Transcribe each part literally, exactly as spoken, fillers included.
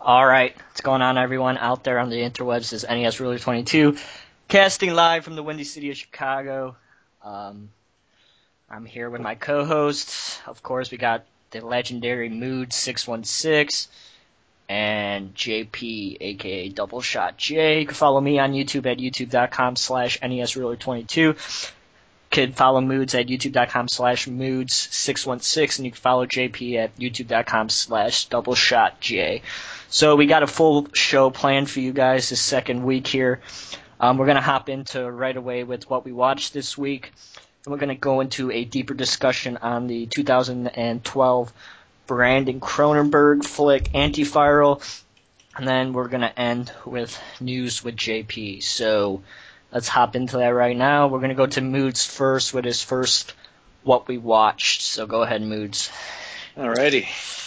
All right, what's going on, everyone out there on the interwebs? This is N E S Ruler twenty-two, casting live from the Windy City of Chicago. Um, I'm here with my co-hosts. Of course, we got the legendary Mood six one six and J P, aka Double Shot J. You can follow me on YouTube at youtube.com slash NESRuler22. You can follow Moods at youtube.com slash Moods616, and you can follow J P at youtube.com slash Double Shot J. So we got a full show planned for you guys this second week here. Um, we're going to hop into right away with what we watched this week. And we're going to go into a deeper discussion on the two thousand twelve Brandon Cronenberg flick, Antiviral. And then we're going to end with news with J P. So let's hop into that right now. We're going to go to Moods first with his first what we watched. So go ahead, Moods. Alrighty.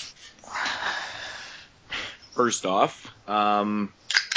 First off, um,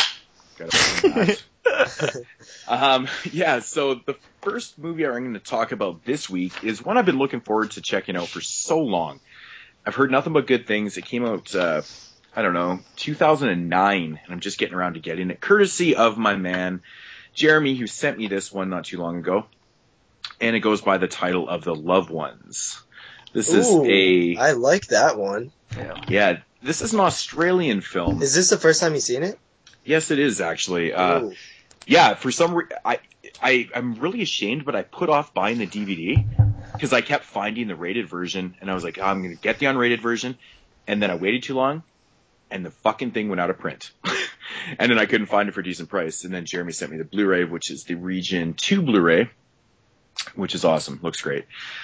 gotta that. um, yeah, so the first movie I'm going to talk about this week is one I've been looking forward to checking out for so long. I've heard nothing but good things. It came out, uh, I don't know, two thousand nine, and I'm just getting around to getting it, courtesy of my man, Jeremy, who sent me this one not too long ago, and it goes by the title of The Loved Ones. This Ooh, is a... I like that one. Yeah. yeah, this is an Australian film. Is this the first time you've seen it? Yes, it is, actually. Uh, yeah, for some reason, I, I, I'm really ashamed, but I put off buying the D V D because I kept finding the rated version, and I was like, oh, I'm going to get the unrated version, and then I waited too long, and the fucking thing went out of print. And then I couldn't find it for a decent price, and then Jeremy sent me the Blu-ray, which is the Region two Blu-ray, which is awesome. Looks great.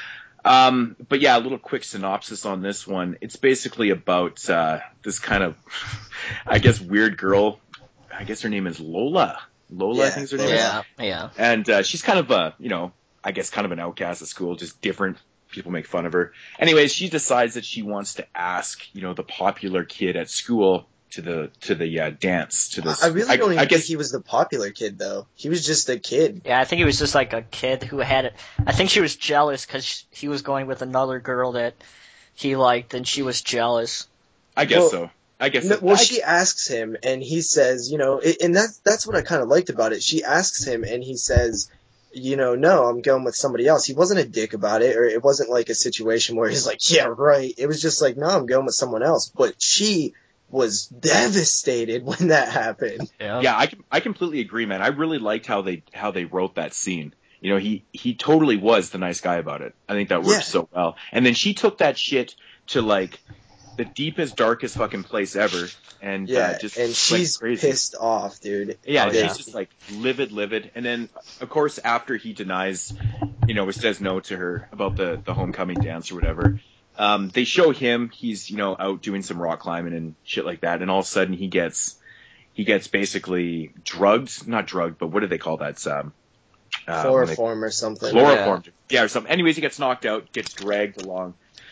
Um, but yeah, a little quick synopsis on this one. It's basically about, uh, this kind of, I guess, weird girl. I guess her name is Lola. Lola, yeah, I think is her name. Yeah, yeah. And, uh, she's kind of a, you know, I guess kind of an outcast at school, just different. People make fun of her. Anyways, she decides that she wants to ask, you know, the popular kid at school to the to the uh, dance to this. I really don't I, even I guess think he was the popular kid, though. He was just a kid. Yeah, I think he was just like a kid who had it. I think she was jealous because he was going with another girl that he liked, and she was jealous. I guess Well, so. I guess. No, so. well, I, she asks him, and he says, you know, it, and that's that's what I kind of liked about it. She asks him, and he says, you know, no, I'm going with somebody else. He wasn't a dick about it, or it wasn't like a situation where he's like, yeah, right. It was just like, no, I'm going with someone else. But she was devastated when that happened. Yeah, yeah, I I completely agree, man. I really liked how they how they wrote that scene. You know, he he totally was the nice guy about it. I think that worked Yeah. so well. And then she took that shit to like the deepest, darkest fucking place ever, and Yeah, uh, just and went she's crazy. pissed off, dude. Yeah, Oh, she's yeah. just like livid, livid. And then, of course, after he denies, you know, says no to her about the, the homecoming dance or whatever, um, they show him, he's, you know, out doing some rock climbing and shit like that. And all of a sudden he gets, he gets basically drugged, not drugged, but what do they call that? It's, um, uh, when they- Chloroform or something. chloroformed. Yeah. or something. Anyways, he gets knocked out, gets dragged along.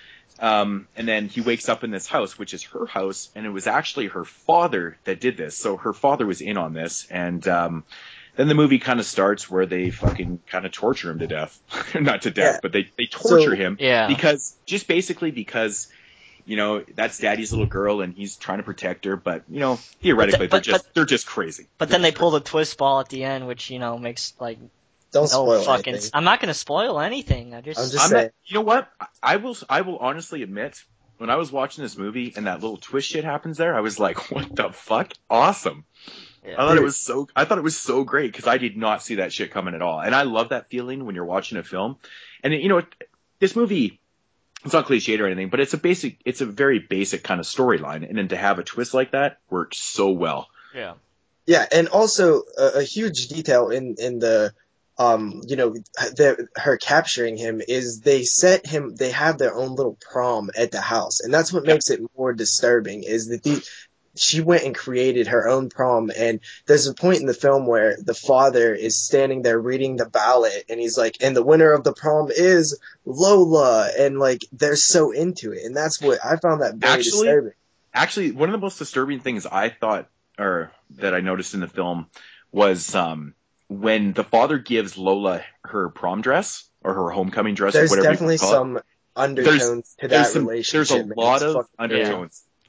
Um, and then he wakes up in this house, which is her house, and it was actually her father that did this. So her father was in on this, and um, then the movie kind of starts where they fucking kind of torture him to death. Not to death, Yeah. but they, they torture So- him Yeah. because, just basically because, you know, that's daddy's little girl and he's trying to protect her, but, you know, theoretically But- but- they're just, they're just crazy. But They're then they just pull the twist ball at the end, which, you know, makes like Don't no spoil fucking. anything. I'm not gonna spoil anything. I just. I'm just I'm saying. not, you know what? I will, I will honestly admit, when I was watching this movie and that little twist shit happens there, I was like, what the fuck? Awesome. Yeah. I thought it was so, I thought it was so great because I did not see that shit coming at all. And I love that feeling when you're watching a film. And you know, this movie, it's not cliched or anything, but it's a basic, it's a very basic kind of storyline. And then to have a twist like that works so well. Yeah. Yeah, and also a, a huge detail in in the, um, you know, the, her capturing him is they set him. They have their own little prom at the house, and that's what Yep. makes it more disturbing. Is that the she went and created her own prom, and there's a point in the film where the father is standing there reading the ballot, and he's like, "And the winner of the prom is Lola," and like they're so into it, and that's what I found that very Actually, disturbing. Actually, one of the most disturbing things I thought, or that I noticed in the film, was um, when the father gives Lola her prom dress or her homecoming dress, There's or whatever definitely you call it. some undertones to there's that some, relationship. There's a man. lot It's of fucking- undertones.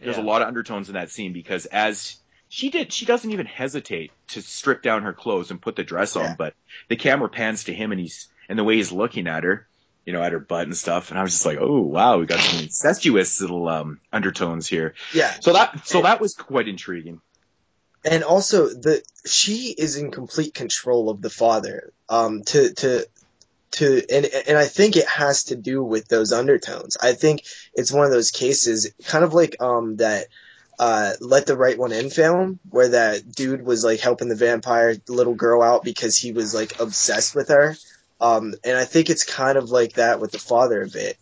There's Yeah. a lot of undertones in that scene because as she did, she doesn't even hesitate to strip down her clothes and put the dress on, Yeah. but the camera pans to him and he's, and the way he's looking at her, you know, at her butt and stuff. And I was just like, oh, wow, we got some incestuous little, um, undertones here. Yeah. So that, so And- that was quite intriguing. And also, the she is in complete control of the father. Um, to to to, and and I think it has to do with those undertones. I think it's one of those cases, kind of like um that uh Let the Right One In film, where that dude was like helping the vampire little girl out because he was like obsessed with her. Um, and I think it's kind of like that with the father a bit.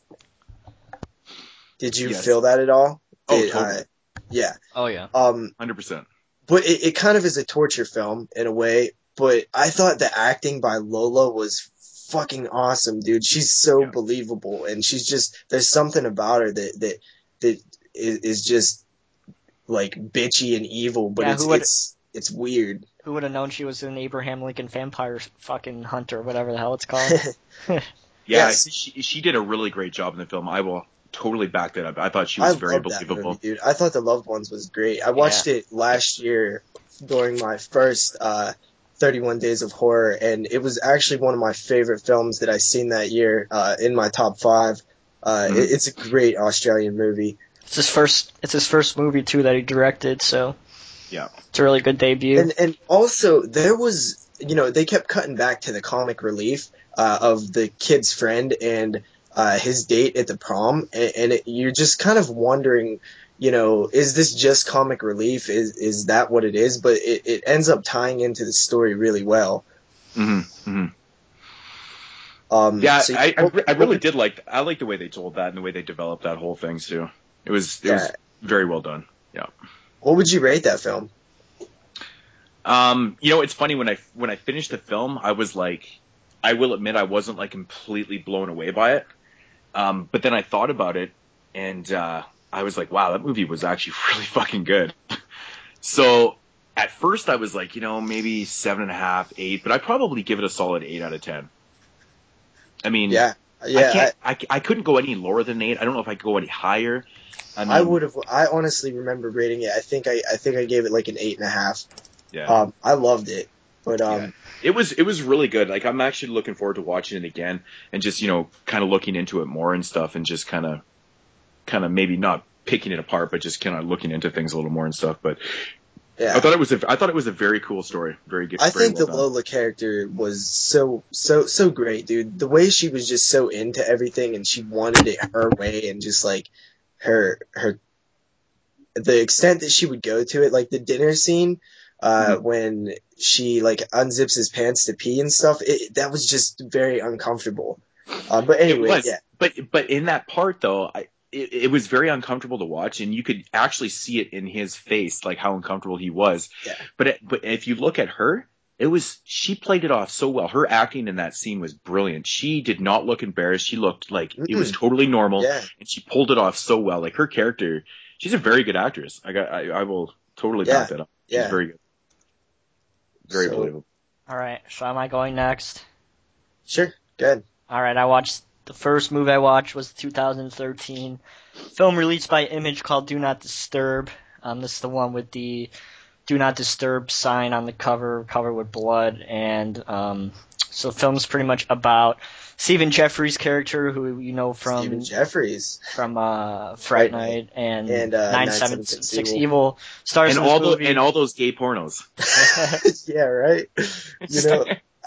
Did you Yes. feel that at all? Oh, Did, totally. uh, yeah. Oh yeah. Um, one hundred percent. But it, it kind of is a torture film in a way. But I thought the acting by Lola was fucking awesome, dude. She's so Yeah. believable, and she's just there's something about her that that that is, is just like bitchy and evil, but Yeah, it's who would- it's it's weird. Who would have known she was an Abraham Lincoln vampire fucking hunter, whatever the hell it's called? Yeah, Yes. she, she did a really great job in the film. I will totally back that up. I thought she was I very love that believable. movie, dude. I thought The Loved Ones was great. I watched it last year during my first uh, thirty-one Days of Horror, and it was actually one of my favorite films that I seen that year uh, in my top five. Uh, Mhm. it, it's a great Australian movie. It's his first. It's his first movie too that he directed, so Yeah. it's a really good debut. And and also there was, you know, they kept cutting back to the comic relief uh, of the kid's friend and uh, his date at the prom, and, and it, you're just kind of wondering, you know, is this just comic relief? Is is that what it is? But it, it ends up tying into the story really well. hmm hmm Um, Yeah, so I, I, what- re- I what really would- did like, I like the way they told that and the way they developed that whole thing too. It was, it Yeah. was very well done. Yeah. What would you rate that film? Um, you know, it's funny when I, when I finished the film, I was like, I will admit I wasn't like completely blown away by it. Um, but then I thought about it and, uh, I was like, wow, that movie was actually really fucking good. So at first I was like, you know, maybe seven and a half, eight, but I'd probably give it a solid eight out of ten. I mean, Yeah, yeah, I can't, I, I couldn't go any lower than eight. I don't know if I could go any higher. I I, mean, I would have. I honestly remember rating it. I think I, I think I gave it like an eight and a half. yeah, Um, I loved it, but um, yeah. It was, it was really good. Like I'm actually looking forward to watching it again and just, you know, kind of looking into it more and stuff and just kind of, kind of maybe not picking it apart, but just kind of looking into things a little more and stuff. But yeah. I thought it was, a, I thought it was a very cool story. Very good. I very think well the done. Lola character was so so so great, dude. The way she was just so into everything and she wanted it her way, and just like her her the extent that she would go to it, like the dinner scene uh Mhm. when she like unzips his pants to pee and stuff. It, that was just very uncomfortable. Uh, but It anyway, was, yeah, but but in that part though, I, it, it was very uncomfortable to watch, and you could actually see it in his face, like how uncomfortable he was. Yeah. But it, but if you look at her, it was she played it off so well. Her acting in that scene was brilliant. She did not look embarrassed. She looked like it was Mm-mm. totally normal, yeah, and she pulled it off so well. Like her character, she's a very good actress. I got, I, I will totally Yeah. back that up. She's yeah. very good, very So- believable. All right, so am I going next? Sure, good. All right, I watched the first movie I watched was two thousand thirteen film released by Image called Do Not Disturb. Um, this is the one with the Do Not Disturb sign on the cover, covered with blood, and um, so the film's pretty much about Stephen Jeffries' character, who you know from Stephen Jeffries from uh, Fright Fright Night and, and uh, nine nine seven seven six Evil. Evil. Stars And in this all the movie. and all those gay pornos. yeah, right. You know,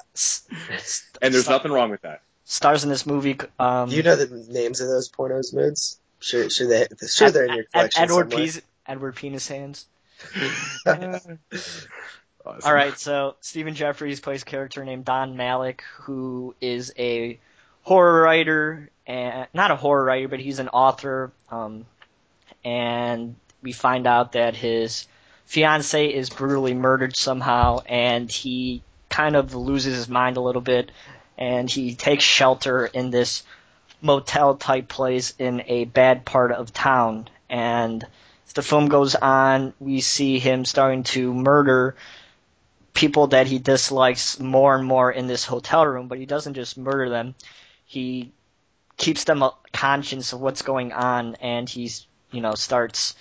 And there's Star- nothing wrong with that. Stars in this movie. Um, do you know the names of those pornos, Moods? Sure, sure they, sure they're in your Ed- collection Edward somewhere. Peas, Edward Penis Hands. Awesome. All right, so Stephen Jeffries plays a character named Don Malik, who is a horror writer, and not a horror writer, but he's an author. Um, and we find out that his fiance is brutally murdered somehow, and he kind of loses his mind a little bit, and he takes shelter in this motel type place in a bad part of town. And as the film goes on, we see him starting to murder people that he dislikes more and more in this hotel room, but he doesn't just murder them. He keeps them conscious of what's going on, and he's, you know, starts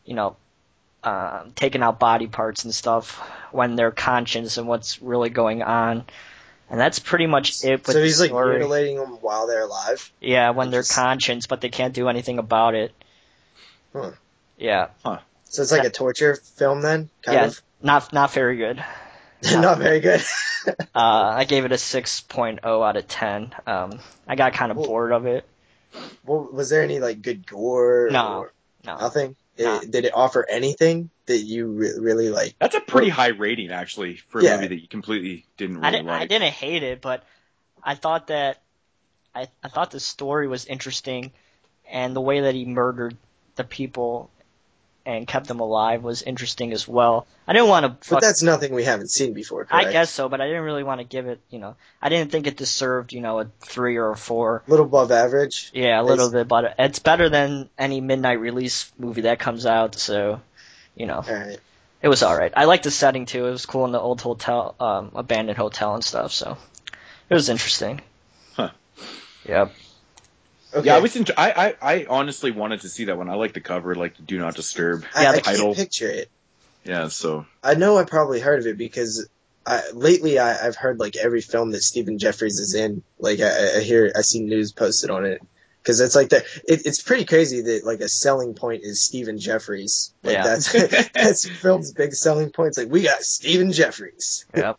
you know, uh, taking out body parts and stuff when they're conscious and what's really going on. And that's pretty much it with So he's the like story. mutilating them while they're alive? Yeah, when Like they're just- conscious, but they can't do anything about it. Huh. Yeah. So it's like a torture film then? Kind Yeah, of? not not very good. Not very good. Uh, I gave it a six point oh out of ten. Um, I got kind of Well- bored of it. Well, was there any like good gore? No, Or no. nothing? Nah. It- did it offer anything that you re- really like? That's a pretty high rating, actually, for a Yeah. movie that you completely didn't I really didn't, I like. didn't hate it, but I thought that I, I thought the story was interesting, and the way that he murdered the people and kept them alive was interesting as well. I didn't want to. But that's nothing we haven't seen before, correct? I guess so, but I didn't really want to give it. You know, I didn't think it deserved. You know, a three or a four. A little above average. Yeah, a little It's- bit, but it's better than any midnight release movie that comes out. So, you know, All right. it was all right. I liked the setting too. It was cool in the old hotel, um, abandoned hotel and stuff. So, it was interesting. Huh. Yep. Okay. Yeah, I was. In, I, I I honestly wanted to see that one. I like the cover, like the Do Not Disturb. I, Yeah, I the can't title. picture it. Yeah, so I know I probably heard of it because I, lately I, I've heard like every film that Stephen Jeffries is in. Like I, I hear, I see news posted on it because it's like the. It, it's pretty crazy that like a selling point is Stephen Jeffries. Like Yeah. that's that's film's big selling points. Like we got Stephen Jeffries. Yep.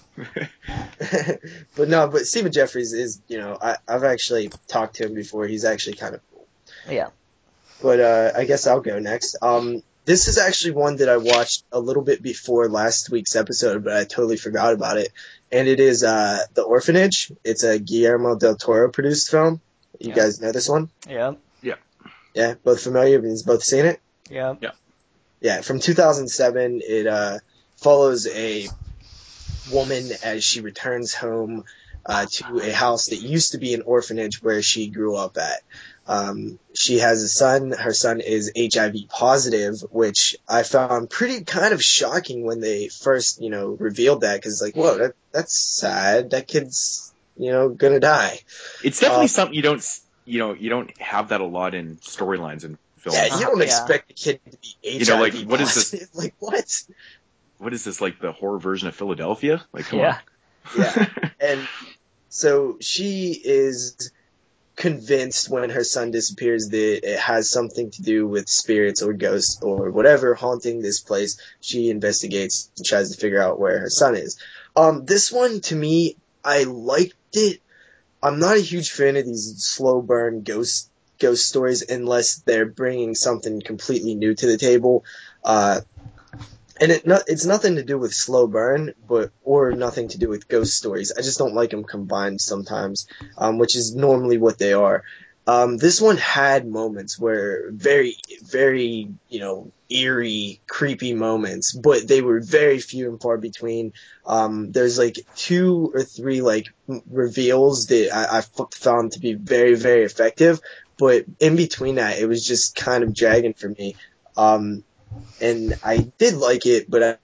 But no, but Stephen Jeffries is, you know, I, I've actually talked to him before. He's actually kind of cool. Yeah. But uh, I guess I'll go next. Um, this is actually one that I watched a little bit before last week's episode, but I totally forgot about it. And it is uh, The Orphanage. It's a Guillermo del Toro produced film. You Yeah. guys know this one? Yep. Yeah, both familiar. You've both seen it? Yep. Yeah, from two thousand seven, it uh, follows a woman as she returns home uh, to a house that used to be an orphanage where she grew up at. Um, she has a son. Her son is H I V positive, which I found pretty kind of shocking when they first, you know, revealed that, because like, whoa, that that's sad. That kid's, you know, gonna die. it's definitely Uh, something you don't. s- You know, you don't have that a lot in storylines and films. Yeah, you don't yeah. expect a kid to be H I V You know, like, what is this- positive. Like, what? What is this, like the horror version of Philadelphia? Like, come Yeah. Yeah. on. And so she is convinced when her son disappears that it has something to do with spirits or ghosts or whatever haunting this place. She investigates and tries to figure out where her son is. Um, this one, to me, I liked it. I'm not a huge fan of these slow burn ghost ghost stories unless they're bringing something completely new to the table. Uh, and it not, it's nothing to do with slow burn, but or nothing to do with ghost stories. I just don't like them combined sometimes, um, which is normally what they are. Um, this one had moments where very, very, you know, eerie, creepy moments, but they were very few and far between. Um, there's like two or three like m- reveals that I, I f- found to be very, very effective, but in between that, it was just kind of dragging for me. Um, and I did like it, but I,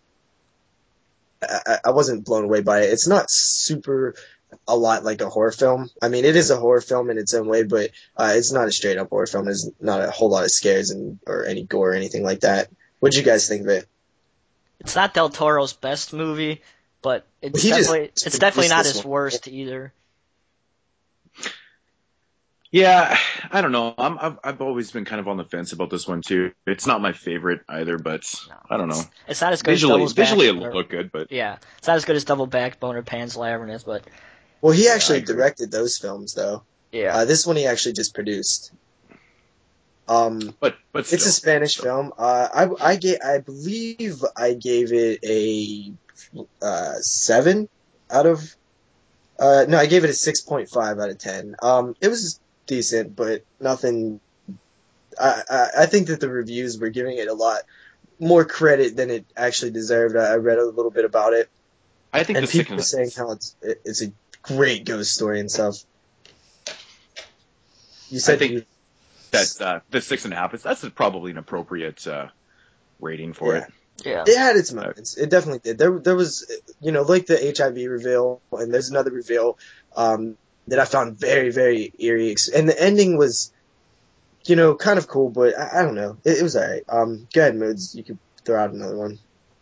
I, I wasn't blown away by it. It's not super a lot like a horror film. I mean, it is a horror film in its own way, but uh, it's not a straight up horror film. There's not a whole lot of scares and or any gore or anything like that. What'd you guys think of it? It's not Del Toro's best movie, but it's He just definitely it's definitely not released his this one. worst either. Yeah, I don't know. I'm, I've I've always been kind of on the fence about this one too. It's not my favorite either, but No, I don't know. It's, it's not as good Visually, as Devil's visually it Backbone. or- looked good, but Yeah, it's not as good as Double Backbone or Pan's Labyrinth, but Well, he Yeah, I actually agree. directed those films, though. yeah. Uh, this one he actually just produced. Um, but but still. It's a Spanish film. Uh, I I gave I believe I gave it a uh, seven out of. Uh, no, I gave it a six point five out of ten. Um, it was decent, but nothing. I, I I think that the reviews were giving it a lot more credit than it actually deserved. I, I read a little bit about it, I think and the people were second saying how it's it, it's a great ghost story and stuff. You said I think you, that uh, the six and a half is that's probably an appropriate uh, rating for Yeah. it. Yeah. it had its moments. It definitely did. There, there was, you know, like the H I V reveal, and there's another reveal um, that I found very, very eerie. And the ending was you know, kind of cool, but I, I don't know. It, it was alright. Um, go ahead, Moods. You could throw out another one.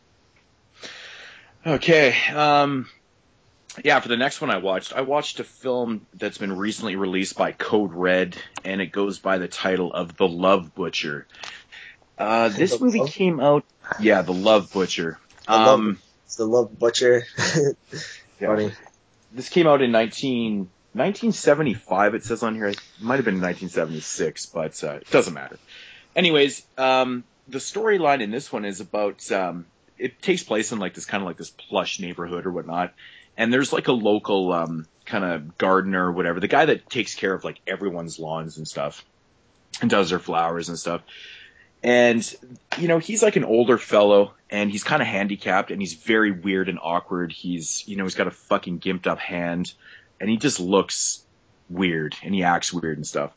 Okay. Um, yeah, for the next one I watched, I watched a film that's been recently released by Code Red, and it goes by the title of The Love Butcher. Uh, this The movie Love? came out, yeah, The Love Butcher. The Um, Love, it's the Love Butcher. yeah. Funny. This came out in nineteen, nineteen seventy-five, it says on here. It might have been nineteen seventy-six, but uh, it doesn't matter. Anyways, um, the storyline in this one is about, um, it takes place in like this kind of like this plush neighborhood or whatnot. And there's like a local, um, kind of gardener or whatever, the guy that takes care of like everyone's lawns and stuff and does their flowers and stuff. And, you know, he's like an older fellow and he's kind of handicapped and he's very weird and awkward. He's, you know, he's got a fucking gimped up hand and he just looks weird and he acts weird and stuff.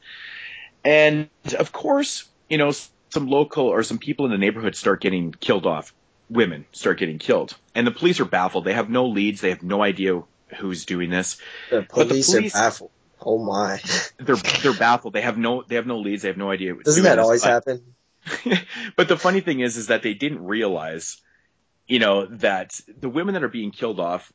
And of course, you know, some local or some people in the neighborhood start getting killed off. Women start getting killed. And the police are baffled. They have no leads. They have no idea who's doing this. The police, but the police are baffled. Oh my. They're they're baffled. They have no they have no leads. They have no idea who's Doesn't doing that this. always But, happen? but the funny thing is is that they didn't realize, you know, that the women that are being killed off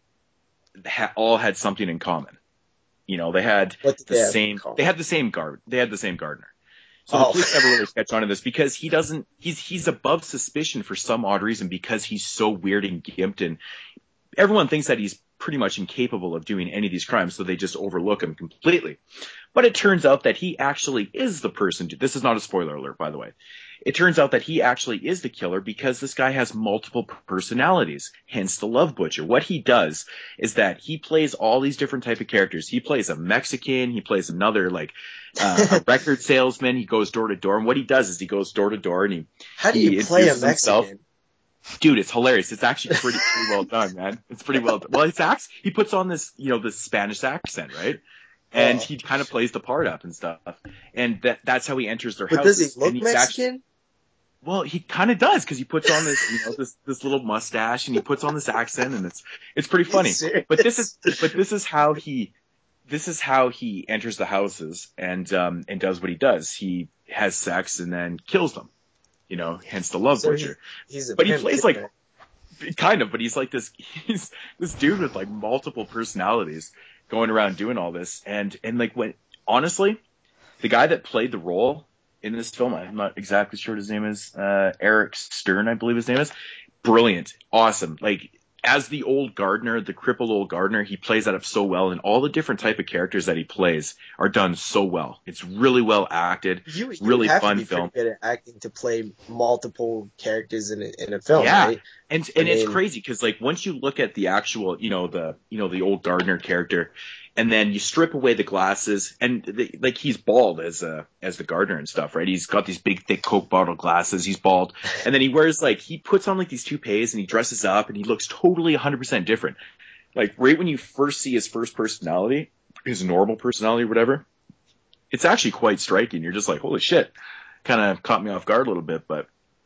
ha- all had something in common. You know, they had What did the they have in same common? they had the same guard. They had the same gardener. So Oh. the police never really catch on to this because he doesn't, he's, he's above suspicion for some odd reason because he's so weird and gimped and everyone thinks that he's pretty much incapable of doing any of these crimes. So they just overlook him completely. But it turns out that he actually is the person. To, this is not a spoiler alert, by the way. It turns out that he actually is the killer because this guy has multiple personalities, hence the Love Butcher. What he does is that he plays all these different type of characters. He plays a Mexican. He plays another, like, uh, a record salesman. He goes door to door. And what he does is he goes door to door and he, How do he you play a introduces himself. Mexican? Dude, it's hilarious. It's actually pretty, pretty well done, man. It's pretty well done. Well, it's acts, he puts on this, you know, this Spanish accent, right? And Oh. he kind of plays the part up and stuff. And that, that's how he enters their But houses. does he look and he's Mexican? Actually, well, he kind of does because he puts on this, you know, this this little mustache and he puts on this accent and it's it's pretty funny. Serious? But this is but this is how he this is how he enters the houses and um and does what he does. He has sex and then kills them. You know, hence the Love So Butcher. He's, he's a But he pimp, plays isn't like it? kind of, but he's like this he's this dude with like multiple personalities going around doing all this and and like when honestly, the guy that played the role in this film, I'm not exactly sure what his name is, uh, Eric Stern, I believe his name is. Brilliant. Awesome. Like, as the old gardener, the crippled old gardener, he plays that up so well, and all the different type of characters that he plays are done so well. It's really well acted. You, you really have fun to be film. pretty good at acting to play multiple characters in a, in a film, Yeah. right? And and I it's mean- crazy because like once you look at the actual, you know, the you know the old gardener character, and then you strip away the glasses, and the, like he's bald as a as the gardener and stuff, right? He's got these big thick Coke bottle glasses. He's bald, and then he wears like he puts on like these toupees and he dresses up and he looks totally one hundred percent different. Like right when you first see his first personality, his normal personality or whatever, it's actually quite striking. You're just like, holy shit, kind of caught me off guard a little bit, but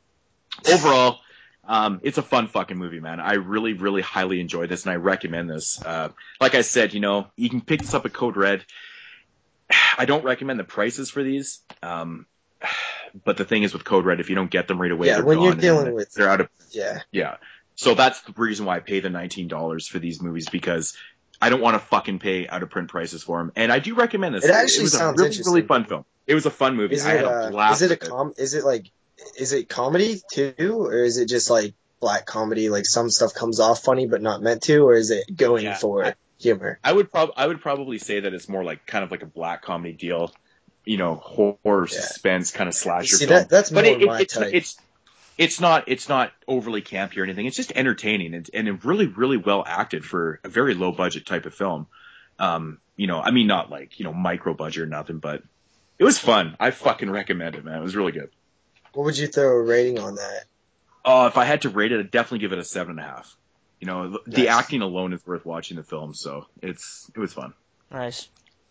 overall. Um, it's a fun fucking movie, man. I really, really highly enjoy this, and I recommend this. Uh, like I said, you know, you can pick this up at Code Red. I don't recommend the prices for these, um, but the thing is with Code Red, if you don't get them right away, Yeah, they're when you're gone, dealing and with- they're out of Yeah. yeah. So that's the reason why I pay the nineteen dollars for these movies because I don't want to fucking pay out of print prices for them. And I do recommend this. It actually it was sounds a really, interesting. really fun film. It was a fun movie. Is I it had a uh, blast. is it a with com? Is it like is it comedy too, or is it just like black comedy? Like some stuff comes off funny but not meant to, or is it going Yeah, for I- humor? I would prob I would probably say that it's more like kind of like a black comedy deal, you know, horror Yeah. suspense kind of slasher See, film. that that's more but it, it, my it's type. it's it's not it's not overly campy or anything. It's just entertaining and and it really really well acted for a very low budget type of film. Um, you know, I mean not like you know micro budget or nothing, but it was fun. I fucking recommend it, man. It was really good. What would you throw a rating on that? Uh, if I had to rate it, I'd definitely give it a seven and a half. You know, the Nice. acting alone is worth watching the film, so it's it was fun. Nice.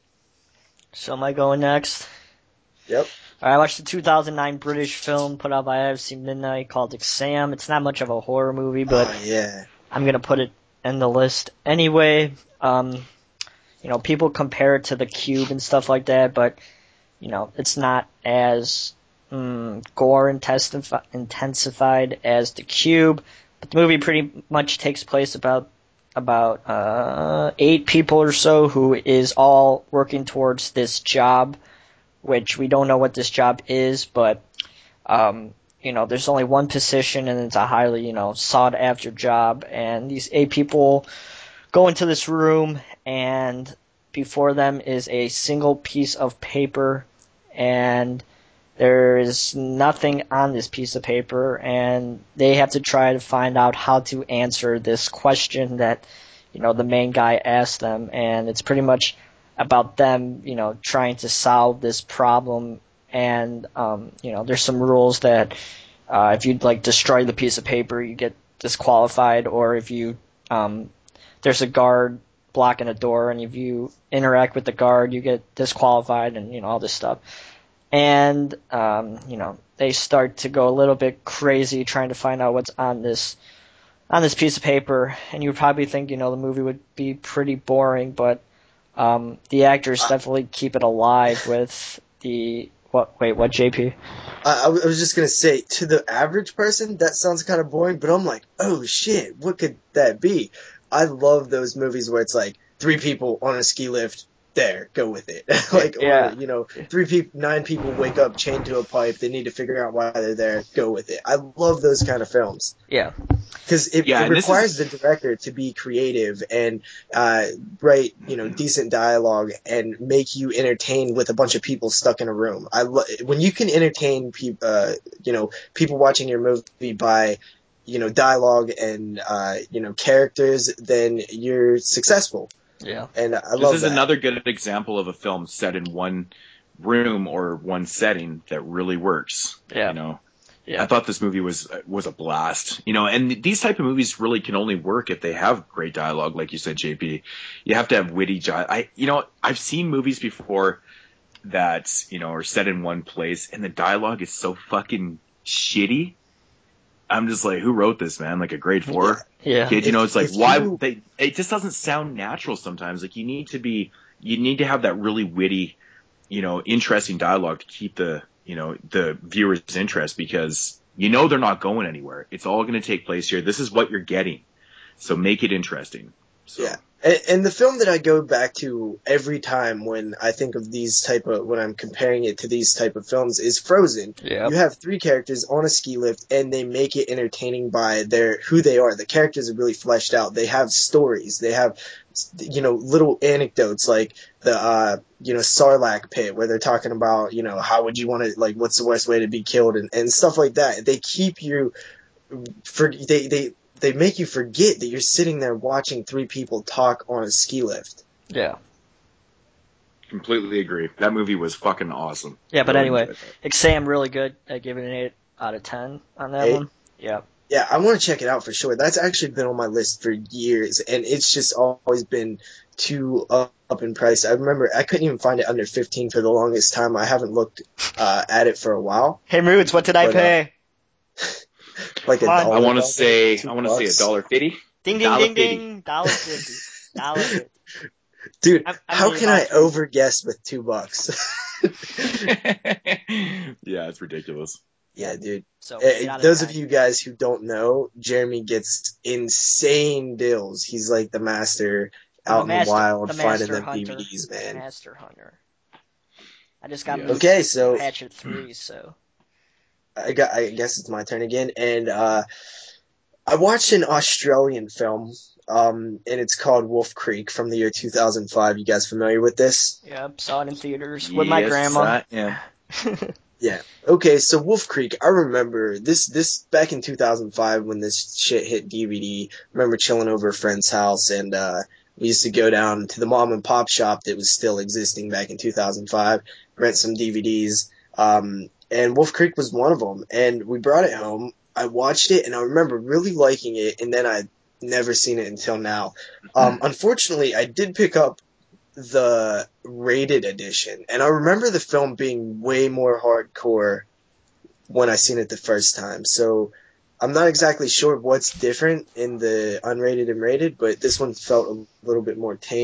So am I going next? Yep. Alright, I watched the two thousand nine British film put out by I F C Midnight called Exam. It's not much of a horror movie, but Oh, yeah. I'm gonna put it in the list anyway. Um, you know, people compare it to The Cube and stuff like that, but you know, it's not as mm, gore intensifi- intensified as The Cube, but the movie pretty much takes place about about uh, eight people or so who is all working towards this job, which we don't know what this job is, but um, you know, there's only one position and it's a highly, you know, sought after job, and these eight people go into this room, and before them is a single piece of paper, and there is nothing on this piece of paper, and they have to try to find out how to answer this question that, you know, the main guy asked them, and it's pretty much about them, you know, trying to solve this problem, and, um, you know, there's some rules that, uh, if you like, destroy the piece of paper, you get disqualified, or if you, um, there's a guard blocking a door, and if you interact with the guard, you get disqualified, and, you know, all this stuff. And, um, you know, they start to go a little bit crazy trying to find out what's on this, on this piece of paper. And you would probably think, you know, the movie would be pretty boring, but, um, the actors definitely keep it alive with the, what, wait, what, J P? I, I was just gonna say, to the average person, that sounds kind of boring, but I'm like, oh shit, what could that be? I love those movies where it's like, three people on a ski lift, there, go with it. Like, Yeah. or, you know, three people, nine people wake up chained to a pipe, they need to figure out why they're there, go with it. I love those kind of films. Yeah. Because it, Yeah, it and this requires is- the director to be creative and uh, write, you know, decent dialogue and make you entertain with a bunch of people stuck in a room. I lo- when you can entertain people, uh, you know, people watching your movie by, you know, dialogue and uh, you know, characters, then you're successful. Yeah. And I This love is that. another good example of a film set in one room or one setting that really works. Yeah. You know, Yeah. I thought this movie was was a blast. You know, and these type of movies really can only work if they have great dialogue, like you said, J P. You have to have witty. Di- I, you know, I've seen movies before that, you know, are set in one place, and the dialogue is so fucking shitty. I'm just like, who wrote this, man? Like a grade four Yeah. kid, you know? If- It's like, if why you- they? It just doesn't sound natural sometimes. Like you need to be, you need to have that really witty, you know, interesting dialogue to keep the, you know, the viewer's interest, because you know they're not going anywhere. It's all going to take place here. This is what you're getting, so make it interesting. So. Yeah. And, and the film that I go back to every time when I think of these type of, when I'm comparing it to these type of films is Frozen. Yep. You have three characters on a ski lift and they make it entertaining by their, who they are. The characters are really fleshed out. They have stories. They have, you know, little anecdotes like the, uh, you know, Sarlacc pit where they're talking about, you know, how would you want to, like, what's the worst way to be killed and, and stuff like that. They keep you, for, they, they, they make you forget that you're sitting there watching three people talk on a ski lift. Yeah. Completely agree. That movie was fucking awesome. Yeah, but Really anyway, enjoyed that. Sam really good at giving an eight out of ten on that Eight? one. Yeah. Yeah, I want to check it out for sure. That's actually been on my list for years, and it's just always been too up, up in price. I remember I couldn't even find it under fifteen for the longest time. I haven't looked uh, at it for a while. Hey, Moods, what did I But, uh, pay? Like a Come on. dollar. I want to dollar, say, two I want to say a bucks. dollar fifty. Ding, ding, Dollar ding, fifty. ding. Dollar fifty. Dollar fifty. Dude, I'm- I'm how really can I about to- over guess with two bucks? Yeah, it's ridiculous. Yeah, dude. So, Uh, eight out of those ten. of you guys who don't know, Jeremy gets insane deals. He's like the master out in master- the wild the finding master them hunter. D V Ds, man. Master Hunter. I just got Yeah. me Okay, so Hatchet three, so. I got. I guess it's my turn again, and uh, I watched an Australian film, um, and it's called Wolf Creek from the year two thousand five. You guys familiar with this? Yep, saw it in theaters with my Yes, grandma. I am. Yeah. Okay, so Wolf Creek, I remember this, this back in two thousand five when this shit hit D V D. I remember chilling over a friend's house and, uh, we used to go down to the mom and pop shop that was still existing back in two thousand five, rent some D V Ds. Um, and Wolf Creek was one of them. And we brought it home. I watched it and I remember really liking it. And then I never seen it until now. Um, unfortunately, I did pick up the rated edition, and I remember the film being way more hardcore when I seen it the first time. So I'm not exactly sure what's different in the unrated and rated, but this one felt a little bit more tame.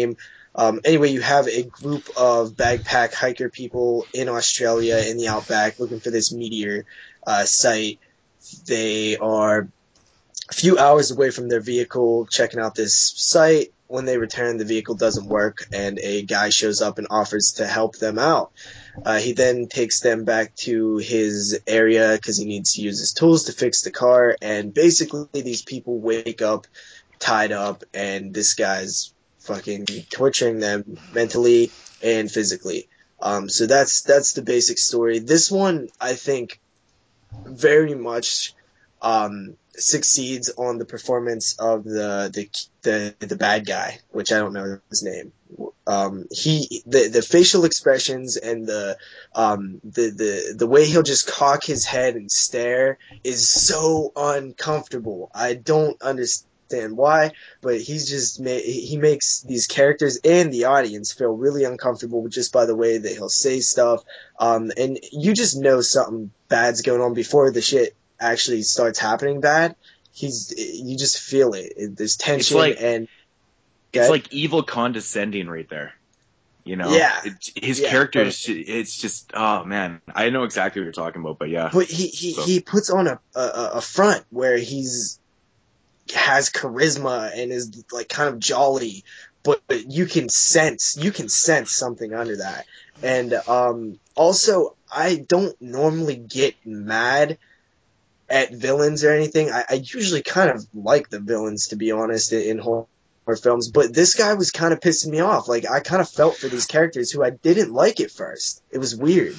Um, anyway, you have a group of backpack hiker people in Australia in the outback looking for this meteor uh, site. They are a few hours away from their vehicle checking out this site. When they return, the vehicle doesn't work, and a guy shows up and offers to help them out. Uh, he then takes them back to his area because he needs to use his tools to fix the car, and basically these people wake up tied up, and this guy's fucking torturing them mentally and physically. Um, so that's that's the basic story. This one, I think, very much um, succeeds on the performance of the, the the the bad guy, which I don't know his name. Um, he the the facial expressions and the um the the the way he'll just cock his head and stare is so uncomfortable. I don't understand why, but he's just ma- he makes these characters and the audience feel really uncomfortable just by the way that he'll say stuff. Um, and you just know something bad's going on before the shit actually starts happening bad. He's you just feel it. it there's tension It's like, and it's okay? like evil condescending right there. You know, Yeah. it, his Yeah, character but- is, it's just, oh man, I know exactly what you're talking about, but yeah. But he he, So- he puts on a, a a front where he's has charisma and is like kind of jolly, but you can sense you can sense something under that. And um, also, I don't normally get mad at villains or anything. I, I usually kind of like the villains, to be honest, in horror films. But this guy was kind of pissing me off. Like, I kind of felt for these characters who I didn't like at first. It was weird.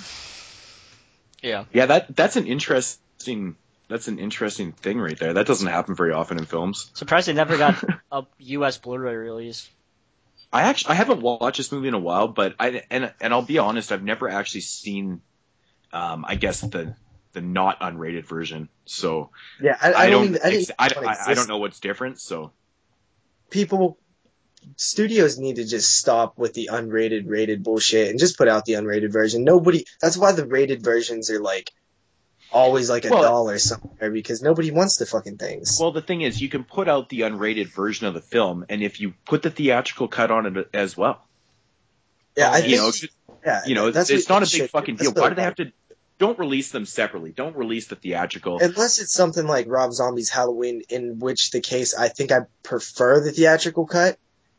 Yeah. Yeah, that that's an interesting that's an interesting thing right there. That doesn't happen very often in films. Surprised they never got a U S Blu-ray release. I actually I haven't watched this movie in a while, but I and and I'll be honest, I've never actually seen um I guess the the not unrated version. So Yeah, I, I, I, don't don't even. I, didn't ex- I, even know it I, I don't existed. know what's different, so People, studios need to just stop with the unrated, rated bullshit and just put out the unrated version. Nobody. That's why the rated versions are like always like a Well- dollar somewhere because nobody wants the fucking things. well the thing is you can put out the unrated version of the film and if you put the theatrical cut on it as well. yeah, I You think. know, yeah, you know, it's, that's it's what not a should big do. fucking That's deal. Why what do they have to don't release them separately. Don't release the theatrical. Unless it's something like Rob Zombie's Halloween, in which the case I think I prefer the theatrical cut.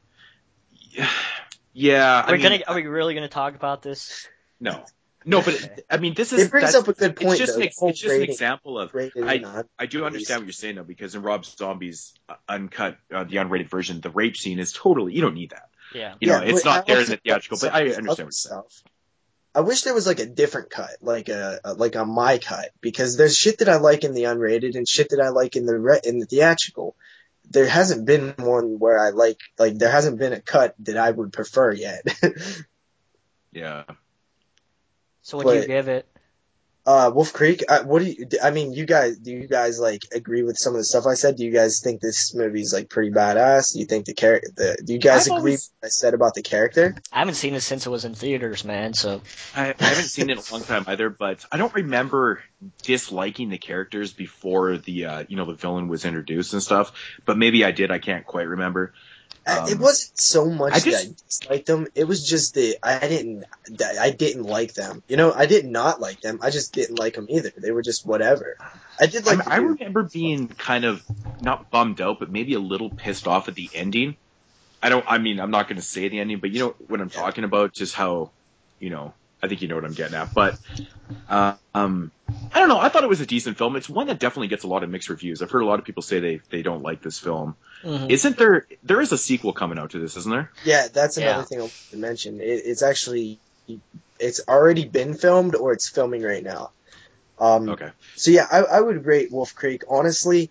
Yeah, I We're mean, gonna, are we really going to talk about this? no. No, but it, I mean, this is It brings that's- up a good point, It's just though, an, the ex- whole it's just an rating- example of. rated I and not I do released. understand what you're saying though, because in Rob Zombie's uh, uncut, uh, the unrated version, the rape scene is totally. You don't need that. Yeah. You know, Yeah, it's but I not there in also the theatrical, but I like understand other what you're saying. stuff. I wish there was like a different cut, like a, a like a my cut, because there's shit that I like in the unrated and shit that I like in the re- in the theatrical. There hasn't been one where I like like there hasn't been a cut that I would prefer yet. Yeah. So what do you But- give it? Uh, Wolf Creek. Uh, what do you? I mean, you guys. Do you guys like agree with some of the stuff I said? Do you guys think this movie's like pretty badass? Do you think the character? The, do you guys I've agree always- with what I said about the character? I haven't seen it since it was in theaters, man. So I, I haven't seen it in a long time either, but I don't remember disliking the characters before the uh, you know the villain was introduced and stuff. But maybe I did. I can't quite remember. Uh, it Um, wasn't so much I that just- I disliked them. It was just that I didn't. That I didn't like them. You know, I did not like them. I just didn't like them either. They were just whatever. I did like. I, the I dude. remember being kind of not bummed out, but maybe a little pissed off at the ending. I don't. I mean, I'm not going to say the ending, but you know what I'm Yeah. talking about. Just how, you know, I think you know what I'm getting at. But uh, um, I don't know. I thought it was a decent film. It's one that definitely gets a lot of mixed reviews. I've heard a lot of people say they they don't like this film. mhm. Isn't there? There is a sequel coming out to this, isn't there? Yeah, that's another Yeah. thing I wanted to mention. It, it's actually, it's already been filmed or it's filming right now. Um, Okay. So yeah, I, I would rate Wolf Creek honestly.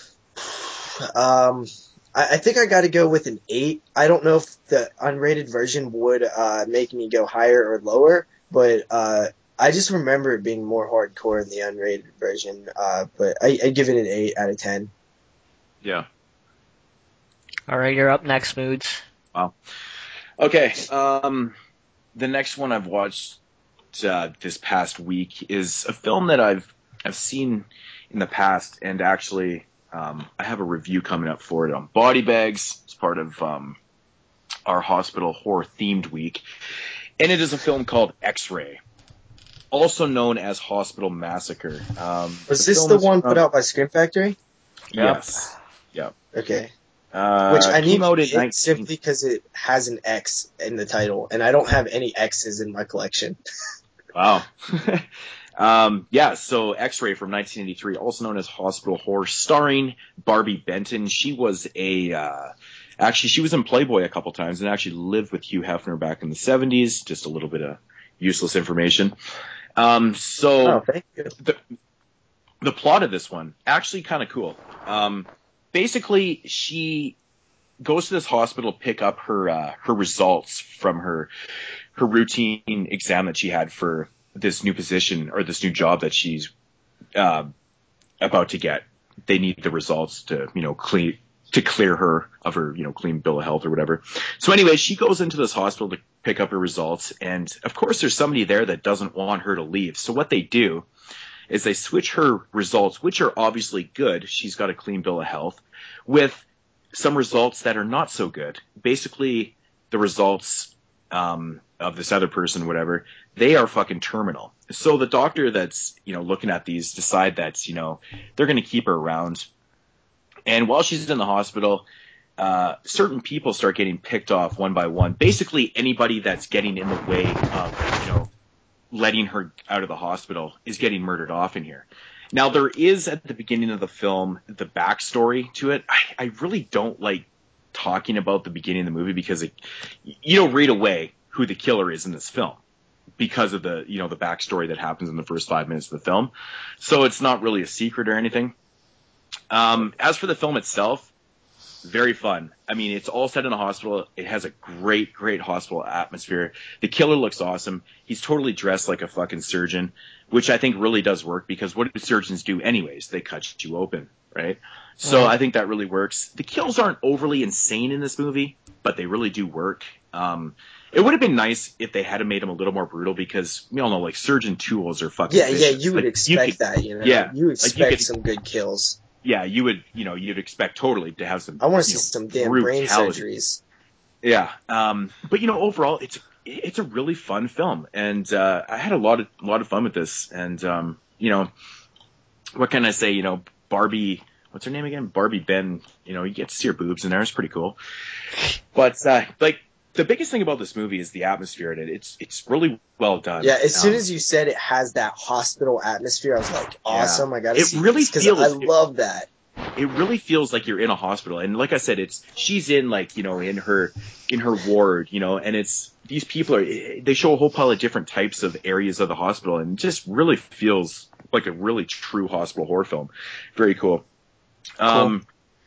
Um, I, I think I got to go with an eight. I don't know if the unrated version would uh, make me go higher or lower, but uh, I just remember it being more hardcore in the unrated version. Uh, but I, I give it an eight out of ten. Yeah. All right, you're up next, Moods. Okay. Um, the next one I've watched uh, this past week is a film that I've I've seen in the past, and actually um, I have a review coming up for it on Body Bags. It's part of um, our hospital horror themed week, and it is a film called X-Ray, also known as Hospital Massacre. Um, Was the this film the is one from- put out by Scream Factory? Yes. Yep. Okay. Uh, Which I need came out to in get nineteen simply because it has an X in the title, and I don't have any X's in my collection. Wow. um, yeah, so X-Ray from nineteen eighty-three, also known as Hospital Horror, starring Barbie Benton. She was a, uh, actually, she was in Playboy a couple times and actually lived with Hugh Hefner back in the seventies. Just a little bit of useless information. Um, so Oh, thank you. the, the plot of this one, actually kind of cool. Um, basically, she goes to this hospital to pick up her, uh, her results from her, her routine exam that she had for this new position or this new job that she's uh, about to get. They need the results to, you know, clean to clear her of her, you know, clean bill of health or whatever. So anyway, she goes into this hospital to pick up her results, and of course, there's somebody there that doesn't want her to leave. So what they do is they switch her results, which are obviously good. She's got a clean bill of health, with some results that are not so good. Basically, the results um, of this other person, whatever, they are fucking terminal. So the doctor that's, you know, looking at these decide that, you know, they're going to keep her around. And while she's in the hospital, uh, certain people start getting picked off one by one. Basically, anybody that's getting in the way of, you know, letting her out of the hospital is getting murdered off in here. Now, there is, at the beginning of the film, the backstory to it. I, I really don't like talking about the beginning of the movie because it, you don't read away who the killer is in this film because of the, you know, the backstory that happens in the first five minutes of the film. So it's not really a secret or anything. Um, as for the film itself, very fun. I mean, it's all set in a hospital. It has a great, great hospital atmosphere. The killer looks awesome. He's totally dressed like a fucking surgeon, which I think really does work because what do surgeons do anyways? They cut you open, right? So I think that really works. The kills aren't overly insane in this movie, but they really do work. Um, it would have been nice if they had made them a little more brutal because we all know, like, surgeon tools are fucking Yeah, vicious. yeah, you would Like, expect you could, that, you know? Yeah. You Like, expect you could, some good kills. Yeah, you would, you know, you'd expect totally to have some. I want to you see know, some damn brain brutality. surgeries. Yeah, um, but you know, overall, it's it's a really fun film, and uh, I had a lot of a lot of fun with this. And um, you know, what can I say? You know, Barbie, what's her name again? Barbie Ben. You know, you get to see her boobs in there. It's pretty cool. But uh, like the biggest thing about this movie is the atmosphere in it. It's it's really well done. Yeah, as soon Um, as you said it has that hospital atmosphere, I was like, awesome, I gotta It see really this because feels- I love that. it really feels like you're in a hospital. And like I said, it's, she's in like, you know, in her, in her ward, you know, and it's, these people are, they show a whole pile of different types of areas of the hospital and it just really feels like a really true hospital horror film. Very cool. Um,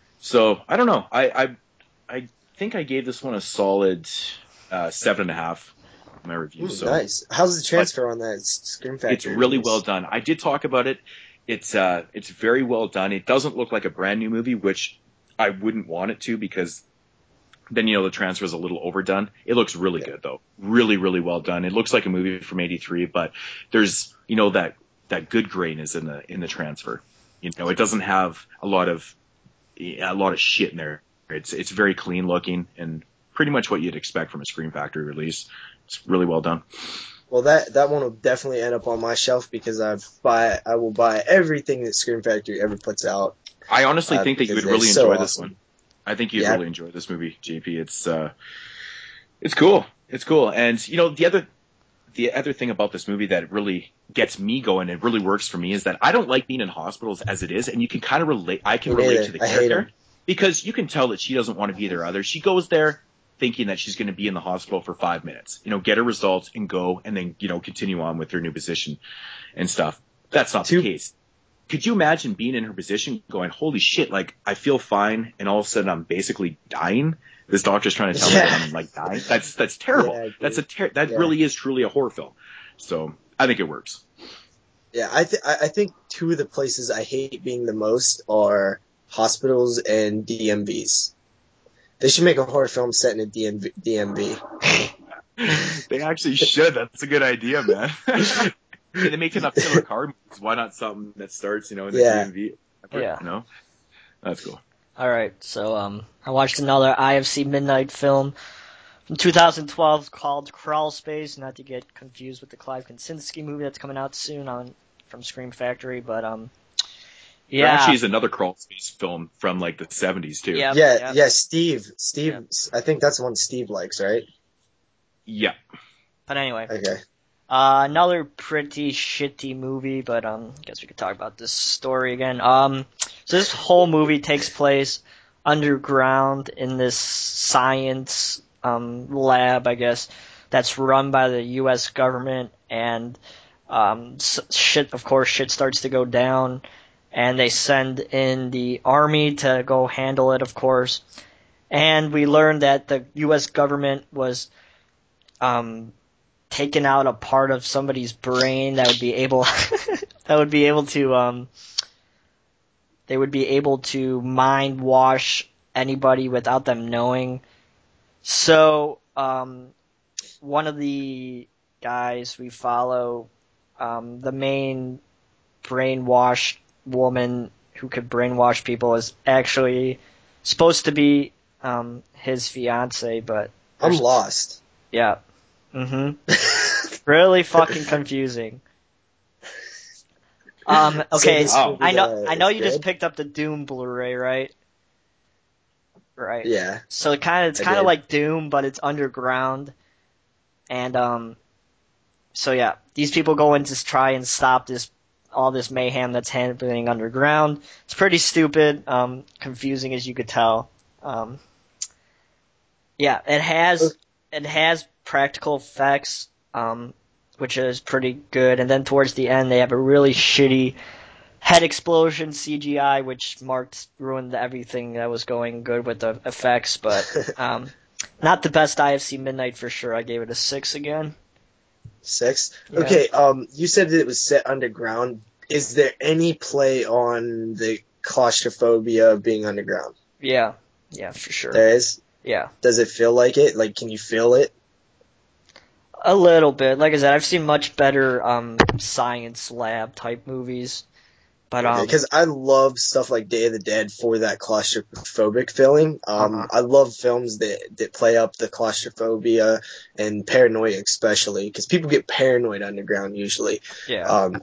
so I don't know. I, I, I think I gave this one a solid, uh, seven and a half in my review. Ooh, So nice. How's the transfer on that Scream Factory? it's really release? well done. I did talk about it. It's uh, it's very well done. It doesn't look like a brand new movie, which I wouldn't want it to because then, you know, the transfer is a little overdone. It looks really Yeah. good though. Really, really well done. It looks like a movie from eighty-three, but there's, you know, that, that good grayness in the, in the transfer. You know, it doesn't have a lot of, a lot of shit in there. It's, it's very clean looking and pretty much what you'd expect from a Scream Factory release. It's really well done. Well, that that one will definitely end up on my shelf because I buy I will buy everything that Scream Factory ever puts out. I honestly Uh, think that you because would they're really so enjoy this awesome. one. I think you'd Yeah. really enjoy this movie, J P. It's uh, it's cool. It's cool. And you know, the other the other thing about this movie that really gets me going, it really works for me, is that I don't like being in hospitals as it is, and you can kind of relate. I can Me relate neither. to the I hate 'em. character because you can tell that she doesn't want to be there either. She goes there thinking that she's going to be in the hospital for five minutes, you know, get her results and go, and then, you know, continue on with her new position and stuff. That's not Two- the case. Could you imagine being in her position going, holy shit, like, I feel fine, and all of a sudden I'm basically dying? This doctor's trying to tell Yeah. me that I'm, like, dying? That's, that's terrible. Yeah, dude. that's a ter- that Yeah. really is truly a horror film. So, I think it works. Yeah, I th- I I think two of the places I hate being the most are hospitals and D M Vs. They should make a horror film set in a D M V. D M V. They actually should. That's a good idea, man. Hey, they make enough killer car movies. Why not something that starts, you know, in the Yeah. D M V? Yeah. You know? That's cool. All right, so um, I watched another I F C Midnight film from two thousand twelve called Crawl Space, not to get confused with the Clive Kinsinski movie that's coming out soon on from Scream Factory, but um, yeah. There actually is another Crawl Space film from like the seventies too. Yep, yeah, yep. yeah. Steve, Steve. Yep. I think that's one Steve likes, right? Yeah. But anyway, Okay. uh, another pretty shitty movie, but um, I guess we could talk about this story again. Um, so this whole movie takes place underground in this science um lab, I guess, that's run by the U S government, and um, shit, of course, shit starts to go down, and they send in the army to go handle it, of course. And we learned that the U S government was um, taking out a part of somebody's brain that would be able that would be able to um, they would be able to mind wash anybody without them knowing. So um, one of the guys we follow, um, the main brainwashed woman who could brainwash people, is actually supposed to be um, his fiance, but I'm lost. Yeah. Mhm. Really fucking confusing. Um. Okay. So I know. uh, I know you good? just picked up the Doom Blu-ray, right? Right. Yeah. So it kind of it's I kind of did. like Doom, but it's underground, and um. So yeah, these people go in to try and stop this all this mayhem that's happening underground. It's pretty stupid, um, confusing as you could tell. Um. Yeah, it has it has practical effects, um, which is pretty good. And then towards the end, they have a really shitty head explosion C G I, which marked ruined everything that was going good with the effects. But um, not the best I F C Midnight for sure. I gave it a six again. Six? Yeah. Okay, um, you said that it was set underground. Is there any play on the claustrophobia of being underground? Yeah, yeah, for sure. There is? Yeah. Does it feel like it? Like, can you feel it? A little bit. Like I said, I've seen much better um, science lab type movies. But um, Because I love stuff like Day of the Dead for that claustrophobic feeling. Um, Uh-huh. I love films that, that play up the claustrophobia and paranoia especially, because people get paranoid underground usually. yeah, Um,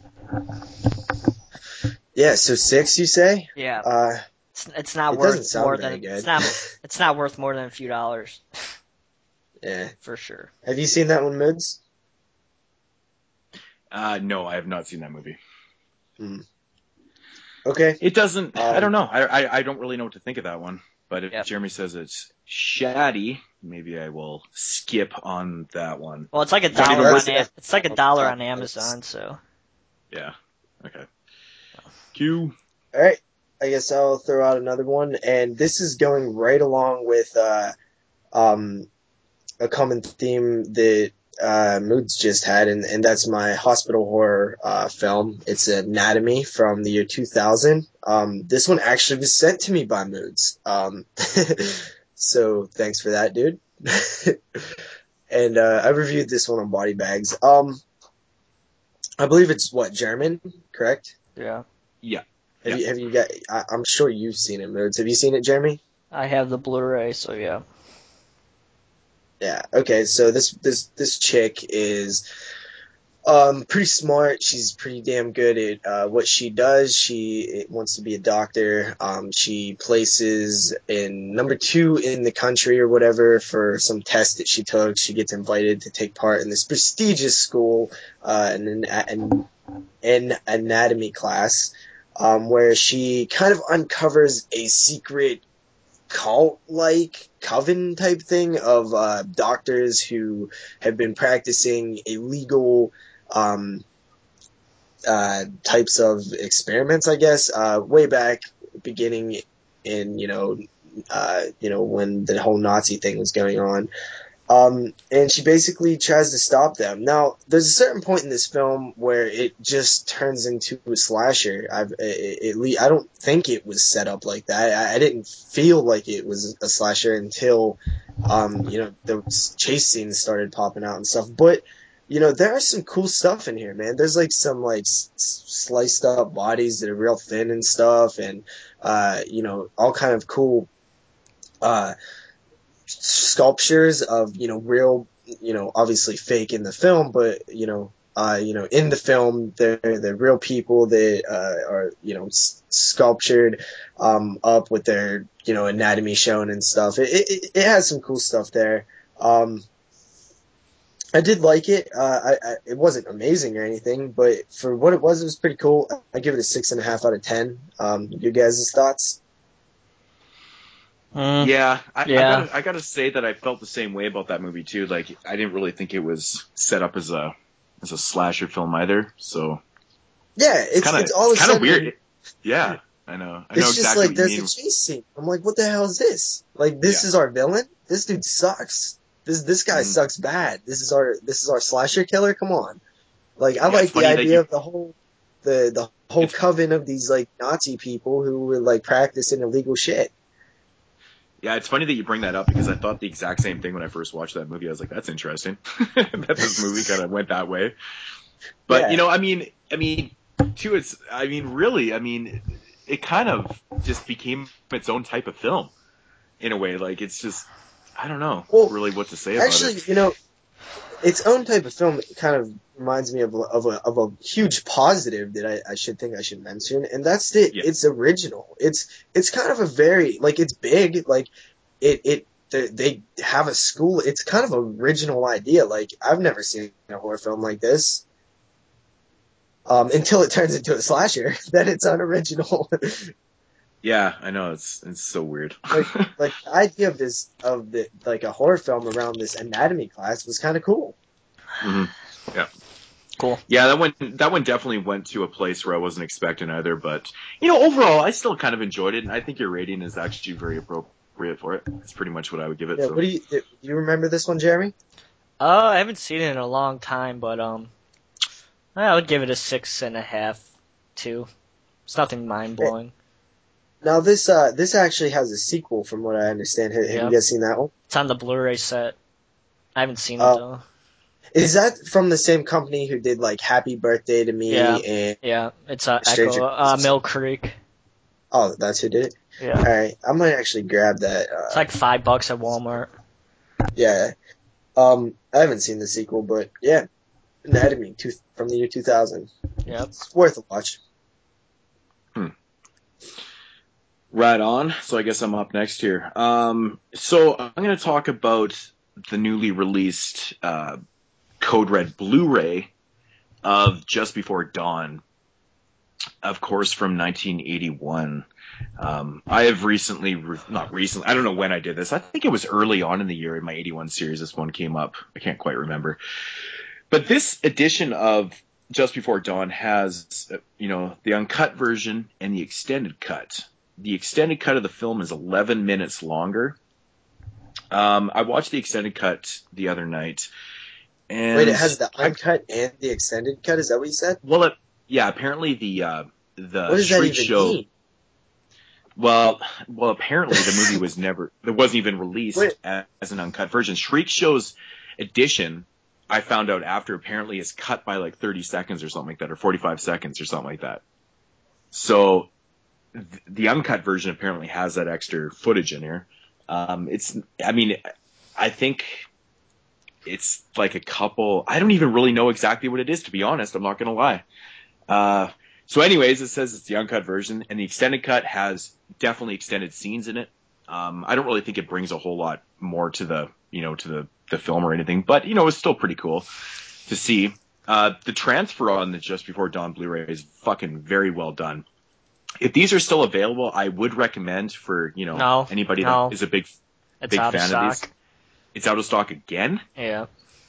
yeah, so six, you say? yeah. Uh, It's, it's not it doesn't worth sound more very than good. it's not it's not worth more than a few dollars Yeah. for sure. Have you seen that one, Moods? Uh, no, I have not seen that movie. Hmm. Okay. It doesn't. Um, I don't know. I, I I don't really know what to think of that one. But if Yep. Jeremy says it's shoddy, maybe I will skip on that one. Well, it's like a Not even dollar on worth Am- it. it's like a dollar on Top Amazon. So Yeah. Okay. Q. All right. I guess I'll throw out another one, and this is going right along with uh, um, a common theme that uh, Moods just had, and, and that's my hospital horror uh, film. It's Anatomy from the year two thousand. Um, this one actually was sent to me by Moods. Um, so thanks for that, dude. And uh, I reviewed this one on Body Bags. Um, I believe it's what, German, correct? yeah, Yeah. Have Yeah. you have you got? I, I'm sure you've seen it, Moods. Have you seen it, Jeremy? I have the Blu-ray. So yeah, Yeah. Okay. So this this this chick is um pretty smart. She's pretty damn good at uh, what she does. She wants to be a doctor. Um, she places in number two in the country or whatever for some test that she took. She gets invited to take part in this prestigious school, uh, in an, an anatomy class, um, where she kind of uncovers a secret cult-like coven type thing of uh, doctors who have been practicing illegal um, uh, types of experiments, I guess, uh, way back beginning in, you know, uh, you know, when the whole Nazi thing was going on. Um, and she basically tries to stop them. Now, there's a certain point in this film where it just turns into a slasher. I've, it, it, I don't think it was set up like that. I, I didn't feel like it was a slasher until, um, you know, the chase scenes started popping out and stuff. But, you know, there are some cool stuff in here, man. There's like some like s- sliced up bodies that are real thin and stuff, and uh, you know, all kind of cool, uh. sculptures of, you know, real, you know, obviously fake in the film, but, you know, uh, you know, in the film, they're, they're real people that, uh, are, you know, s- sculptured, um, up with their, you know, anatomy shown and stuff. It, it, it has some cool stuff there. Um, I did like it. Uh, I, I, it wasn't amazing or anything, but for what it was, it was pretty cool. I give it a six and a half out of ten. Um, you guys' thoughts? Mm, Yeah, I, I yeah. gotta I gotta say that I felt the same way about that movie too. Like I didn't really think it was set up as a as a slasher film either. So Yeah, it's it's kind of it's all of a it's kind of sudden. weird. Yeah, I know. I know It's just exactly like what you there's a mean. chase scene. I'm like, what the hell is this? Like, this Yeah. is our villain. This dude sucks. This this guy Mhm. sucks bad. This is our this is our slasher killer. Come on. Like, I Yeah, like it's the funny that idea you. of the whole the the whole It's, coven of these like Nazi people who were like practicing illegal shit. yeah, it's funny that you bring that up because I thought the exact same thing when I first watched that movie. I was like, that's interesting that this movie kind of went that way. But Yeah. you know, I mean, I mean, too, it's, I mean, really, I mean, it kind of just became its own type of film in a way. Like it's just, I don't know Well, really what to say about actually, it. you know, its own type of film kind of reminds me of a, of a of a huge positive that I, I should think I should mention, and that's that Yeah, it's original. It's it's kind of a very like it's big, like it it they, they have a school. It's kind of an original idea. Like I've never seen a horror film like this. Um, until it turns into a slasher, then it's unoriginal. yeah, I know it's it's so weird. like like the idea of this of the like a horror film around this anatomy class was kind of cool. hmm Yeah. Cool. Yeah, that one that one definitely went to a place where I wasn't expecting either. But you know, overall, I still kind of enjoyed it, and I think your rating is actually very appropriate for it. It's pretty much what I would give it. Yeah, So what do you do? You remember this one, Jeremy? Uh, I haven't seen it in a long time, but um, I would give it a six and a half, two. It's nothing mind blowing. Now this uh this actually has a sequel from what I understand. Have, have you Yep. guys seen that one? It's on the Blu-ray set. I haven't seen it Uh, though. is that from the same company who did like Happy Birthday to Me Yeah. and Yeah, it's uh, Stranger Echo, uh, Things? Mill Creek. Oh, that's who did it. Yeah. All right, I might actually grab that. Uh, It's like five bucks at Walmart. yeah. Um, I haven't seen the sequel, but yeah, Anatomy two, from the year two thousand. Yep. It's worth a watch. Hmm. Right on. So I guess I'm up next here. Um, so I'm going to talk about the newly released uh, Code Red Blu-ray of Just Before Dawn, of course, from nineteen eighty-one. Um, I have recently, re- not recently, I don't know when I did this. I think it was early on in the year in my eighty-one series. This one came up. I can't quite remember. But this edition of Just Before Dawn has, you know, the uncut version and the extended cut. The extended cut of the film is eleven minutes longer. Um, I watched the extended cut the other night. And Wait, it has the I, uncut and the extended cut. Is that what you said? well, it, yeah, apparently the uh, the What does that Shriek even Show. mean? Well, well, apparently the movie was never, it wasn't even released Wait. as an uncut version. Shriek Show's edition, I found out after, apparently is cut by like thirty seconds or something like that, or forty-five seconds or something like that. So th- the uncut version apparently has that extra footage in here. Um, it's, I mean, I think it's like a couple, I don't even really know exactly what it is, to be honest. I'm not going to lie. Uh, So anyways, it says it's the uncut version, and the extended cut has definitely extended scenes in it. Um, I don't really think it brings a whole lot more to the, you know, to the, the film or anything, but, you know, it's still pretty cool to see. Uh, the transfer on the Just Before Dawn Blu-ray is fucking very well done. If these are still available, I would recommend for, you know, No, anybody no. that is a big, It's big out of fan stock. of these. It's out of stock again? Yeah.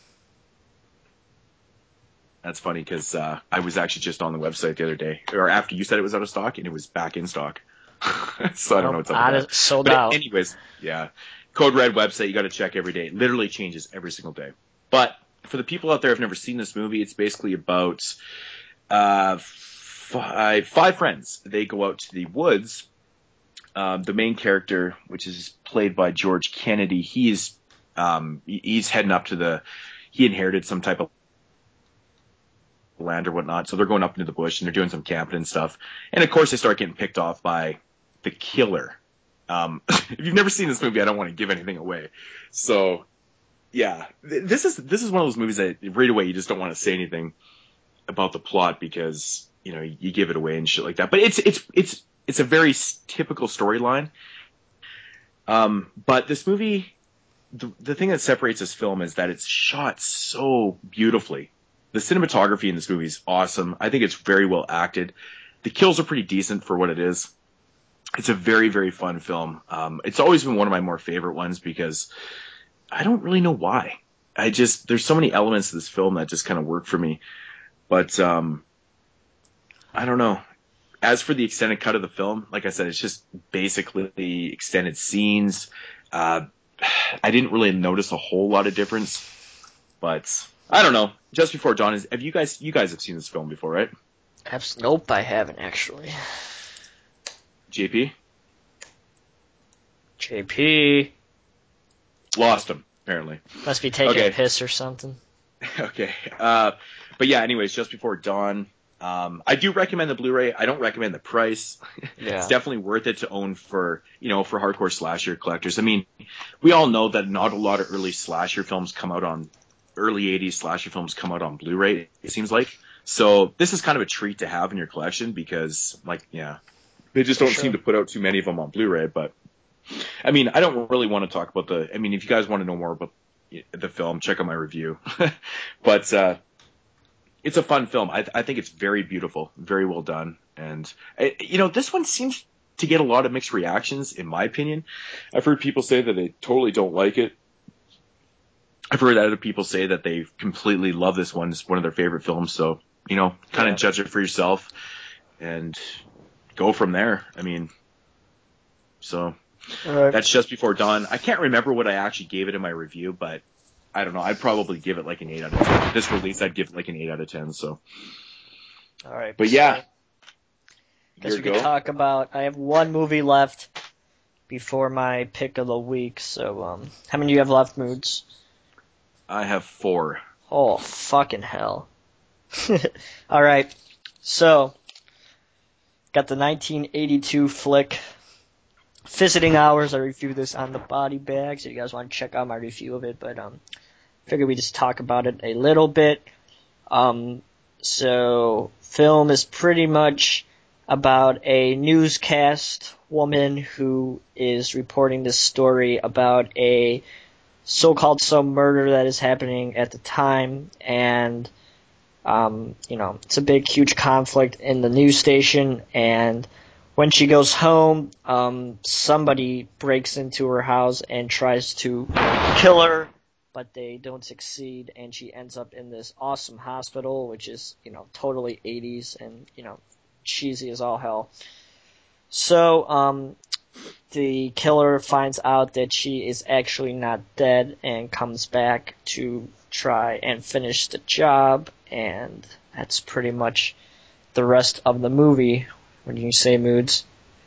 That's funny because uh, I was actually just on the website the other day, or after you said it was out of stock, and it was back in stock. So I don't know what's up Out with of- that. sold But out. anyways, yeah. Code Red website, you got to check every day. It literally changes every single day. But for the people out there who've never seen this movie, it's basically about uh, five, five friends. They go out to the woods. Um, the main character, which is played by George Kennedy, he's um, he's heading up to the. He inherited some type of land or whatnot, so they're going up into the bush and they're doing some camping and stuff. And of course, they start getting picked off by the killer Um, if you've never seen this movie, I don't want to give anything away. So, yeah, this is this is one of those movies that right away you just don't want to say anything about the plot because you know you give it away and shit like that. But it's it's it's it's a very typical storyline. Um, but this movie, the the thing that separates this film is that it's shot so beautifully. The cinematography in this movie is awesome. I think it's very well acted. The kills are pretty decent for what it is. It's a very, very fun film. Um, it's always been one of my more favorite ones because I don't really know why. I just, there's so many elements of this film that just kind of work for me. But, um, I don't know. As for the extended cut of the film, like I said, it's just basically the extended scenes. Uh, I didn't really notice a whole lot of difference, but I don't know. Just Before Dawn is, have you guys, you guys have seen this film before, right? Abs- nope, I haven't actually. J P? J P. Lost him, apparently. Must be taking okay. a piss or something. Okay. Uh, but yeah, anyways, Just Before Dawn. Um, I do recommend the Blu-ray. I don't recommend the price. Yeah. It's definitely worth it to own for, you know, for hardcore slasher collectors. I mean, we all know that not a lot of early slasher films come out on, early eighties slasher films come out on Blu-ray, it seems like. So this is kind of a treat to have in your collection because, like, yeah, they just don't sure. seem to put out too many of them on Blu-ray. But, I mean, I don't really want to talk about the, I mean, if you guys want to know more about the film, check out my review. But, uh, it's a fun film. I, I think it's very beautiful, very well done. And, you know, this one seems to get a lot of mixed reactions, in my opinion. I've heard people say that they totally don't like it. I've heard other people say that they completely love this one. It's one of their favorite films. So, you know, kind of yeah. judge it for yourself and go from there. I mean, so right. That's Just Before Dawn. I can't remember what I actually gave it in my review, but I don't know. I'd probably give it like an eight out of ten. This release, I'd give it like an eight out of ten. So, all right. but yeah, So, guess your we could go. talk about. I have one movie left before my pick of the week. So, um, how many do you have left, Moods? I have four. Oh, fucking hell. All right. So, got the nineteen eighty-two flick Visiting Hours. I reviewed this on the Body Bag, so you guys want to check out my review of it. But um, figured we just talk about it a little bit. Um, so, film is pretty much about a newscast woman who is reporting this story about a so-called some murder that is happening at the time, and um, you know, it's a big, huge conflict in the news station, and when she goes home, um, somebody breaks into her house and tries to kill her, but they don't succeed, and she ends up in this awesome hospital, which is, you know, totally eighties and, you know, cheesy as all hell. So, um, the killer finds out that she is actually not dead and comes back to try and finish the job, and that's pretty much the rest of the movie. What do you say, Moods?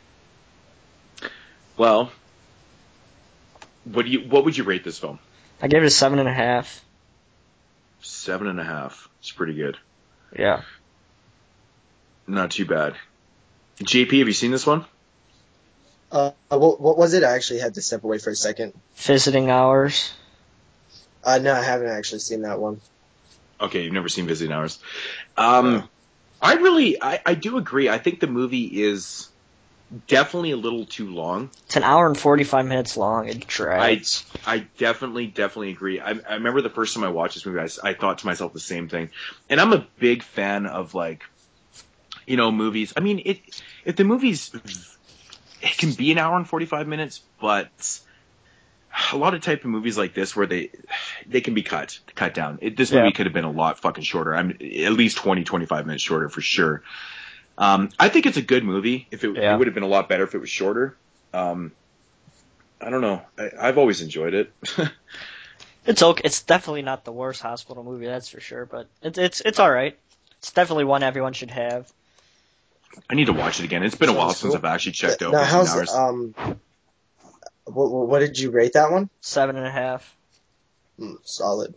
Well, what do you? What would you rate this film? I gave it a seven and a half. Seven and a half. It's pretty good. Yeah. Not too bad. J P, have you seen this one? Uh, what, what was it? I actually had to step away for a second. Visiting Hours. Uh, no, I haven't actually seen that one. Okay, you've never seen Visiting Hours. Um, No. I really, I, I do agree. I think the movie is definitely a little too long. It's an hour and forty-five minutes long. It drags. I, I definitely, definitely agree. I, I remember the first time I watched this movie, I, I thought to myself the same thing. And I'm a big fan of, like, you know, movies. I mean, it if the movie's, it can be an hour and forty-five minutes, but a lot of type of movies like this where they they can be cut cut down. It, this movie Yeah. could have been a lot fucking shorter. I'm at least twenty, twenty-five minutes shorter for sure. Um, I think it's a good movie. If it, Yeah. it would have been a lot better if it was shorter. Um, I don't know. I, I've always enjoyed it. It's okay. It's definitely not the worst hospital movie, that's for sure. But it's it's it's all right. It's definitely one everyone should have. I need to watch it again. It's been a while Sounds since cool. I've actually checked out Now, Visiting how's Hours. um, what, what did you rate that one? Seven and a half. Mm, solid.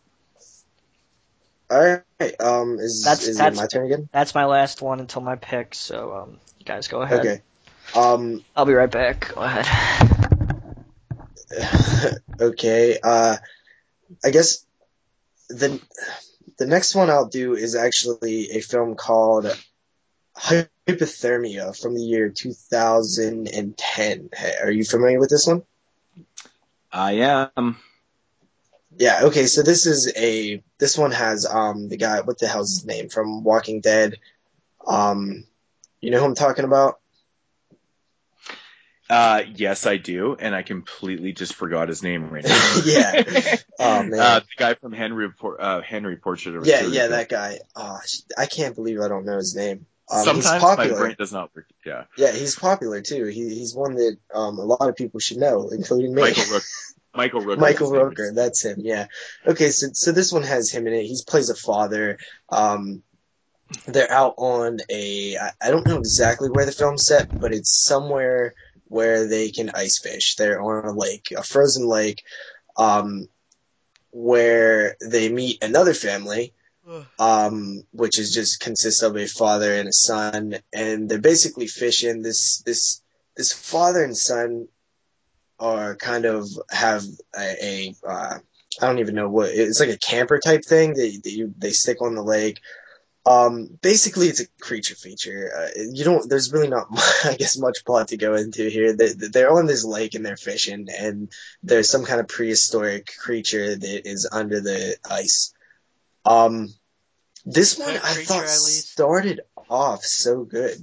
All right. Um, is That's is that's it my turn again? that's my last one until my pick. So um, you guys go ahead. Okay. Um, I'll be right back. Go ahead. okay. Uh, I guess the the next one I'll do is actually a film called Hypothermia from the year two thousand ten. Are you familiar with this one? I am. Yeah, okay, so this is a, this one has, um, the guy, what the hell's his name, from Walking Dead, um, you know who I'm talking about? Uh, yes, I do, and I completely just forgot his name right now. Yeah. Oh, man. Uh, the guy from Henry, uh, Henry Portrait of a Yeah, Serial yeah, Killer. that guy. Oh, I can't believe I don't know his name. Um, he's Sometimes my popular. brain does not work. Yeah. Yeah, he's popular too. He, he's one that, um, a lot of people should know, including me. Michael Rook. Michael Rooker. Michael his name Rooker, is. that's him, yeah. Okay, so so this one has him in it. He plays a father. Um, they're out on a, I, I don't know exactly where the film's set, but it's somewhere where they can ice fish. They're on a lake, a frozen lake, um, where they meet another family, um, which is just consists of a father and a son, and they're basically fishing. This this this father and son are kind of have a, a uh, I don't even know what it's like, a camper type thing. They they, they stick on the lake. Um, basically, it's a creature feature. Uh, you don't. There's really not, I guess, much plot to go into here. They, they're on this lake and they're fishing, and there's some kind of prehistoric creature that is under the ice. Um, this one Good I creature, thought at least. started off so good.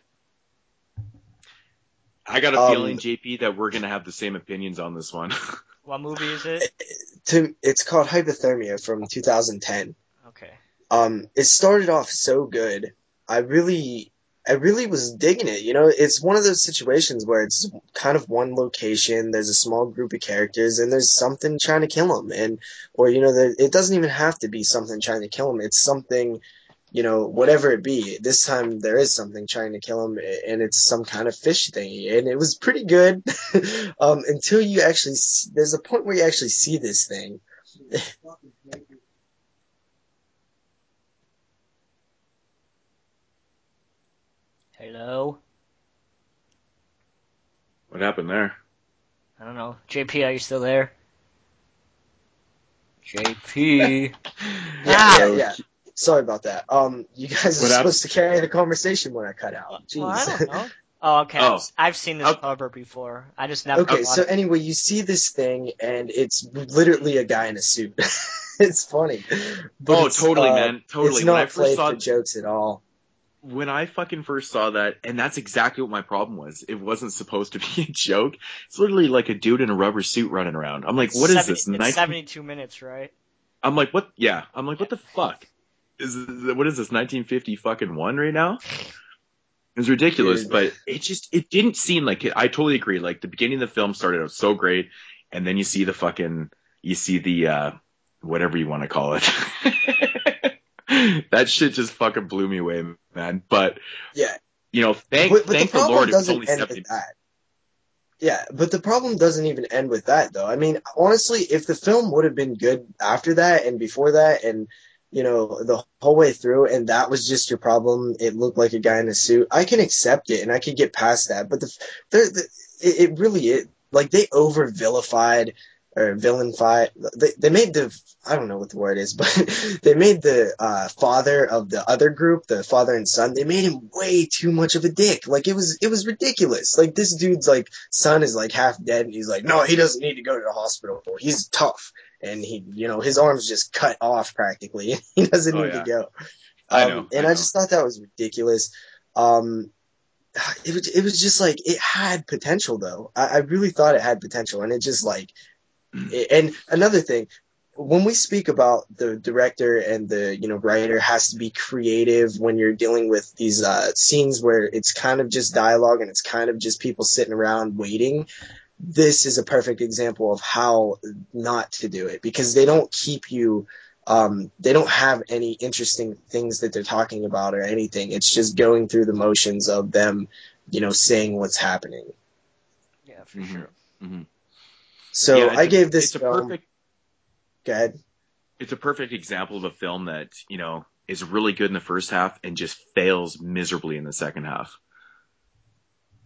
I got a Um, feeling, J P, that we're gonna have the same opinions on this one. What movie is it? to, it's called Hypothermia from two thousand ten. Okay. Um, it started off so good. I really, I really was digging it. You know, it's one of those situations where it's kind of one location. There's a small group of characters, and there's something trying to kill them, and or you know, there, it doesn't even have to be something trying to kill them. It's something, you know, whatever it be. This time there is something trying to kill them, and it's some kind of fish thingy, and it was pretty good. um, until you actually, see, there's a point where you actually see this thing. Hello? What happened there? I don't know. J P, are you still there? J P. Yeah, Ah! yeah, yeah. Sorry about that. Um, you guys are What supposed to carry the conversation when I cut out. Well, Jeez. I don't know. Oh, okay. Oh. I've, I've seen this Okay. cover before. I just never Okay, caught so it. anyway, you see this thing, and it's literally a guy in a suit. It's funny, but Oh, it's, totally, uh, man. Totally. it's When I not first played saw for jokes at all. when I fucking first saw that, and that's exactly what my problem was. It wasn't supposed to be a joke. It's literally like a dude in a rubber suit running around. I'm like, It's what is seventy, this? It's nineteen seventy-two minutes, right? I'm like, what? Yeah. I'm like, what the fuck? Is this, what is this? nineteen fifty fucking one right now? It was ridiculous, Dude. but it just it didn't seem like it. I totally agree. Like the beginning of the film started out so great, and then you see the fucking you see the uh whatever you want to call it. That shit just fucking blew me away, man. But Yeah, you know, thank but, but the thank the problem Lord it was doesn't only end seventy. with that. Yeah, but the problem doesn't even end with that, though. I mean, honestly, if the film would have been good after that and before that, and you know, the whole way through, and that was just your problem, it looked like a guy in a suit, I can accept it and I could get past that. But the, the, the it, it really, it like they over vilified or villainified. They they made the, I don't know what the word is, but they made the uh, father of the other group, the father and son, they made him way too much of a dick. Like it was it was ridiculous. Like this dude's like son is like half dead, and he's like, no, he doesn't need to go to the hospital. He's tough, and he, you know, his arm's just cut off practically. He doesn't Oh need yeah, to go. I Um, know, and I I know. just thought that was ridiculous. Um, it was it was just like it had potential though. I, I really thought it had potential, and it just like. And another thing, when we speak about the director and the, you know, writer has to be creative when you're dealing with these uh, scenes where it's kind of just dialogue and it's kind of just people sitting around waiting, this is a perfect example of how not to do it, because they don't keep you, um, they don't have any interesting things that they're talking about or anything. It's just going through the motions of them, you know, saying what's happening. Yeah, for Mm-hmm. sure. Mm-hmm. So Yeah, it's I a, gave this it's a film. perfect Go ahead. it's a perfect example of a film that you know is really good in the first half and just fails miserably in the second half.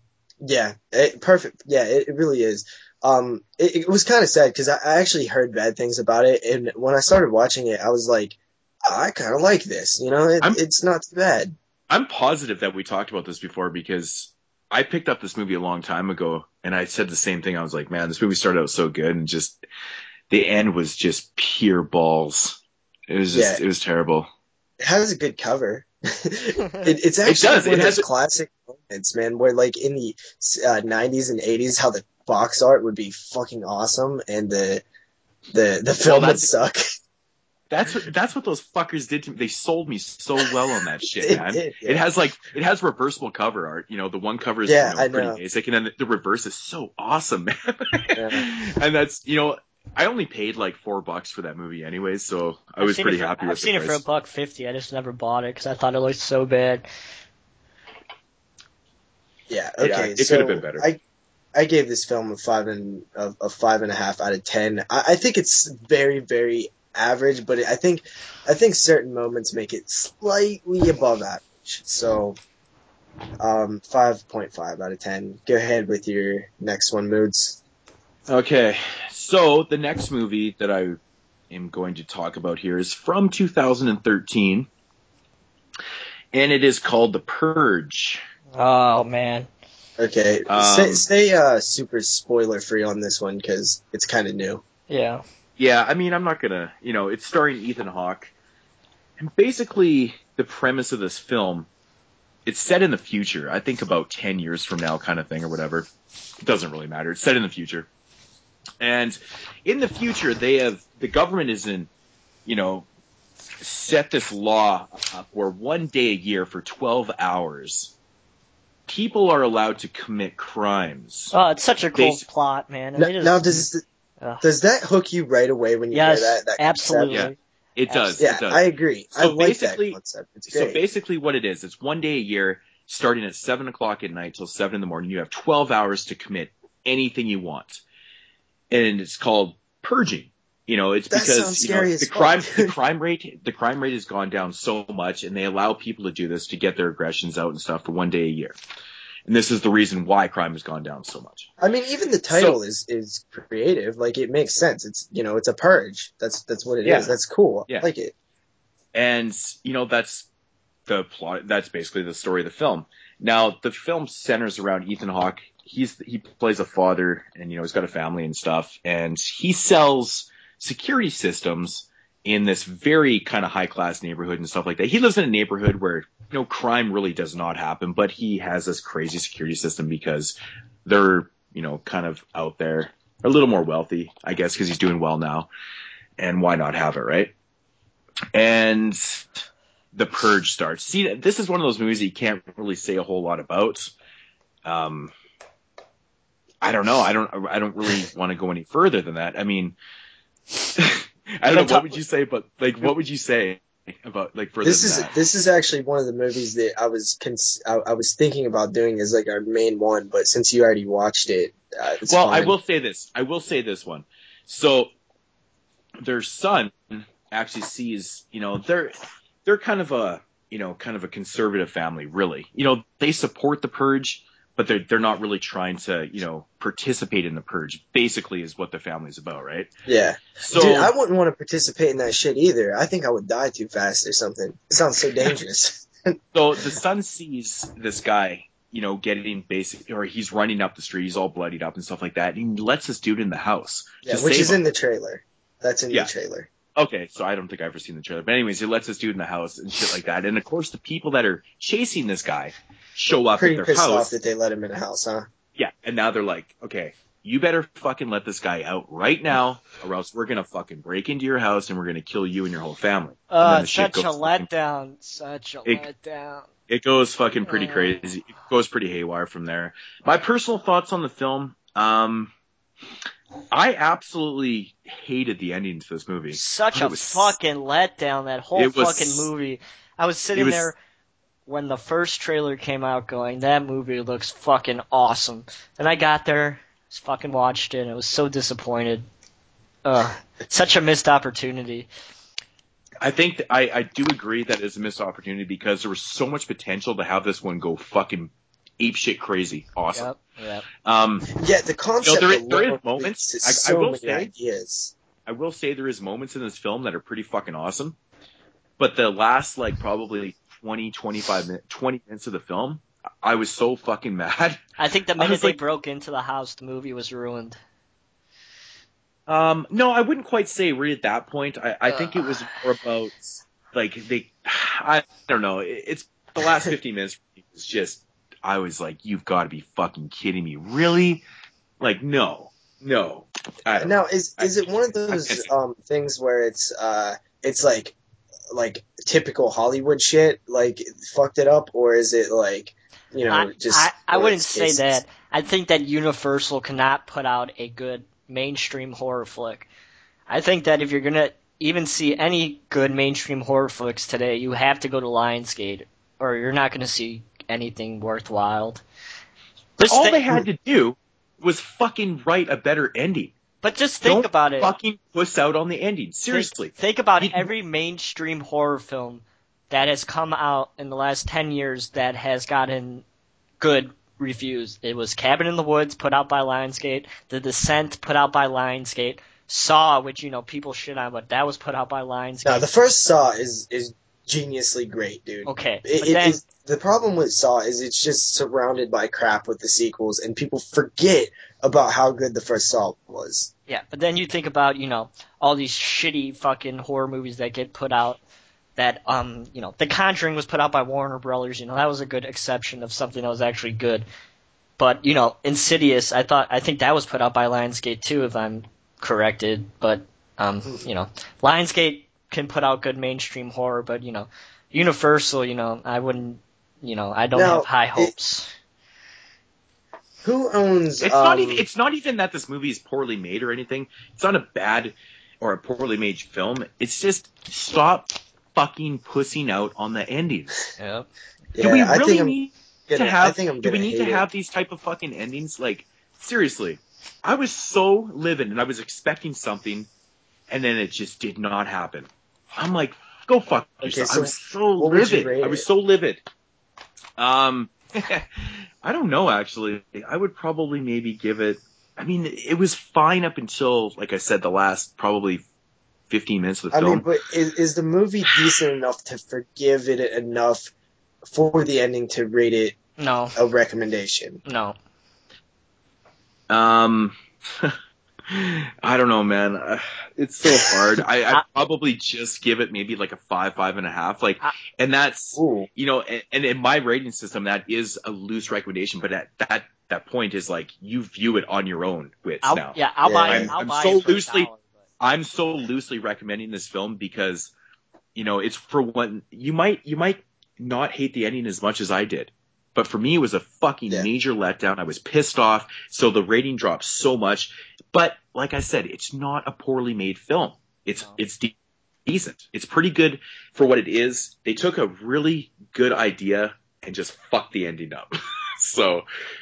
Yeah, it, perfect. Yeah, it, it really is. Um, it, it was kind of sad because I, I actually heard bad things about it, and when I started watching it, I was like, I kind of like this. You know, it, I'm it's not too bad. I'm positive that we talked about this before because I picked up this movie a long time ago and I said the same thing. I was like, man, this movie started out so good and just the end was just pure balls. It was Yeah, just it was terrible. it has a good cover. it, it's It actually does. one It of has those classic moments, man, where like in the uh, nineties and eighties, how the box art would be fucking awesome, and the the the well, film would that's suck. that's what that's what those fuckers did to me. They sold me so well on that shit, It man. did, It yeah. has like it has reversible cover art. You know, the one cover is you Yeah, know I pretty know. basic, and then the, the reverse is so awesome, man. Yeah. And that's you know I only paid like four bucks for that movie anyways, so I I've was seen pretty it for, happy I've with the seen it for a price. buck fifty. I just never bought it because I thought it looked so bad. Yeah. Yeah, Okay. it could have been So better. I I gave this film a five and a, a five and a half out of ten. I, I think it's very very average, but I think I think certain moments make it slightly above average. So um, five point five out of ten. Go ahead with your next one, Moods. Okay, so the next movie that I am going to talk about here is from two thousand thirteen, and it is called The Purge. Oh man. Okay, Um, stay, stay uh, super spoiler free on this one because it's kind of new. Yeah. Yeah, I mean, I'm not gonna, you know, it's starring Ethan Hawke, and basically the premise of this film, it's set in the future. I think about ten years from now, kind of thing, or whatever. It doesn't really matter. It's set in the future. And in the future, they have the government is in, you know, set this law up where one day a year for twelve hours, people are allowed to commit crimes. Oh, it's such a cool Basi- plot, man. And Now, they just, now does Ugh. does that hook you right away when you yes, hear that? That absolutely. concept? Yeah, it does. Yeah, It does. I agree. I So like that basically, concept. It's so great. basically, what it is, it's one day a year, starting at seven o'clock at night till seven in the morning. You have twelve hours to commit anything you want, and it's called purging. You know, it's That because sounds you know scary the as fuck, crime the dude. crime rate the crime rate has gone down so much, and they allow people to do this to get their aggressions out and stuff for one day a year. And this is the reason why crime has gone down so much. I mean, even the So title is is creative. Like, it makes sense. It's you know, it's a purge. That's that's what it is. yeah, That's cool. I yeah, like it. and you know that's the plot. That's basically the story of the film. Now the film centers around Ethan Hawke. He's he plays a father, and you know he's got a family and stuff, and he sells security systems in this very kind of high class neighborhood and stuff like that. He lives in a neighborhood where you know crime really does not happen, but he has this crazy security system because they're you know kind of out there, a little more wealthy, I guess, because he's doing well now, and why not have it, right? And The Purge starts. See, this is one of those movies that you can't really say a whole lot about. Um, I don't know. I don't. I don't really want to go any further than that. I mean, I don't know. What would you say? But like, what would you say about like further This than is that? this is actually one of the movies that I was cons- I, I was thinking about doing as like our main one, but since you already watched it, uh, it's Well, fine. I will say this. I will say this one. So their son actually sees. You know, they're they're kind of a you know kind of a conservative family, really. You know, they support the Purge, but they're they're not really trying to you know participate in the Purge. Basically, is what the family's about, right? Yeah. So, Dude, I wouldn't want to participate in that shit either. I think I would die too fast or something. It sounds so dangerous. so the son sees this guy, you know, getting basic, or he's running up the street, he's all bloodied up and stuff like that, and he lets this dude in the house Yeah, to which save is him. in the trailer. That's in Yeah. the trailer. Okay, so I don't think I've ever seen the trailer, but anyways, he lets this dude in the house and shit like that, and of course the people that are chasing this guy show up Pretty at their pissed house. off that they let him in a house, huh? Yeah, and now they're like, okay, you better fucking let this guy out right now, or else we're gonna fucking break into your house and we're gonna kill you and your whole family. And then Uh, the shit such a goes fucking- letdown. Such a It- letdown. It goes fucking pretty Uh. crazy. It goes pretty haywire from there. My personal thoughts on the film, um, I absolutely hated the ending to this movie. Such It a was- fucking letdown, that whole It was- fucking movie. I was sitting was- there when the first trailer came out going, that movie looks fucking awesome. Then I got there, just fucking watched it, and I was so disappointed. Ugh. Such a missed opportunity. I think that I, I do agree that it's a missed opportunity because there was so much potential to have this one go fucking apeshit crazy awesome. Yep. Yeah. Um, Yeah, the concept. you know, there, is, there alone is moments. leads to I, so I will many say, ideas. I will say there is moments in this film that are pretty fucking awesome. But the last like probably twenty, twenty-five minutes, twenty minutes of the film, I was so fucking mad. I think the I minute was they like- broke into the house, the movie was ruined. Um, no, I wouldn't quite say right at that point. I, I think it Ugh. was more about like they, I don't know. It, it's the last fifteen minutes was just, I was like, you've got to be fucking kidding me. Really? Like, no, no. I don't Now, know. is is it one of those um things where it's uh it's like like typical Hollywood shit, like fucked it up, or is it like, you know, I, just I, I one of wouldn't those say cases? that. I think that Universal cannot put out a good mainstream horror flick. I think that if you're gonna even see any good mainstream horror flicks today, you have to go to Lionsgate, or you're not gonna see anything worthwhile. Just All thi- they had to do was fucking write a better ending. But just think Don't about it. fucking puss out on the ending. Seriously. Think, think about You- every mainstream horror film that has come out in the last ten years that has gotten good reviews. It was Cabin in the Woods, put out by Lionsgate. The Descent, put out by Lionsgate. Saw, which, you know, people shit on, but that was put out by Lionsgate. No, the first Saw is is geniusly great, dude. Okay, It, but it then... is- the problem with Saw is it's just surrounded by crap with the sequels, and people forget about how good the first Saw was. Yeah, but then you think about, you know, all these shitty fucking horror movies that get put out that, um, you know, The Conjuring was put out by Warner Brothers, you know, that was a good exception of something that was actually good. But, you know, Insidious, I thought, I think that was put out by Lionsgate too, if I'm corrected, but, um, you know, Lionsgate can put out good mainstream horror, but, you know, Universal, you know, I wouldn't, you know, I don't Now, have high it- hopes. Who owns? It's um, not even. It's not even that this movie is poorly made or anything. It's not a bad or a poorly made film. It's just stop fucking pussing out on the endings. Yep. yeah, do we I really think I'm need gonna, to have? I think I'm do we gonna need to hate have it. these type of fucking endings? Like seriously, I was so livid and I was expecting something, and then it just did not happen. I'm like, go fuck Okay, yourself. so I was so what would you livid. rate I was it? so livid. Um, I don't know actually. I would probably maybe give it. I mean, it was fine up until, like I said, the last probably fifteen minutes of the I film. mean, but is, is the movie decent enough to forgive it enough for the ending to rate it No, a recommendation? no. Um, I don't know, man. Uh, It's so hard. I I probably just give it maybe like a five, five and a half. Like, I- and that's Ooh. you know, and, and in my rating system, that is a loose recommendation. But at that that point is like you view it on your own wits I'll, now. yeah, I'll Yeah. buy it. I'm- I'll I'm buy so it for a loosely- dollar, but- I'm so loosely recommending this film because, you know, it's for one, you might, you might not hate the ending as much as I did, but for me, it was a fucking Yeah. major letdown. I was pissed off. So the rating dropped so much, but like I said, it's not a poorly made film. It's, No. it's de- decent. It's pretty good for what it is. They took a really good idea and just fucked the ending up. So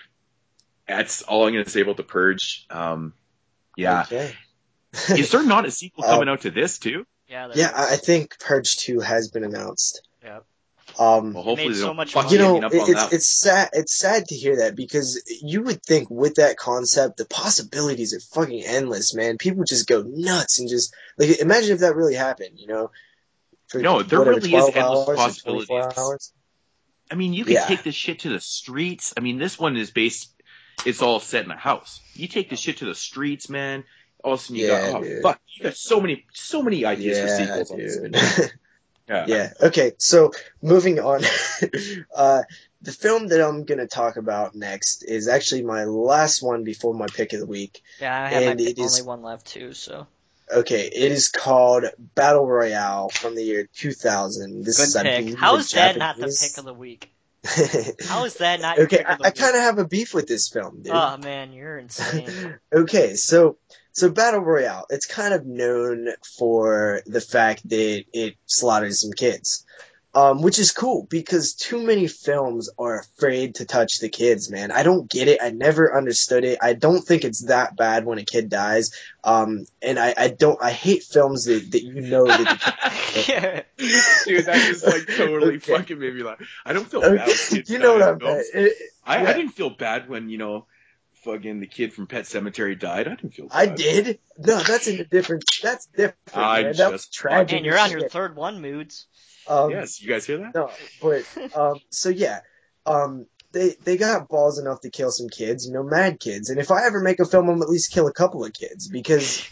that's all I'm going to say about The Purge. Um, yeah. Okay. Is there not a sequel Um, coming out to this too? Yeah, there Yeah, is. I I think Purge two has been announced. Yep. Um, Well, hopefully made they so don't much fuck money. you know, me up it- on it's that. it's sad. It's sad to hear that because you would think with that concept, the possibilities are fucking endless, man. People just go nuts and just like imagine if that really happened. You know, for No, there whatever, really is twelve endless hours or possibilities. twenty-four hours. I mean, you could Yeah. take this shit to the streets. I mean, this one is based. It's all set in a house. You take this shit to the streets, man. All of a sudden you Yeah, got oh dude. fuck, you got so many, so many ideas for Yeah, sequels. On this. dude. Yeah. Yeah. Okay. So moving on, uh, the film that I'm gonna talk about next is actually my last one before my pick of the week. Yeah, I have And my it only is- one left too. So Okay, it is called Battle Royale from the year two thousand. This good is, I pick. believe, How a is that not the Japanese- pick of the week? How is that not your Okay, pick I, of the I week? kind of have a beef with this film, dude. Oh man, you're insane. Okay, so so Battle Royale, it's kind of known for the fact that it slaughters some kids. Um, which is cool because too many films are afraid to touch the kids, man. I don't get it. I never understood it. I don't think it's that bad when a kid dies. Um, and I, I don't, I hate films that, that you know that Yeah. Dude, that just like totally Okay. fucking made me laugh. I don't feel bad. When Okay, kids you know die what in I'm saying. films. It- I, yeah. I didn't feel bad when, you know, fucking the kid from Pet Sematary died, I didn't feel bad. I did. No, that's in a different. That's different. I'm man. That was just tragic. Man, you're as on your shit. third one, Moods. Um, Yes, you guys hear that? No, but um, so yeah, um, they they got balls enough to kill some kids, you know, mad kids. And if I ever make a film, I'm at least kill a couple of kids because,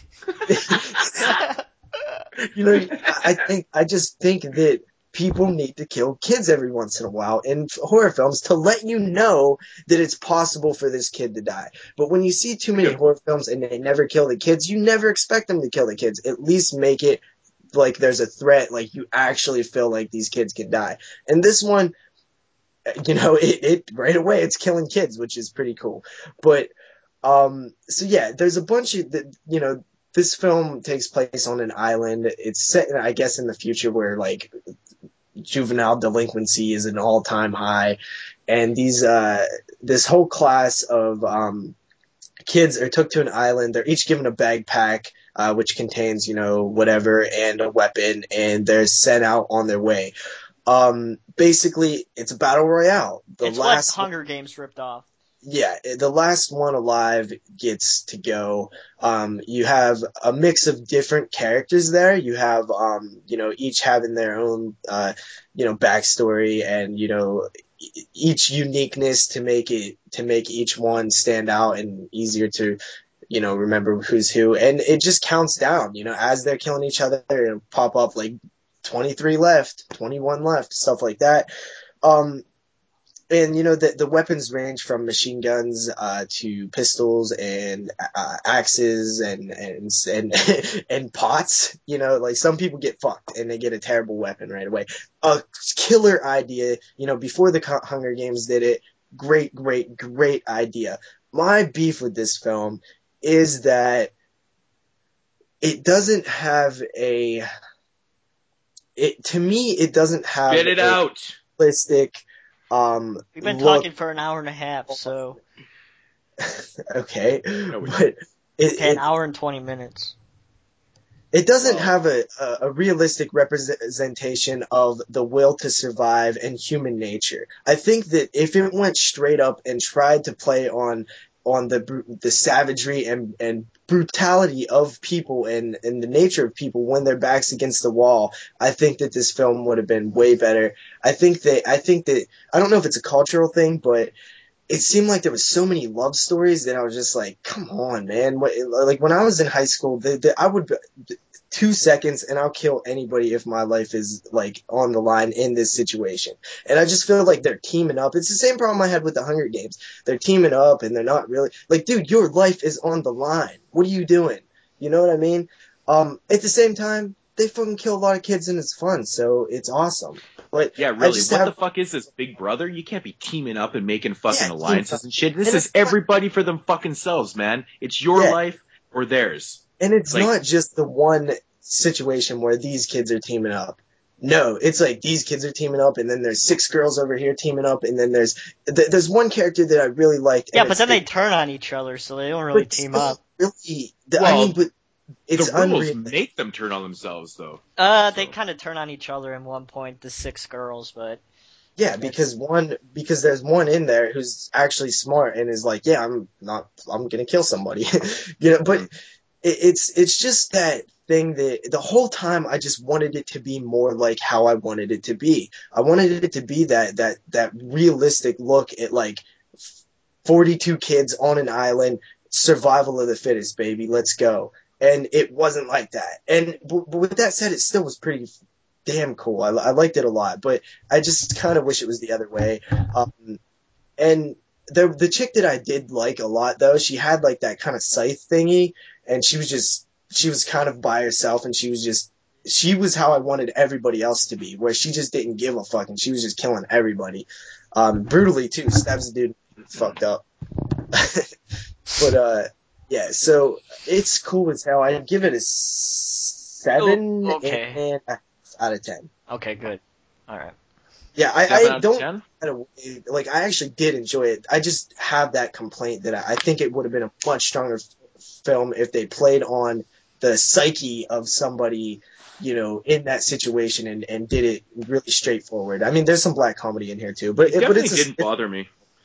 you know, I I think I just think that people need to kill kids every once in a while in horror films to let you know that it's possible for this kid to die. But when you see too many Yeah. horror films and they never kill the kids, you never expect them to kill the kids. At least make it like there's a threat, like you actually feel like these kids could die. And this one, you know, it, it right away it's killing kids, which is pretty cool. But um, so yeah, there's a bunch of the, you know, this film takes place on an island. It's set, in, I guess, in the future where like juvenile delinquency is an all-time high, and these uh, this whole class of um, kids are took to an island. They're each given a backpack, uh, which contains, you know, whatever and a weapon, and they're sent out on their way. Um, basically, it's a battle royale. The It's what last, Hunger Games ripped off. yeah, the last one alive gets to go. Um, you have a mix of different characters there. You have, um, you know, each having their own, uh, you know, backstory and, you know, e- each uniqueness to make it, to make each one stand out and easier to, you know, remember who's who. And it just counts down, you know, as they're killing each other, it'll pop up like twenty-three left, twenty-one left, stuff like that. Um, and you know the the weapons range from machine guns uh, to pistols and uh, axes and and and and pots. You know, like some people get fucked and they get a terrible weapon right away. A killer idea. You know, before the Hunger Games did it, great, great, great idea. My beef with this film is that it doesn't have a. It to me, it doesn't have Get it a out. realistic. Um, We've been look, talking for an hour and a half, so okay, No, we but don't. it, okay, an it hour and twenty minutes. it doesn't Wow. have a, a, a realistic representation of the will to survive and human nature. I think that if it went straight up and tried to play on on the bru- the savagery and, and brutality of people and, and the nature of people when their backs against the wall, I think that this film would have been way better. I think that I think that I don't know if it's a cultural thing, but it seemed like there was so many love stories that I was just like, come on, man. What, like when I was in high school, the, the, I would two seconds and I'll kill anybody if my life is like on the line in this situation. And I just feel like they're teaming up. It's the same problem I had with the Hunger Games. They're teaming up and they're not really like, dude, your life is on the line. What are you doing? You know what I mean? Um, at the same time, they fucking kill a lot of kids and it's fun, so it's awesome. But Yeah, I really. just What have, the fuck is this, Big Brother? You can't be teaming up and making fucking Yeah, alliances and shit. This and is it's not- everybody for them fucking selves, man. It's your Yeah. life or theirs. And it's Like- not just the one situation where these kids are teaming up. No, it's like these kids are teaming up, and then there's six girls over here teaming up, and then there's th- there's one character that I really liked. Yeah, and but it's then they the- turn on each other, so they don't really but team still up. Really, the, I Well, mean, but it's the rules unreal. make them turn on themselves, though. Uh, they So- kind of turn on each other in one point, the six girls, but Yeah, because one because there's one in there who's actually smart and is like, yeah, I'm not, I'm gonna kill somebody, you know. But Mhm. it, it's it's just that thing that the whole time I just wanted it to be more like how I wanted it to be. I wanted it to be that that that realistic look at like forty-two kids on an island, survival of the fittest, baby, let's go. And it wasn't like that. And but, but with that said, it still was pretty damn cool. I, I liked it a lot, but I just kind of wish it was the other way. Um, and the the chick that I did like a lot though, she had like that kind of scythe thingy, and she was just she was kind of by herself, and she was just she was how I wanted everybody else to be, where she just didn't give a fuck, and she was just killing everybody, um, brutally too. Stabs the dude, fucked up. But uh, yeah, so it's cool as hell. I'd give it a seven Oh, okay. and a half out of ten. okay, good. All right. Yeah, I, Seven I out of don't ten? like. I actually did enjoy it. I just have that complaint that I, I think it would have been a much stronger f- film if they played on the psyche of somebody, you know, in that situation and, and did it really straightforward. I mean, there's some black comedy in here too, but It it, but definitely it's a, didn't bother me.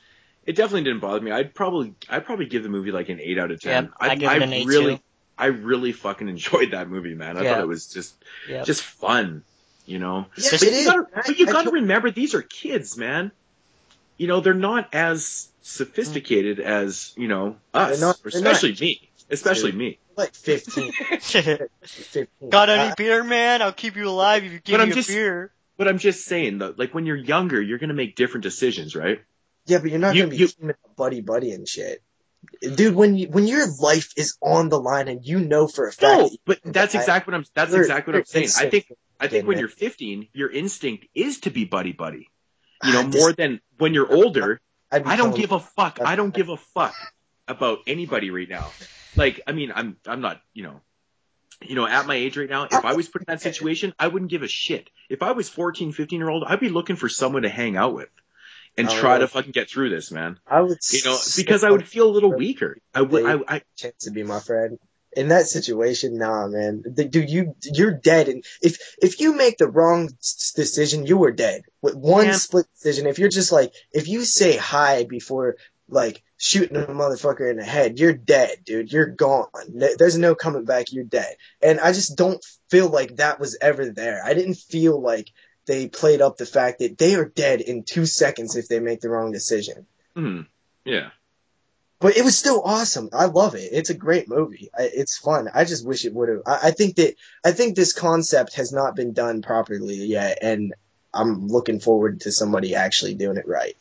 it definitely didn't bother me. I'd probably I'd probably give the movie like an eight out of ten. Yep, I give it an eight really too. I really fucking enjoyed that movie, man. I Yeah. thought it was just Yep. just fun, you know. Yeah, but it you is. gotta, I- but you I got to to- remember these are kids, man. You know, they're not as sophisticated as, you know, us, They're not- or they're not especially me, especially dude. me. Like fifteen. fifteen. Got any I- beer, man? I'll keep you alive if you give But I'm me a just- beer. But I'm just saying that, like, when you're younger, you're gonna make different decisions, right? Yeah, but you're not You- gonna be you- teaming up buddy buddy and shit. Dude, when you, when your life is on the line and you know for a fact No, that you but can that's die, exactly what I'm. That's your- exactly what your I'm saying. I instinct think. is I think good, when man. you're fifteen, your instinct is to be buddy buddy. You know, Ah, this- more than when you're older. I'd be I don't killing- give a fuck. I don't give a fuck about anybody right now. Like, I mean, I'm I'm not, you know, you know, at my age right now, if I was put in that situation, I wouldn't give a shit. If I was fourteen, fifteen year old, I'd be looking for someone to hang out with and Oh, try really? to fucking get through this, man. I would, You know, s- because I would feel a little weaker. I would. I, I chance to be my friend. In that situation, nah, man. The- Dude, you you're dead. And if if you make the wrong s- decision, you are dead. With one Yeah. split decision, if you're just like, if you say hi before like shooting a motherfucker in the head, you're dead, dude. You're gone. There- There's no coming back. You're dead. And I just don't feel like that was ever there. I didn't feel like they played up the fact that they are dead in two seconds if they make the wrong decision. hmm, yeah. But it was still awesome. I love it. It's a great movie. I, it's fun. I just wish it would have. I, I think that I think this concept has not been done properly yet, and I'm looking forward to somebody actually doing it right.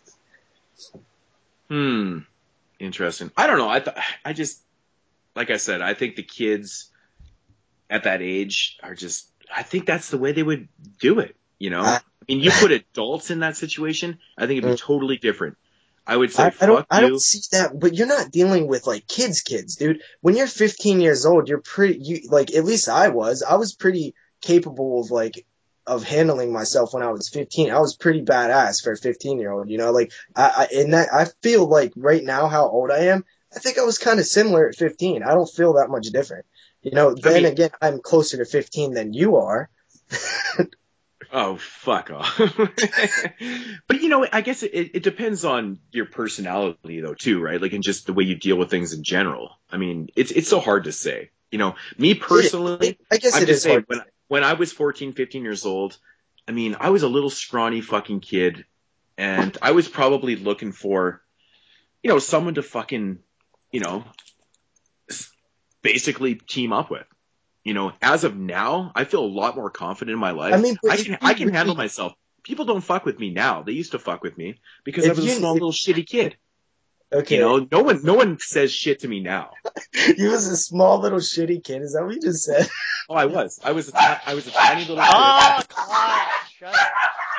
Hmm. Interesting. I don't know. I th- I just, like I said, I think the kids at that age are just. I think that's the way they would do it. You know. I- I mean, you put adults in that situation, I think it'd be Mm. totally different. I would say, I, I don't. fuck I you. don't see that. But you're not dealing with like kids, kids, dude. When you're fifteen years old, you're pretty. You like at least I was. I was pretty capable of like of handling myself when I was fifteen. I was pretty badass for a fifteen year old. You know, like I, I and that I feel like right now how old I am. I think I was kind of similar at fifteen. I don't feel that much different. You know. Then mean- again, I'm closer to fifteen than you are. Oh, fuck off. But, you know, I guess it, it depends on your personality, though, too, right? Like, and just the way you deal with things in general. I mean, it's it's so hard to say. You know, me personally, I guess I'm it just is saying, hard. when, when I was fourteen, fifteen years old, I mean, I was a little scrawny fucking kid, and I was probably looking for, you know, someone to fucking, you know, s- basically team up with. You know, as of now, I feel a lot more confident in my life. I mean, but I if can you I can really- handle myself. People don't fuck with me now. They used to fuck with me because If I was a you- small if- little shitty kid. Okay. You know, no one no one says shit to me now. You was a small little shitty kid. Is that what you just said? Oh, I was. I was a, ti- I was a tiny little kid. Oh, Clyde, shut up.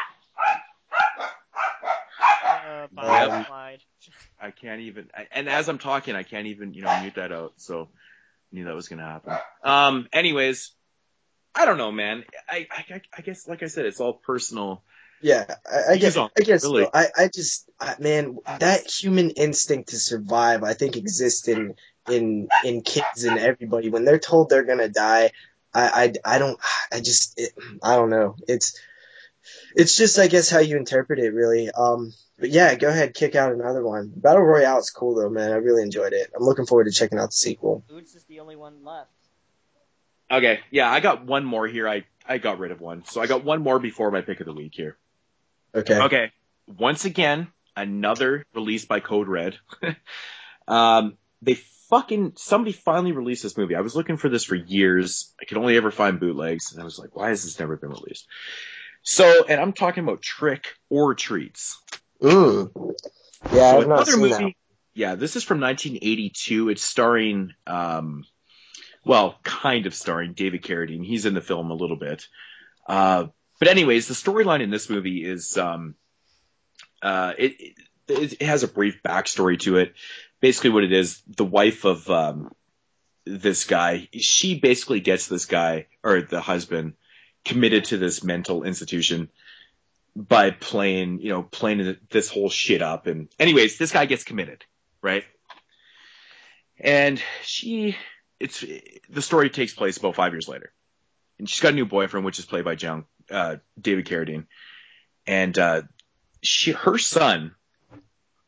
Uh, fine, Um, Clyde. I can't even. I, and as I'm talking, I can't even you know mute that out. So I knew that was gonna happen. Um. Anyways, I don't know, man. I I, I guess like I said, it's all personal. Yeah, I, I guess. Use on- I guess. really. So. I, I just, I, man, that human instinct to survive, I think, exists in in in kids and everybody. When they're told they're gonna die, I, I, I don't, I just, it, I don't know. It's, it's just, I guess, how you interpret it, really. Um, but yeah, go ahead, kick out another one. Battle Royale is cool though, man. I really enjoyed it. I'm looking forward to checking out the sequel. Oots is the only one left. Okay, yeah, I got one more here. I, I got rid of one. So I got one more before my pick of the week here. Okay. Okay. Once again, another release by Code Red. um, they fucking, somebody finally released this movie. I was looking for this for years. I could only ever find bootlegs. And I was like, why has this never been released? So, and I'm talking about Trick or Treats. Mm. Yeah, So I've not another seen movie. that. Yeah, this is from nineteen eighty-two. It's starring, um, well, kind of starring David Carradine. He's in the film a little bit. Uh, but anyways, the storyline in this movie is, um, uh, it, it, it has a brief backstory to it. Basically what it is, the wife of, um, this guy, she basically gets this guy, or the husband, committed to this mental institution by playing, you know, playing this whole shit up. And anyways, this guy gets committed, right? And she, it's, the story takes place about five years later. And she's got a new boyfriend, which is played by John, uh, David Carradine. And, uh, she, her son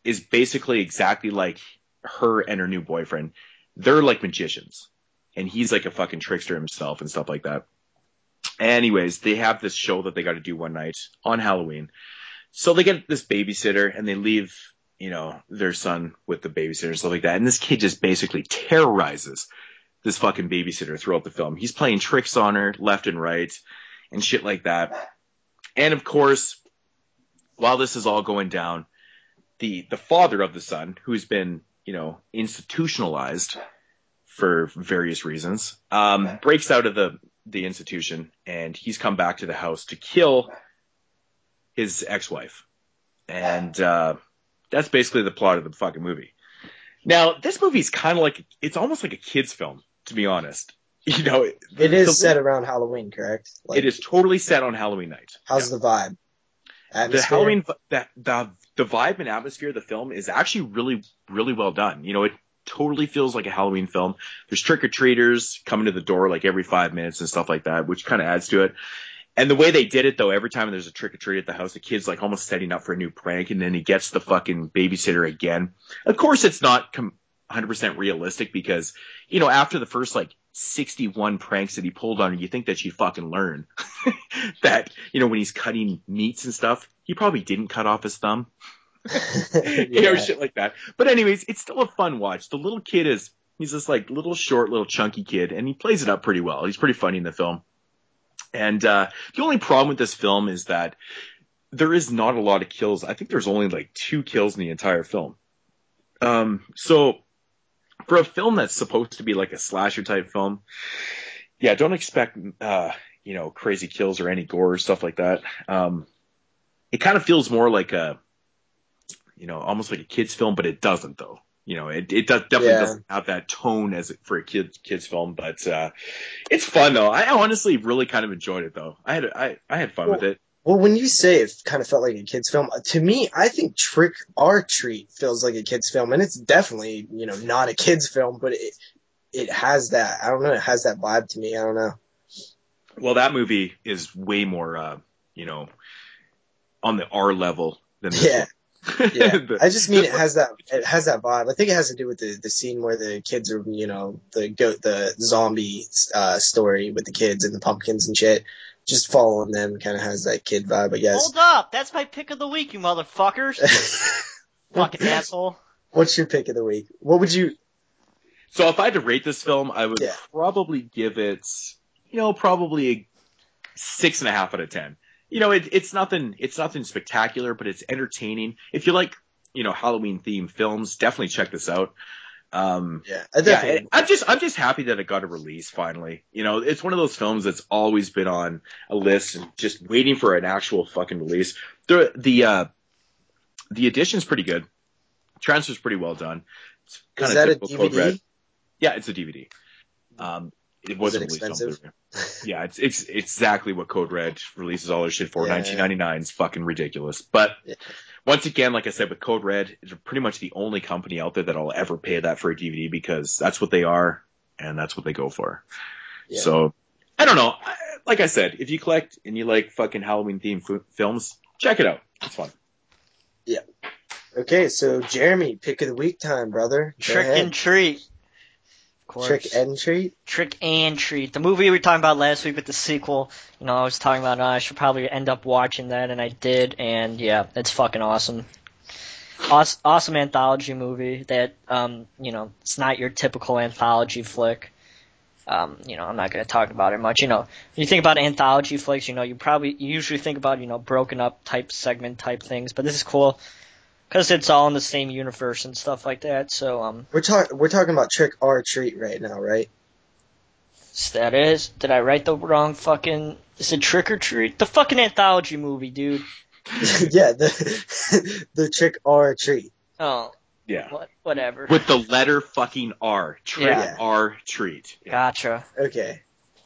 is basically exactly like her and her new boyfriend. They're like magicians, and he's like a fucking trickster himself and stuff like that. Anyways, they have this show that they got to do one night on Halloween. So they get this babysitter and they leave, you know, their son with the babysitter and stuff like that. And this kid just basically terrorizes this fucking babysitter throughout the film. He's playing tricks on her left and right and shit like that. And of course, while this is all going down, the, the father of the son, who's been, you know, institutionalized for various reasons, um, breaks out of the, the institution, and he's come back to the house to kill his ex-wife. And, uh, that's basically the plot of the fucking movie. Now, this movie's kind of like, it's almost like a kid's film, to be honest. You know, it is the, set around Halloween, correct? Like, it is totally set on Halloween night. How's yeah. the vibe? Atmosphere? The Halloween, the, the, the vibe and atmosphere of the film is actually really, really well done. You know, it totally feels like a Halloween film. There's trick-or-treaters coming to the door like every five minutes and stuff like that, which kind of adds to it. And the way they did it, though, every time there's a trick-or-treat at the house, the kid's like almost setting up for a new prank, and then he gets the fucking babysitter again. Of course, it's not com- one hundred percent realistic because, you know, after the first like sixty-one pranks that he pulled on her, you think that she'd fucking learn that, you know, when he's cutting meats and stuff, he probably didn't cut off his thumb. yeah. You know, shit like that. But anyways, it's still a fun watch. The little kid is, he's this like little short, little chunky kid, and he plays it up pretty well. He's pretty funny in the film. And uh, the only problem with this film is that there is not a lot of kills. I think there's only like two kills in the entire film. Um, so for a film that's supposed to be like a slasher type film, yeah, don't expect, uh, you know, crazy kills or any gore or stuff like that. Um, it kind of feels more like a, you know, almost like a kid's film, but it doesn't though. You know, it, it does, definitely yeah. doesn't have that tone as it, for a kid, kid's film, but, uh, it's fun though. I honestly really kind of enjoyed it though. I had, I, I had fun well, with it. Well, when you say it kind of felt like a kid's film, to me, I think Trick or Treat feels like a kid's film, and it's definitely, you know, not a kid's film, but it, it has that, I don't know, it has that vibe to me. I don't know. Well, that movie is way more, uh, you know, on the R level than this yeah. one. yeah, the, I just mean it has that it has that vibe. I think it has to do with the, the scene where the kids are, you know, the goat the zombie uh, story with the kids and the pumpkins and shit. Just following them kind of has that kid vibe, I guess. Hold up, that's my pick of the week, you motherfuckers! Fucking asshole. What's your pick of the week? What would you? So if I had to rate this film, I would yeah. probably give it, you know, probably a six and a half out of ten. You know, it, it's nothing, it's nothing spectacular, but it's entertaining. If you like, you know, Halloween themed films, definitely check this out. Um, yeah, I definitely. Yeah, I'm just, I'm just happy that it got a release finally. You know, it's one of those films that's always been on a list and just waiting for an actual fucking release. The, the, uh, the edition's pretty good. Transfer's pretty well done. It's Is that a D V D? Yeah, it's a D V D. Um, It wasn't Is it released expensive? on Blu-ray. Yeah, it's it's exactly what Code Red releases all their shit for. Yeah, nineteen ninety-nine is fucking ridiculous. But yeah. once again, like I said, with Code Red, it's pretty much the only company out there that'll ever pay that for a D V D because that's what they are and that's what they go for. Yeah. So I don't know. I, like I said, if you collect and you like fucking Halloween themed f- films, check it out. It's fun. Yeah. Okay, so Jeremy, pick of the week time, brother. Go Trick ahead. and Treat. Trick and Treat? Trick and Treat. The movie we were talking about last week with the sequel, you know, I was talking about, uh, I should probably end up watching that, and I did, and yeah, it's fucking awesome. Awesome, awesome anthology movie that, um, you know, it's not your typical anthology flick. Um, you know, I'm not going to talk about it much. You know, when you think about anthology flicks, you know, you probably you usually think about, you know, broken up type segment type things, but this is cool. Because it's all in the same universe and stuff like that, so, um... We're, talk- we're talking about Trick or Treat right now, right? That is? Did I write the wrong fucking... Is it Trick or Treat? The fucking anthology movie, dude. yeah, the the Trick or Treat. Oh. Yeah. What, whatever. With the letter fucking R. Trick Yeah. or Treat. Yeah. Gotcha. Okay.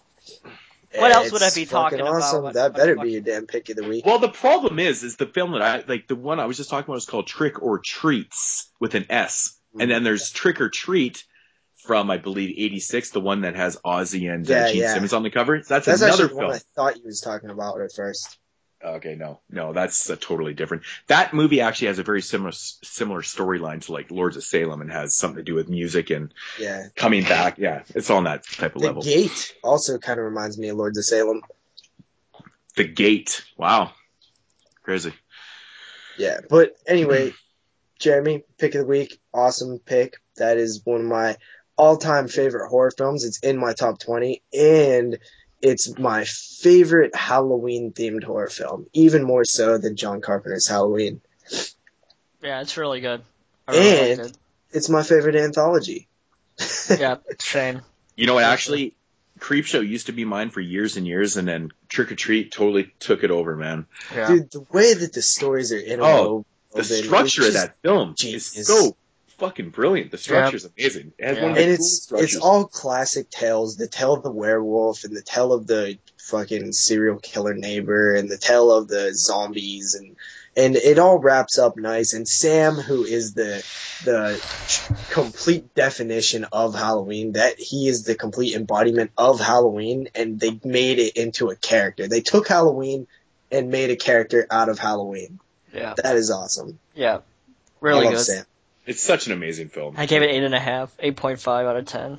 What else would I It's be talking fucking awesome. about? That What- better what- be your damn pick of the week. Well, the problem is, is the film that I, like, the one I was just talking about is called Trick or Treats with an S. And then there's Trick or Treat from, I believe, eighty-six, the one that has Ozzy and Yeah, uh, Gene yeah. Simmons on the cover. That's, That's another actually the film. one I thought you was talking about at first. Okay, no, no, that's a totally different. That movie actually has a very similar similar storyline to like Lords of Salem, and has something to do with music and Yeah. coming back. Yeah, it's on that type of The level. Gate also kind of reminds me of Lords of Salem. The Gate. Wow. Crazy. Yeah, but anyway, Jeremy, pick of the week, awesome pick. That is one of my all-time favorite horror films. It's in my top twenty, and it's my favorite Halloween-themed horror film, even more so than John Carpenter's Halloween. Yeah, it's really good. I really And liked it. it's my favorite anthology. Yeah, same. You know what? Actually, Creepshow used to be mine for years and years, and then Trick or Treat totally took it over, man. Yeah. Dude, the way that the stories are interwoven. The structure of that film genius. is so fucking brilliant. The structure is amazing. It has Yeah. one of the And coolest it's structures. it's all classic tales. The tale of the werewolf, and the tale of the fucking serial killer neighbor, and the tale of the zombies, and and it all wraps up nice. And Sam, who is the the complete definition of Halloween, that he is the complete embodiment of Halloween, and they made it into a character. They took Halloween and made a character out of Halloween. Yeah. That is awesome. Yeah. Really I love good. Sam. It's such an amazing film. I gave it eight and a half, eight point five out of ten.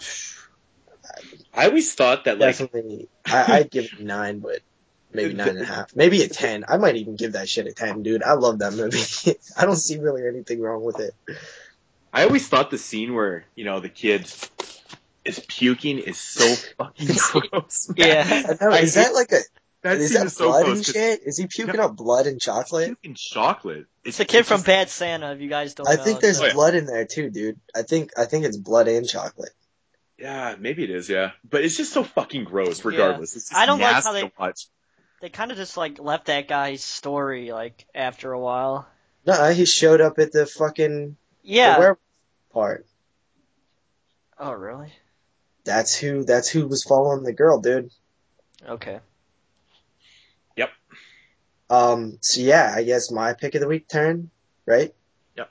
I always thought that, like, Definitely, I, I'd give it a nine, but maybe nine and a half, maybe a ten. I might even give that shit a ten, dude. I love that movie. I don't see really anything wrong with it. I always thought the scene where, you know, the kid is puking is so fucking gross. Man. Yeah. I know, I is hate- that like a That is scene that is so blood gross. and 'cause shit? Is he puking No. up blood and chocolate? Puking chocolate. It's the kid it's from just- Bad Santa, if you guys don't I know. think there's Oh, yeah. blood in there too, dude. I think I think it's blood and chocolate. Yeah, maybe it is, yeah. But it's just so fucking gross, regardless. It's just I don't like nasty how they- to watch. They kind of just, like, left that guy's story, like, after a while. No, he showed up at the fucking Yeah. the werewolf part. Oh, really? That's who that's who was following the girl, dude. Okay. Yep. Um, so yeah, I guess my pick of the week turn, right? Yep.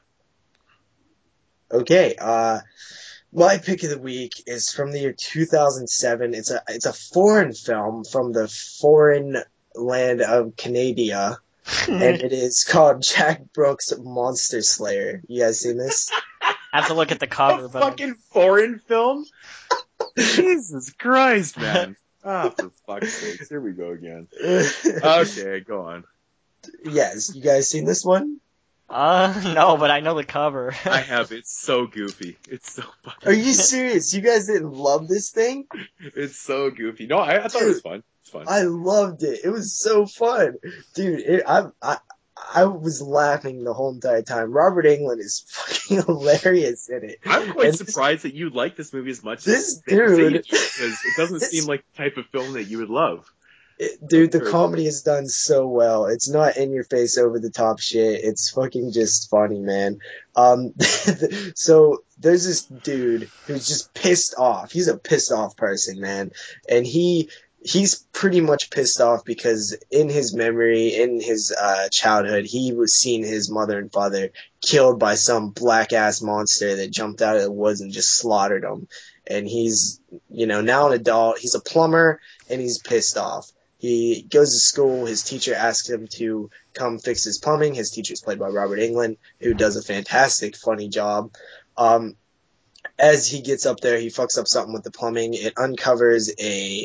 Okay, uh, my pick of the week is from the year two thousand seven. It's a, it's a foreign film from the foreign land of Canada, and it is called Jack Brooks Monster Slayer. You guys seen this? I have to look at the cover, A but fucking foreign film? Jesus Christ, man. Ah, for fuck's sake. Here we go again. Okay, go on. Yes, you guys seen this one? uh, no, but I know the cover. I have. It's so goofy. It's so fucking. Are you serious? You guys didn't love this thing? It's so goofy. No, I, I thought it was fun. It's fun. I loved it. It was so fun, dude. It, I I I was laughing the whole entire time. Robert Englund is fucking hilarious in it. I'm quite And this- surprised that you like this movie as much This as they say dude- you do, because it doesn't this- seem like the type of film that you would love. It, dude, the Sure. comedy is done so well. It's not in your face, over the top shit. It's fucking just funny, man. Um, so there's this dude who's just pissed off. He's a pissed off person, man, and he he's pretty much pissed off because in his memory, in his uh, childhood, he was seeing his mother and father killed by some black ass monster that jumped out of the woods and just slaughtered him. And he's, you know, now an adult. He's a plumber, and he's pissed off. He goes to school. His teacher asks him to come fix his plumbing. His teacher's played by Robert Englund, who does a fantastic, funny job. Um, as he gets up there, he fucks up something with the plumbing. It uncovers a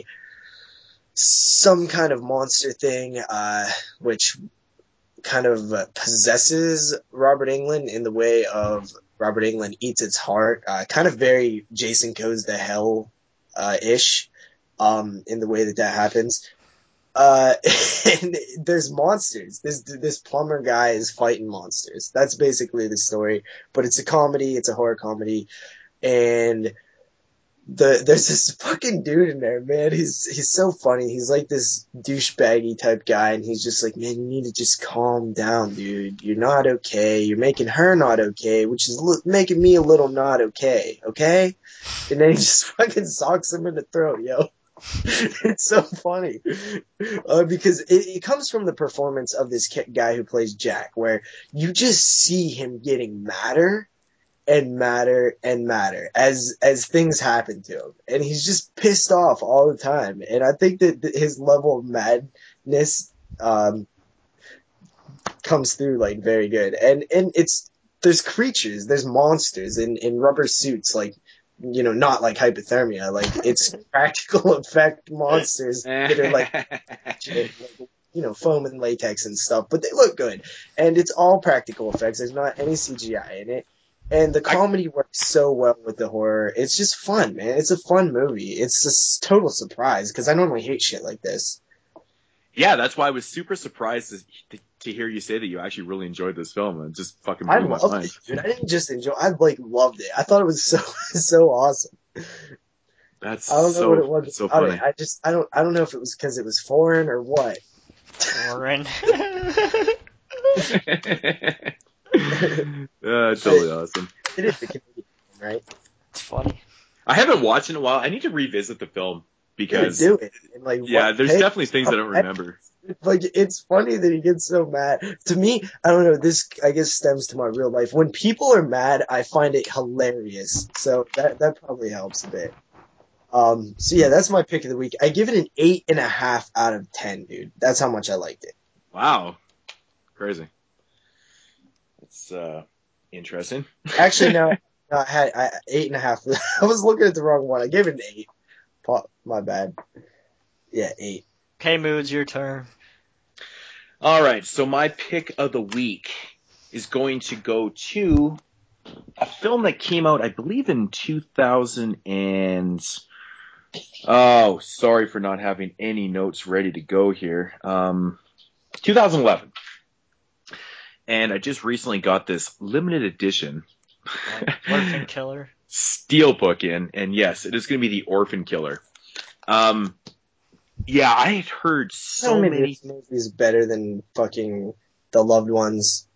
some kind of monster thing, uh, which kind of uh, possesses Robert Englund in the way of Robert Englund eats its heart. Uh, kind of very Jason Goes to Hell uh, ish um, in the way that that happens. Uh, and there's monsters. This this plumber guy is fighting monsters. That's basically the story. But it's a comedy. It's a horror comedy, and the there's this fucking dude in there, man. He's he's so funny. He's like this douchebaggy type guy, and he's just like, man, you need to just calm down, dude. You're not okay. You're making her not okay, which is li- making me a little not okay. Okay, and then he just fucking socks him in the throat, yo. It's so funny uh, because it, it comes from the performance of this ki- guy who plays Jack, where you just see him getting madder and madder and madder as as things happen to him, and he's just pissed off all the time. And I think that th- his level of madness um, comes through like very good. And and it's there's creatures, there's monsters in in rubber suits, like, you know, not like hypothermia, like it's practical effect monsters that are like, you know, foam and latex and stuff, but they look good. And it's all practical effects. There's not any C G I in it. And the comedy works so well with the horror. It's just fun, man. It's a fun movie. It's a s- total surprise because I normally hate shit like this. Yeah, that's why I was super surprised to, to hear you say that you actually really enjoyed this film, and it just fucking I blew my loved mind. it, dude. I didn't just enjoy. I like loved it. I thought it was so so awesome. That's I don't know so, what it was so about funny. it. I just I don't I don't know if it was because it was foreign or what. Foreign. uh, totally awesome. It is the Canadian one, right? It's funny. I haven't watched in a while. I need to revisit the film because do it. And like, yeah, what, there's hey, definitely things I don't remember. Like, it's funny that he gets so mad. To me, I don't know, this, I guess, stems to my real life. When people are mad, I find it hilarious. So that, that probably helps a bit. Um, so yeah, that's my pick of the week. I give it an eight and a half out of ten, dude. That's how much I liked it. Wow. Crazy. It's, uh, interesting. Actually, no, no I had, I, eight and a half. I was looking at the wrong one. I gave it an eight. My bad. Yeah, eight. Okay, Moods, your turn. All right, so my pick of the week is going to go to a film that came out, I believe, in two thousand and... Oh, sorry for not having any notes ready to go here. Um, two thousand eleven. And I just recently got this limited edition Orphan Killer. Steelbook in, and yes, it is going to be the Orphan Killer. Um... Yeah, I had heard so Maybe many. this movie is better than fucking The Loved Ones.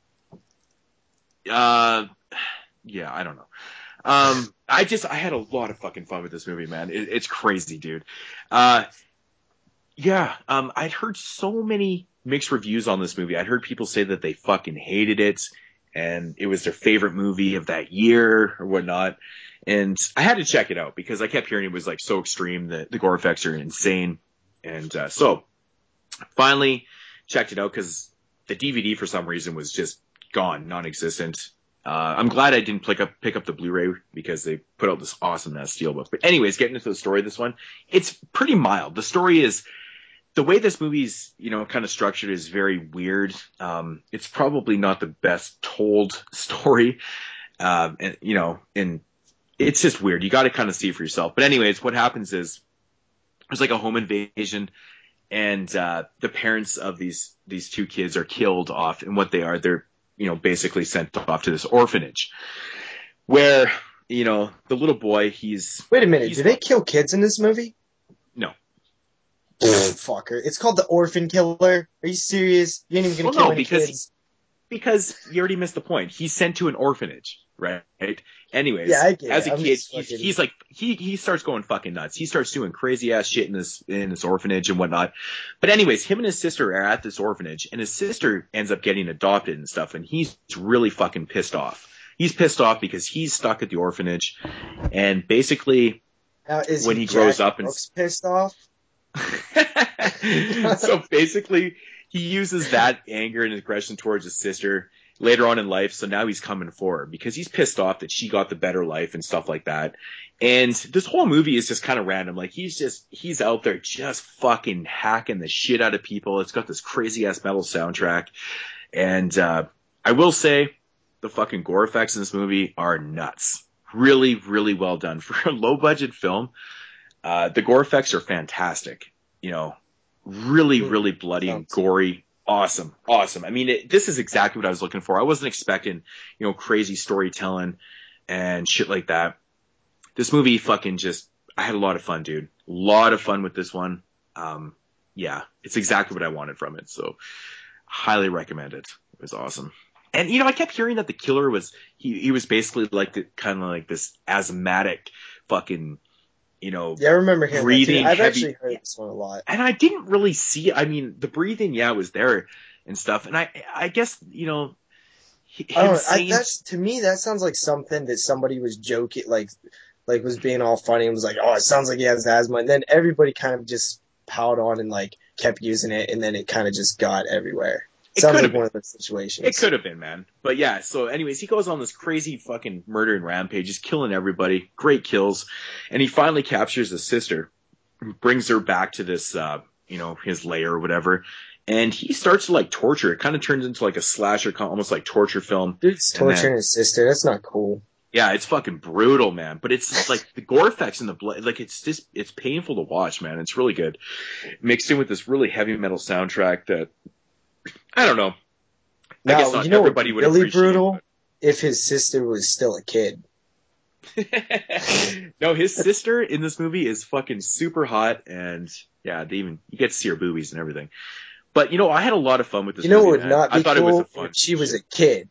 Uh, yeah, I don't know. Um, I just I had a lot of fucking fun with this movie, man. It, it's crazy, dude. Uh, yeah. Um, I'd heard so many mixed reviews on this movie. I'd heard people say that they fucking hated it, and it was their favorite movie of that year or whatnot. And I had to check it out because I kept hearing it was like so extreme that the gore effects are insane. And uh, so, finally checked it out because the D V D for some reason was just gone, non-existent. Uh, I'm glad I didn't pick up pick up the Blu-ray because they put out this awesome ass steelbook. But anyways, getting into the story of this one, it's pretty mild. The story is the way this movie's you know kind of structured is very weird. Um, it's probably not the best told story, um, and you know, and it's just weird. You got to kind of see it for yourself. But anyways, what happens is there's like a home invasion, and uh, the parents of these these two kids are killed off, and what they are, they're you know basically sent off to this orphanage, where you know the little boy, he's Wait a minute, he's, do they kill kids in this movie? No. Fucker, it's called The Orphan Killer. Are you serious? You ain't even gonna Well, kill no, any because kids. because you already missed the point. He's sent to an orphanage, right? Anyways, Yeah, I get as it. a I'm kid, just he's, fucking- he's like he he starts going fucking nuts. He starts doing crazy ass shit in this in this orphanage and whatnot. But anyways, him and his sister are at this orphanage, and his sister ends up getting adopted and stuff, and he's really fucking pissed off. He's pissed off because he's stuck at the orphanage, and basically Now, is when he, he grows Jack up and Brooks pissed off? so basically, he uses that anger and aggression towards his sister later on in life. So now he's coming for her because he's pissed off that she got the better life and stuff like that. And this whole movie is just kind of random. Like he's just, he's out there just fucking hacking the shit out of people. It's got this crazy ass metal soundtrack. And, uh, I will say the fucking gore effects in this movie are nuts. Really, really well done for a low budget film. Uh, the gore effects are fantastic, you know, really, really bloody and gory. Awesome. Awesome. I mean, it, this is exactly what I was looking for. I wasn't expecting, you know, crazy storytelling and shit like that. This movie fucking just, I had a lot of fun, dude. A lot of fun with this one. Um, yeah, it's exactly what I wanted from it. So highly recommend it. It was awesome. And, you know, I kept hearing that the killer was, he, he was basically like the, kind of like this asthmatic fucking, you know, yeah, I remember hearing breathing that too. I've heavy. actually heard this one a lot. And I didn't really see, I mean, the breathing, yeah, was there and stuff. And I, I guess, you know, him I don't know, I, saying, that's, to me, that sounds like something that somebody was joking, like, like was being all funny and was like, oh, it sounds like he has asthma. And then everybody kind of just piled on and like kept using it. And then it kind of just got everywhere. It Sounds could like have been. one of those situations. It could have been, man. But yeah, so anyways, he goes on this crazy fucking murdering rampage. He's killing everybody. Great kills. And he finally captures his sister, brings her back to this, uh, you know, his lair or whatever. And he starts to like torture. It kind of turns into like a slasher, almost like torture film. Dude's torturing then, his sister. That's not cool. Yeah, it's fucking brutal, man. But it's like the gore effects and the blood, like it's just, it's painful to watch, man. It's really good. Mixed in with this really heavy metal soundtrack that, I don't know. Now, I guess not you know everybody would really appreciate brutal? it, If his sister was still a kid. No, his sister in this movie is fucking super hot, and yeah, they even you get to see her boobies and everything. But you know, I had a lot of fun with this. You know movie, what would man. not be I thought cool? it was a fun. If she was a kid.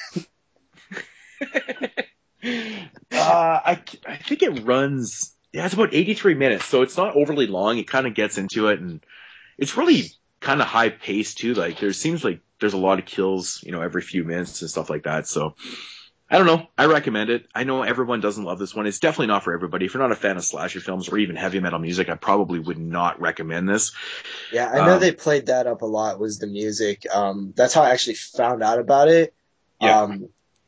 uh, I I think it runs. Yeah, it's about eighty-three minutes, so it's not overly long. It kind of gets into it, and it's really kind of high paced too. Like there seems like there's a lot of kills, you know, every few minutes and stuff like that. So I don't know. I recommend it. I know everyone doesn't love this one. It's definitely not for everybody. If you're not a fan of slasher films or even heavy metal music, I probably would not recommend this. Yeah, I know um, they played that up a lot, was the music. Um, that's how I actually found out about it. Yeah. Um,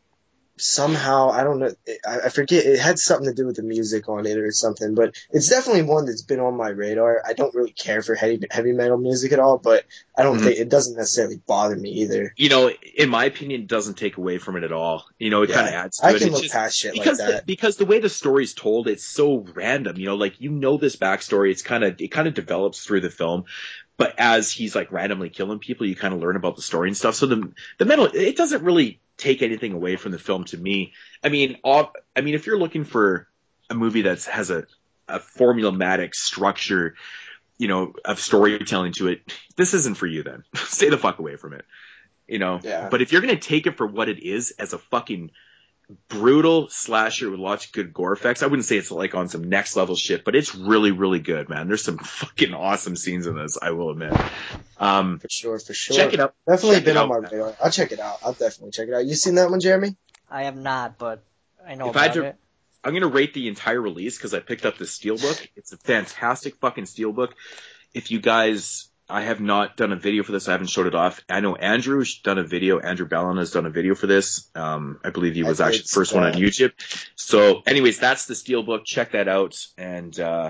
somehow, I don't know, I, I forget, it had something to do with the music on it or something, but it's definitely one that's been on my radar. I don't really care for heavy, heavy metal music at all, but I don't Mhm. think, it doesn't necessarily bother me either. You know, in my opinion, it doesn't take away from it at all. You know, it Yeah, kind of adds to I it. can It's look just, past shit like because that. The, because the way the story's told, it's so random. You know, like you know this backstory. It's kind of it kind of develops through the film, but as he's like randomly killing people, you kind of learn about the story and stuff. So the the metal, it doesn't really take anything away from the film to me. I mean, all, I mean, if you're looking for a movie that has a a formulaic structure, you know, of storytelling to it, this isn't for you then. Stay the fuck away from it. You know? Yeah. But if you're going to take it for what it is, as a fucking brutal slasher with lots of good gore effects, I wouldn't say it's like on some next level shit, but it's really, really good, man. There's some fucking awesome scenes in this, I will admit. Um, For sure, for sure. check it out. Definitely Check been it on out, my man. radar. I'll check it out. I'll definitely check it out. You seen that one, Jeremy? I have not, but I know If I about had to- it. I'm going to rate the entire release because I picked up the Steelbook. It's a fantastic fucking Steelbook. If you guys, I have not done a video for this. I haven't showed it off. I know Andrew's done a video. Andrew Ballon has done a video for this. Um, I believe he was I actually did the first see one on that. YouTube. So anyways, that's the Steelbook. Check that out. And, uh,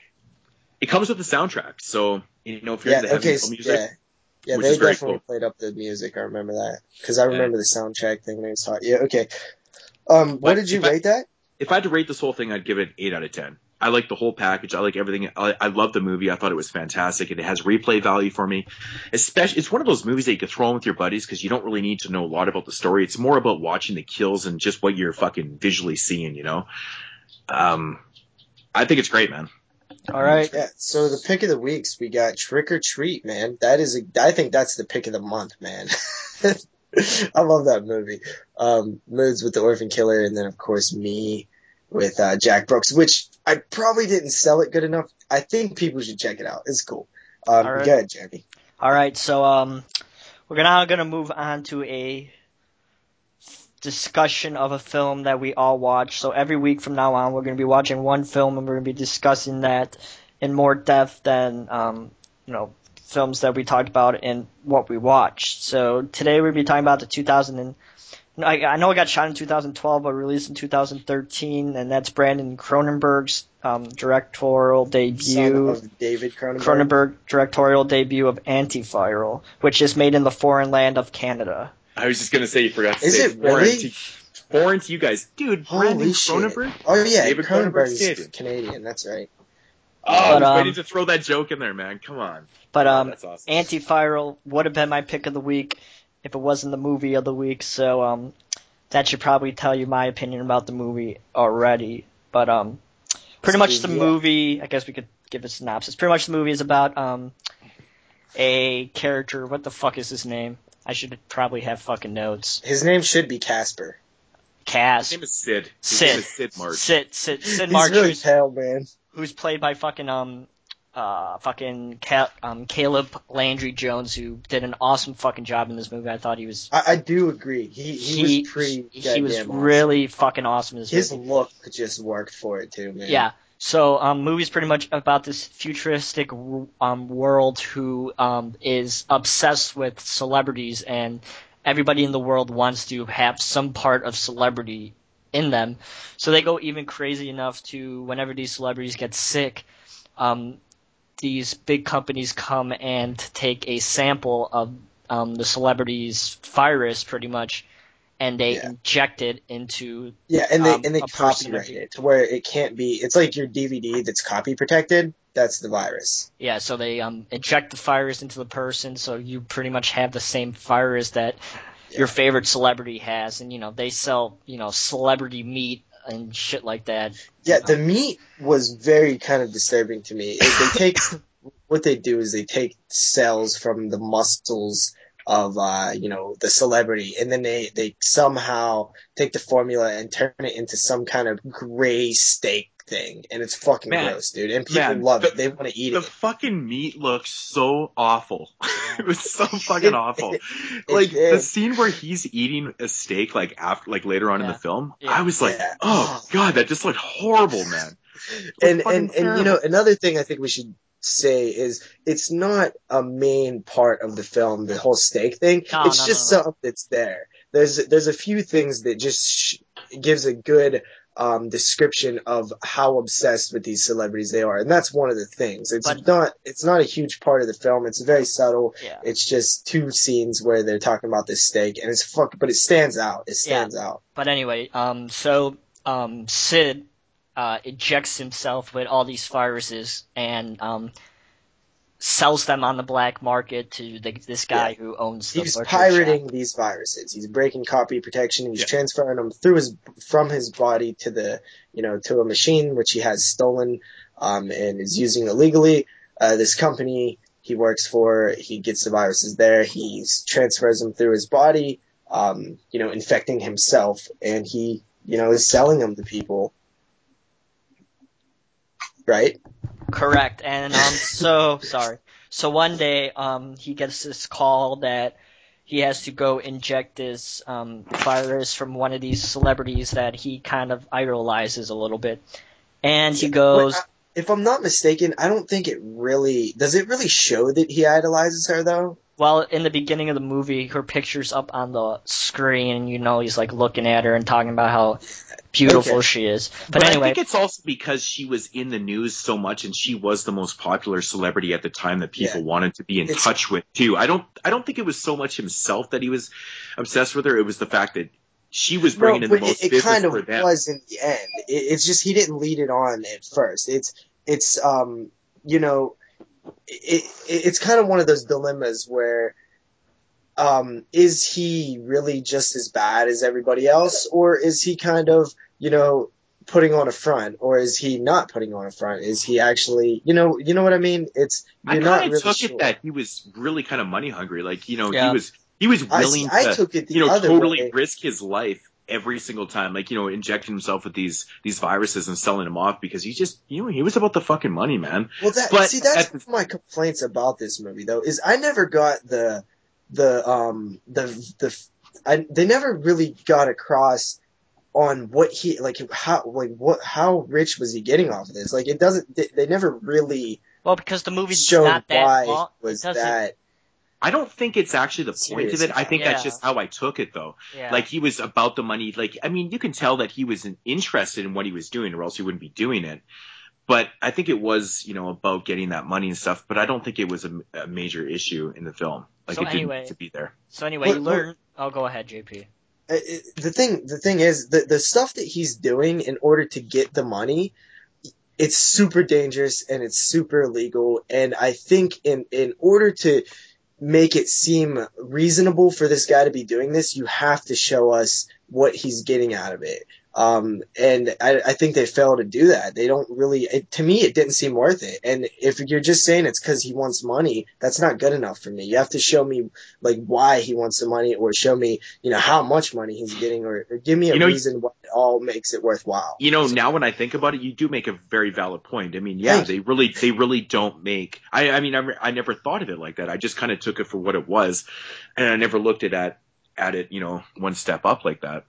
it comes with the soundtrack. So, you know, if you're Yeah, into heavy okay, metal music, yeah. Yeah, which they is very definitely cool. played up the music. I remember that. Because I remember the soundtrack thing when it was hot. Yeah, okay. Um, what But did you if I- rate that? if I had to rate this whole thing, I'd give it an eight out of ten. I like the whole package. I like everything. I, I love the movie. I thought it was fantastic, and it has replay value for me. Especially, it's one of those movies that you can throw on with your buddies because you don't really need to know a lot about the story. It's more about watching the kills and just what you're fucking visually seeing, you know? Um, I think it's great, man. All right. Yeah, so the pick of the weeks, we got Trick or Treat, man. That is a, I think that's the pick of the month, man. I love that movie. Um, Moods with the Orphan Killer, and then of course Me with uh, Jack Brooks, which I probably didn't sell it good enough. I think people should check it out. It's cool. Um, All right. Go ahead, Jeremy. All right, so um, we're now going to move on to a discussion of a film that we all watch. So every week from now on, we're going to be watching one film, and we're going to be discussing that in more depth than, um, you know, films that we talked about and what we watched. So today we're going to be talking about the two thousand and I, I know it got shot in two thousand twelve, but released in two thousand thirteen, and that's Brandon Cronenberg's um, directorial Son debut. of David Cronenberg. Cronenberg directorial debut of Antiviral, which is made in the foreign land of Canada. I was just gonna say you forgot to Is say it really? foreign to, foreign to you guys, dude. Brandon Holy shit. Cronenberg. Oh yeah, David Cronenberg Cronenberg's is Canadian. Canadian. That's right. Oh, I But, was um, waiting to throw that joke in there, man. Come on. But Oh, um, that's awesome. Antiviral would have been my pick of the week if it wasn't the movie of the week. So um, that should probably tell you my opinion about the movie already. But um, pretty much the Yeah. movie. I guess we could give a synopsis. Pretty much the movie is about um, a character. What the fuck is his name? I should probably have fucking notes. His name should be Casper. Cass. His name is Sid. His Sid. name is Sid March. Sid. Sid. Sid He's March, really who's, pale, man. who's played by fucking um, uh, fucking Cal- um, Caleb Landry Jones, who did an awesome fucking job in this movie. I thought he was. I, I do agree. He he, He was pretty. he was goddamn awesome. really fucking awesome in this His movie. look just worked for it too, man. Yeah. So, um, movie's pretty much about this futuristic um, world who um, is obsessed with celebrities, and everybody in the world wants to have some part of celebrity in them. So they go even crazy enough to, whenever these celebrities get sick, um, these big companies come and take a sample of um, the celebrity's virus, pretty much, and they Yeah. inject it into Yeah, and they um, and they a person. copyright it to where it can't be. It's like your D V D that's copy protected. That's the virus. Yeah, so they um, inject the virus into the person, so you pretty much have the same virus that your Yeah. favorite celebrity has, and you know they sell you know celebrity meat and shit like that. Yeah, you know. the meat was very kind of disturbing to me. It, they take what they do is they take cells from the muscles of uh, you know, the celebrity, and then they they somehow take the formula and turn it into some kind of gray steak thing, and it's fucking Man, gross, dude. And people man, love the, it. They want to eat the it. fucking meat looks so awful. Yeah. It was so fucking It, awful. it, Like it the did. scene where he's eating a steak, like after, like later on in the Yeah. film, Yeah. I was like, Yeah. oh god, that just looked horrible, man. It looked And fucking and and you know, terrible. another thing I think we should say is it's not a main part of the film, the whole steak thing. No, It's no, just no, no. something that's there. There's there's a few things that just sh- gives a good um, description of how obsessed with these celebrities they are, and that's one of the things. It's But not it's not a huge part of the film. It's very subtle. yeah, It's just two scenes where they're talking about this steak, and it's fuck, but it stands out. It yeah. stands out. But anyway, um, so um, Sid uh, injects himself with all these viruses and um, sells them on the black market to the, this Yeah. guy who owns the He's butcher pirating shop. these viruses. He's breaking copy protection. He's Yeah. transferring them through his from his body to the you know to a machine which he has stolen um, and is using illegally. Uh, this company he works for, he gets the viruses there. He transfers them through his body, um, you know, infecting himself, and he you know is selling them to people. Right? Correct. And um, so sorry. So one day, um, he gets this call that he has to go inject this um virus from one of these celebrities that he kind of idolizes a little bit, and he Yeah, but I, goes, if I'm not mistaken, I don't think it really does. It really show that he idolizes her, though. well, in the beginning of the movie, her picture's up on the screen, and you know he's like looking at her and talking about how beautiful Okay. she is. But, But anyway, I think it's also because she was in the news so much, and she was the most popular celebrity at the time that people Yeah. wanted to be in It's- touch with too. I don't, I don't think it was so much himself that he was obsessed with her. It was the fact that she was bringing no, in the but most it, it business kind of for them. was in the end. It, it's just he didn't lead it on at first. It's it's um you know it, it it's kind of one of those dilemmas where um is he really just as bad as everybody else, or is he kind of you know putting on a front, or is he not putting on a front? Is he actually you know you know what I mean? It's I you're kind not of really took sure. it that he was really kind of money hungry. Like, you know, he yeah, was, he was I see. willing I to, took it the you know, other totally way. risk his life every single time, like, you know, injecting himself with these, these viruses and selling them off because he just, you know, he was about the fucking money, man. Well, that But see, that's at the, one of my complaints about this movie, though, is I never got the the um the the I, they never really got across on what he like how like what how rich was he getting off of this? Like it doesn't they, they never really well, because the movie's showed not that why long, he it was doesn't. that I don't think it's actually the point of serious it. I about think it. that's Yeah, just how I took it, though. yeah. Like, he was about the money. Like, I mean, you can tell that he was interested in what he was doing, or else he wouldn't be doing it. But I think it was, you know, about getting that money and stuff. But I don't think it was a, a major issue in the film. Like, So it didn't anyway, need to be there. so anyway, What, you what, learn. Oh, go ahead, J P. uh, it, the thing the thing is the the stuff that he's doing in order to get the money, it's super dangerous and it's super illegal. And I think in in order to make it seem reasonable for this guy to be doing this, you have to show us what he's getting out of it. Um, and I, I think they fail to do that. They don't really, it, to me, it didn't seem worth it. And if you're just saying it's because he wants money, that's not good enough for me. You have to show me like why he wants the money, or show me, you know, how much money he's getting, or, or give me a You know, reason why it all makes it worthwhile. You know, So, now when I think about it, you do make a very valid point. I mean, yeah, thank they you. really, they really don't make. I, I mean, I, I never thought of it like that. I just kind of took it for what it was, and I never looked at at at it, you know, one step up like that.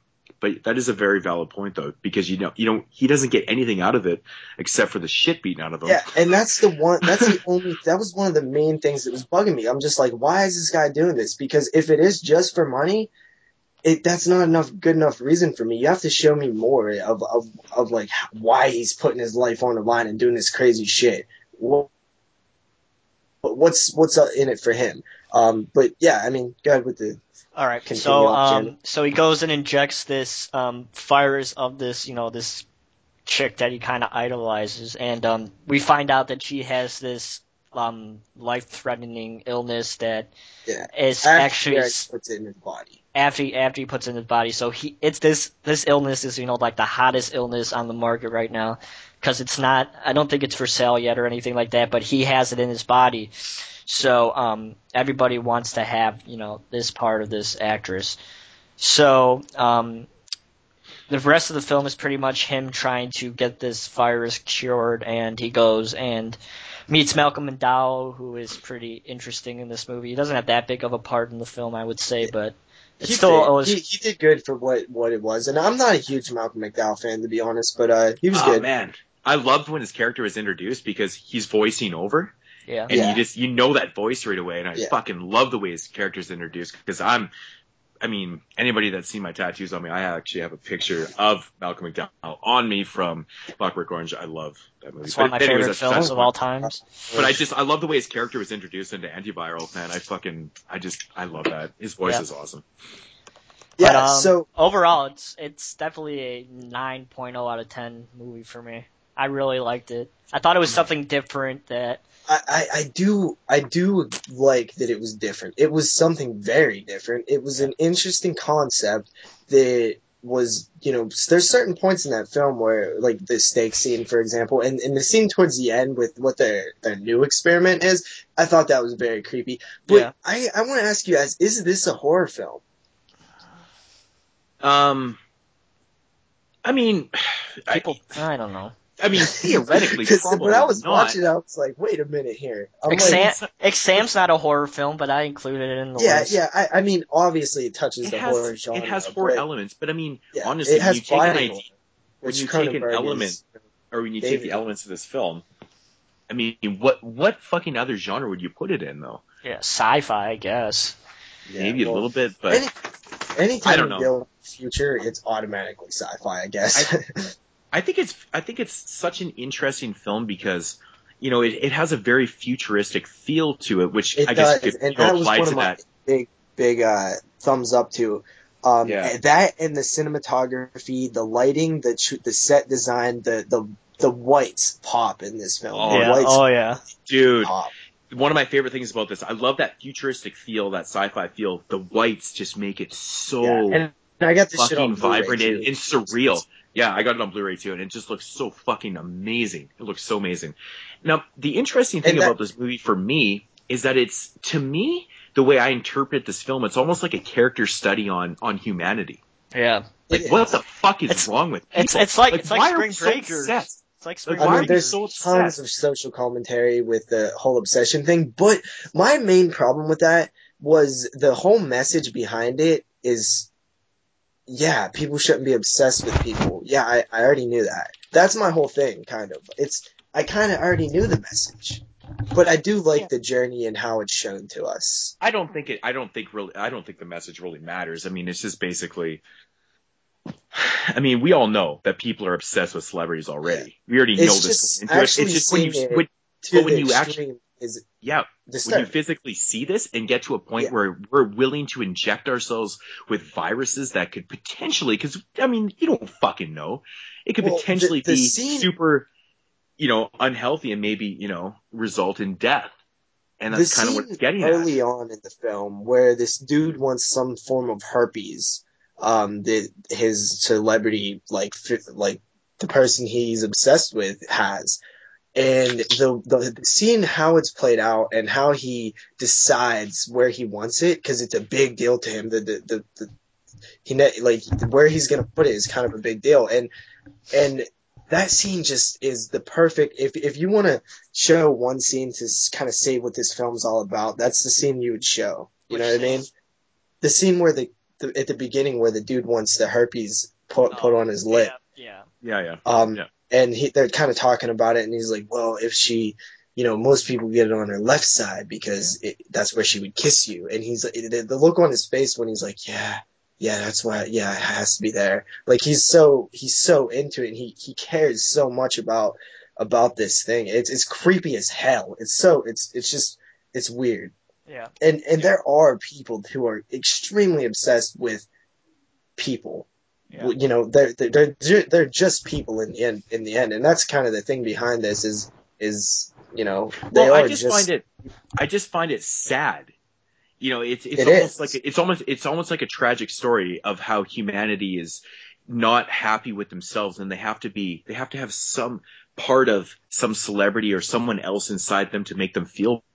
but that is a very valid point though, because you know, you know, he doesn't get anything out of it except for the shit beaten out of him. Yeah, and that's the one. That's the only. That was one of the main things that was bugging me. I'm just like, why is this guy doing this? Because if it is just for money, it that's not enough good enough reason for me. You have to show me more of of of like why he's putting his life on the line and doing this crazy shit. What, what's what's in it for him? Um, but yeah, I mean, go ahead with the. All right. Continue So, on, um, Jim. so he goes and injects this um, virus of this, you know, this chick that he kind of idolizes, and um, we find out that she has this um, life-threatening illness that Yeah. is After actually he already puts it in his body. after he, after he puts it in his body. So he, it's this this illness is you know like the hottest illness on the market right now because it's not. I don't think it's for sale yet or anything like that, but he has it in his body. So um, everybody wants to have you know this part of this actress. So um, the rest of the film is pretty much him trying to get this virus cured, and he goes and meets Malcolm McDowell, who is pretty interesting in this movie. He doesn't have that big of a part in the film, I would say, but it's He still did. always He, he did good for what, what it was, and I'm not a huge Malcolm McDowell fan to be honest, but uh, he was Oh good. man, I loved when his character was introduced because he's voicing over, yeah. and Yeah. you just you know that voice right away, and I Yeah. fucking love the way his character's introduced because I'm. I mean, anybody that's seen my tattoos on me, I actually have a picture of Malcolm McDowell on me from Clockwork Orange. I love that movie. It's But one of my anyways, favorite that's films besides of the all point. times. But I just I love the way his character was introduced into Antiviral, man. I fucking I just I love that. His voice Yeah. is awesome. Yeah, But, um, so overall, it's it's definitely a nine point oh out of ten movie for me. I really liked it. I thought it was something different that I, I, I do I do like that it was different. It was something very different. It was Yeah. an interesting concept that was, you know, there's certain points in that film where, like the steak scene, for example, and, and the scene towards the end with what their, their new experiment is, I thought that was very creepy. But Yeah. I, I want to ask you guys, is this a horror film? Um, I mean, people, I, I don't know. I mean theoretically, Because probably when I was not. watching, I was like, wait a minute here. I'm like, Exam, Exam's not a horror film, but I included it in the yeah, list. yeah. I, I mean, obviously, it touches It the has horror genre. it has horror but, elements, but I mean yeah, honestly, it when has you take an body idea, horror, when which you take an Cronenberg element, is- or when you David. take the elements of this film, I mean, what what fucking other genre would you put it in though? Yeah, sci-fi, I guess. Yeah, Maybe a well, little bit, but Any, anytime I don't you know. deal with the future, it's automatically sci-fi, I guess. I think it's I think it's such an interesting film because you know it, it has a very futuristic feel to it, which it I guess does, you could and you know, that was apply one to of my that. big, big uh, thumbs up to. Um, Yeah. That and the cinematography, the lighting, the tr- the set design, the the the whites pop in this film. Oh, the yeah. whites Oh, yeah. Dude, pop. one of my favorite things about this, I love that futuristic feel, that sci-fi feel. The whites just make it so Yeah, and I got this shit on fucking Blu-ray vibrant too. and, and surreal. Yeah, I got it on Blu-ray too, and it just looks so fucking amazing. It looks so amazing. Now, the interesting thing And that- about this movie for me is that it's, to me, the way I interpret this film, it's almost like a character study on on humanity. Yeah. Like, It what is. the fuck is It's- wrong with people? It's it's like, it's like why are Spring we so Breakers. obsessed? It's like Spring Like, I why mean, are Breakers. there's so tons obsessed? of social commentary with the whole obsession thing, but my main problem with that was the whole message behind it is, yeah, people shouldn't be obsessed with people. Yeah, I, I already knew that. That's my whole thing, kind of. It's, I kind of already knew the message, but I do like Yeah. the journey and how it's shown to us. I don't think it. I don't think really. I don't think the message really matters. I mean, it's just basically. I mean, we all know that people are obsessed with celebrities already. We already know It's this just going into it. actually It's just when you, seeing it when, to but when the you extreme actually, is yeah, when you disturbing. physically see this and get to a point Yeah. where we're willing to inject ourselves with viruses that could potentially, because I mean, you don't fucking know, it could Well, the- potentially the be scene- super, you know, unhealthy and maybe you know result in death. And that's the kind of what scene it's getting early at. on in the film where this dude wants some form of herpes, um, that his celebrity, like, fi- like the person he's obsessed with has. And the, the, the seeing how it's played out and how he decides where he wants it, cause it's a big deal to him. The, the, the, the he, ne- like, where he's gonna put it is kind of a big deal. And, and that scene just is the perfect, if, if you want to show one scene to kind of say what this film's all about, that's the scene you would show. You know what I mean? The scene where the, the, at the beginning where the dude wants the herpes put put Oh, on his lip. Yeah, Yeah, yeah. Um, yeah. and he, they're kind of talking about it, and he's like, well, if she, you know, most people get it on her left side because it, that's where she would kiss you. And he's like, the, the look on his face when he's like, yeah, yeah, that's why, yeah, it has to be there. Like he's so, he's so into it, and he, he cares so much about, about this thing. It's, it's creepy as hell. It's so, it's, it's just, it's weird. yeah. And, and there are people who are extremely obsessed with people. Yeah. You know, they're they're they're they're just people in the end. In the end, and that's kind of the thing behind this is is you know they Well, are I just, just find it, I just find it sad. You know, it's it's It almost is. like a, it's almost it's almost like a tragic story of how humanity is not happy with themselves, and they have to be they have to have some part of some celebrity or someone else inside them to make them feel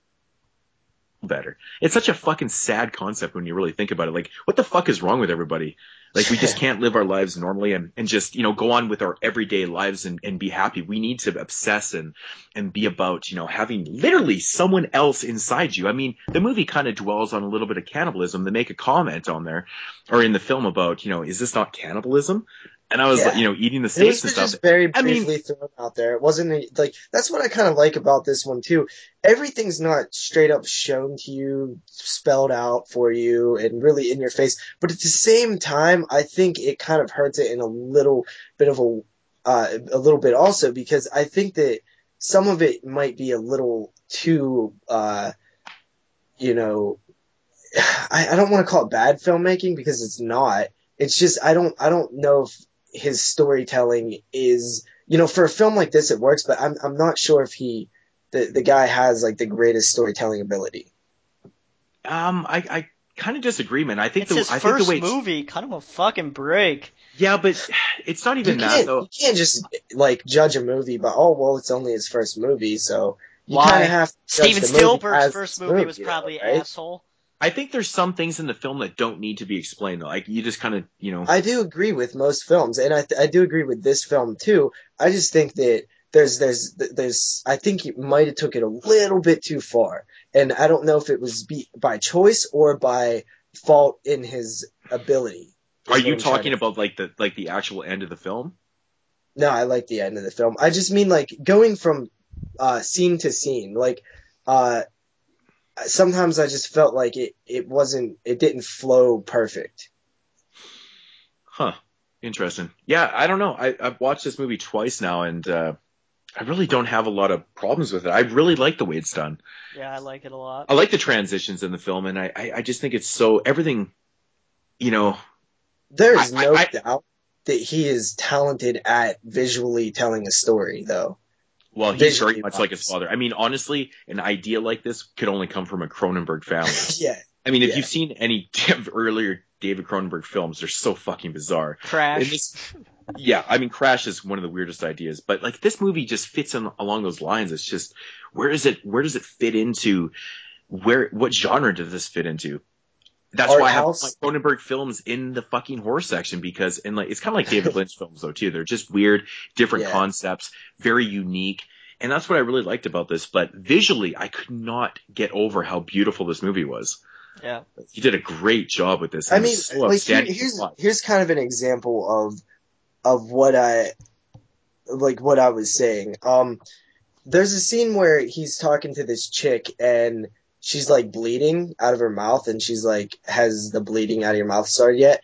better. It's such a fucking sad concept when you really think about it. Like, what the fuck is wrong with everybody? Like, we just can't live our lives normally and, and just, you know, go on with our everyday lives and, and be happy. We need to obsess and, and be about, you know, having literally someone else inside you. I mean, the movie kind of dwells on a little bit of cannibalism. They make a comment on there or in the film about, you know, is this not cannibalism? And I was, Yeah. like, you know, eating the It was steaks and just stuff. very I mean, briefly thrown out there. It wasn't a- like that's what I kind of like about this one too. Everything's not straight up shown to you, spelled out for you, and really in your face. But at the same time, I think it kind of hurts it in a little bit of a uh, a little bit also because I think that some of it might be a little too, uh, you know, I, I don't want to call it bad filmmaking because it's not. It's just I don't I don't know if his storytelling is, you know, for a film like this it works, but I'm I'm not sure if he the the guy has like the greatest storytelling ability. um, I, I kind of disagree, man. I think It's the his I think the first way it's, movie. Cut him a fucking break. yeah, but it's not You even that can't though. you can't just like judge a movie by oh well it's only his first movie, so you Why? kind of have to judge Steven the movie Spielberg's as first this movie was though, probably right? asshole. I think there's some things in the film that don't need to be explained though. Like you just kind of, you know, I do agree with most films, and I th- I do agree with this film too. I just think that there's there's there's I think he might have took it a little bit too far, and I don't know if it was be, by choice or by fault in his ability. are is what you I'm trying talking to- about like the like the actual end of the film? No, I like the end of the film. I just mean like going from uh, scene to scene. Like uh, sometimes I just felt like it it wasn't it didn't flow perfect. Huh. Interesting. Yeah, I don't know. I, I've watched this movie twice now, and uh, I really don't have a lot of problems with it. I really like the way it's done. Yeah, I like it a lot. I like the transitions in the film, and I, I, I just think it's so everything. You know, There I, is I, no I doubt that he is talented at visually telling a story, though. well, he's very Visually much like his wise. father. I mean, honestly, an idea like this could only come from a Cronenberg family. Yeah. I mean, if Yeah. you've seen any earlier David Cronenberg films, they're so fucking bizarre. Crash. And this, yeah, I mean, Crash is one of the weirdest ideas, but like this movie just fits in along those lines. It's just where does it where does it fit into where what genre does this fit into? That's Art why I have house? my Cronenberg films in the fucking horror section because and like it's kind of like David Lynch films though too. They're just weird, different Yeah. concepts, very unique. And that's what I really liked about this. But visually, I could not get over how beautiful this movie was. Yeah. He did a great job with this. I And it mean, was so like here, outstanding to here's watch. here's kind of an example of of what I like what I was saying. Um, there's a scene where he's talking to this chick and she's like bleeding out of her mouth, and she's like, "Has the bleeding out of your mouth started yet?"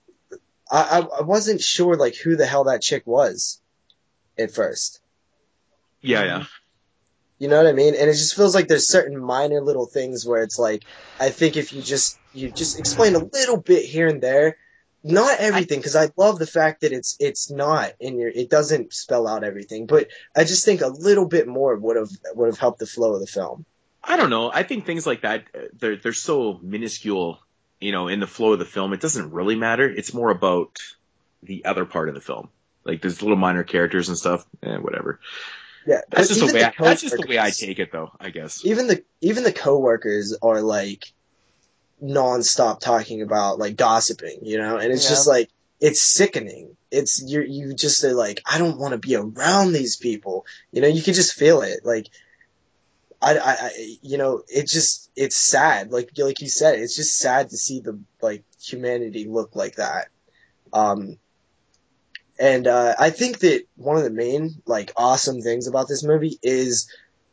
I I, I wasn't sure like who the hell that chick was at first. Yeah, yeah. You know what I mean? And it just feels like there's certain minor little things where it's like, I think if you just, you just explain a little bit here and there, not everything, because I love the fact that it's, it's not in your, it doesn't spell out everything, but I just think a little bit more would have, would have helped the flow of the film. I don't know. I think things like that, uh, they're, they're so minuscule, you know, in the flow of the film. It doesn't really matter. It's more about the other part of the film. Like there's little minor characters and stuff. Eh, whatever. Yeah. That's but just the even way. I, that's just the way I coworkers- take it, though. I guess. Even the, even the coworkers are like nonstop talking about like gossiping, you know, and it's Yeah. just like, it's sickening. It's you. You just are like, I don't want to be around these people. You know, you can just feel it. Like, I, I, I, you know, it just, it's sad. Like, like you said, it's just sad to see the like humanity look like that. Um, And uh, I think that one of the main like awesome things about this movie is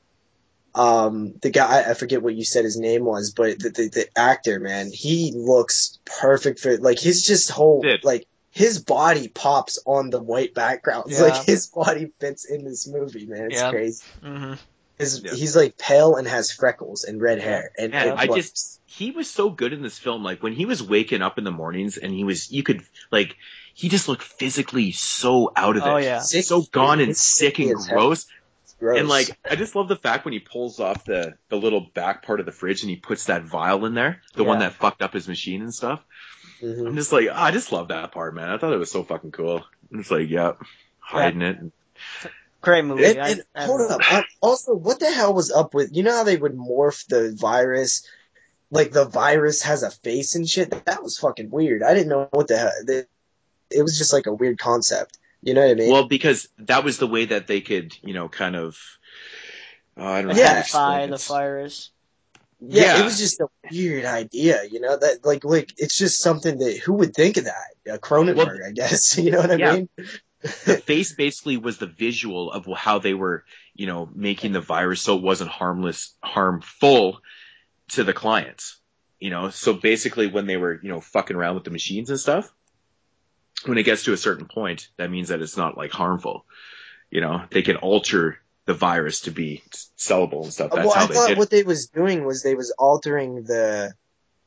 um, the guy. I forget what you said his name was, but the, the, the actor, man, he looks perfect for like his just whole Did. like his body pops on the white backgrounds. Yeah. Like his body fits in this movie, man. It's Yeah. crazy. Mm-hmm. His, Yeah. He's like pale and has freckles and red hair, and Man, it I works. just he was so good in this film. Like when he was waking up in the mornings and he was, you could like, he just looked physically so out of it, Oh, yeah. Sick- so gone and it's sick and as hell. gross. It's gross. And like, I just love the fact when he pulls off the the little back part of the fridge and he puts that vial in there, the one Yeah. that fucked up his machine and stuff. Mhm. I'm just like, oh, I just love that part, man. I thought it was so fucking cool. I'm just like, yep, hiding it. Great movie. And, I, and I hold up. Uh, also, what the hell was up with, you know how they would morph the virus? Like the virus has a face and shit? That was fucking weird. I didn't know what the hell. They, it was just like a weird concept. You know what I mean? Well, because that was the way that they could, you know, kind of, oh, I don't know Yeah. how to Identify explain the it. virus. yeah, yeah. it was just a weird idea, you know? That like like it's just something that who would think of that? Uh, Cronenberg, Well, I guess. You know what I yeah. mean? The face basically was the visual of how they were, you know, making the virus so it wasn't harmless, harmful to the clients. You know, so basically when they were, you know, fucking around with the machines and stuff, when it gets to a certain point, that means that it's not like harmful. You know, they can alter the virus to be sellable and stuff. That's well, how I they thought did what it. they was doing was they was altering the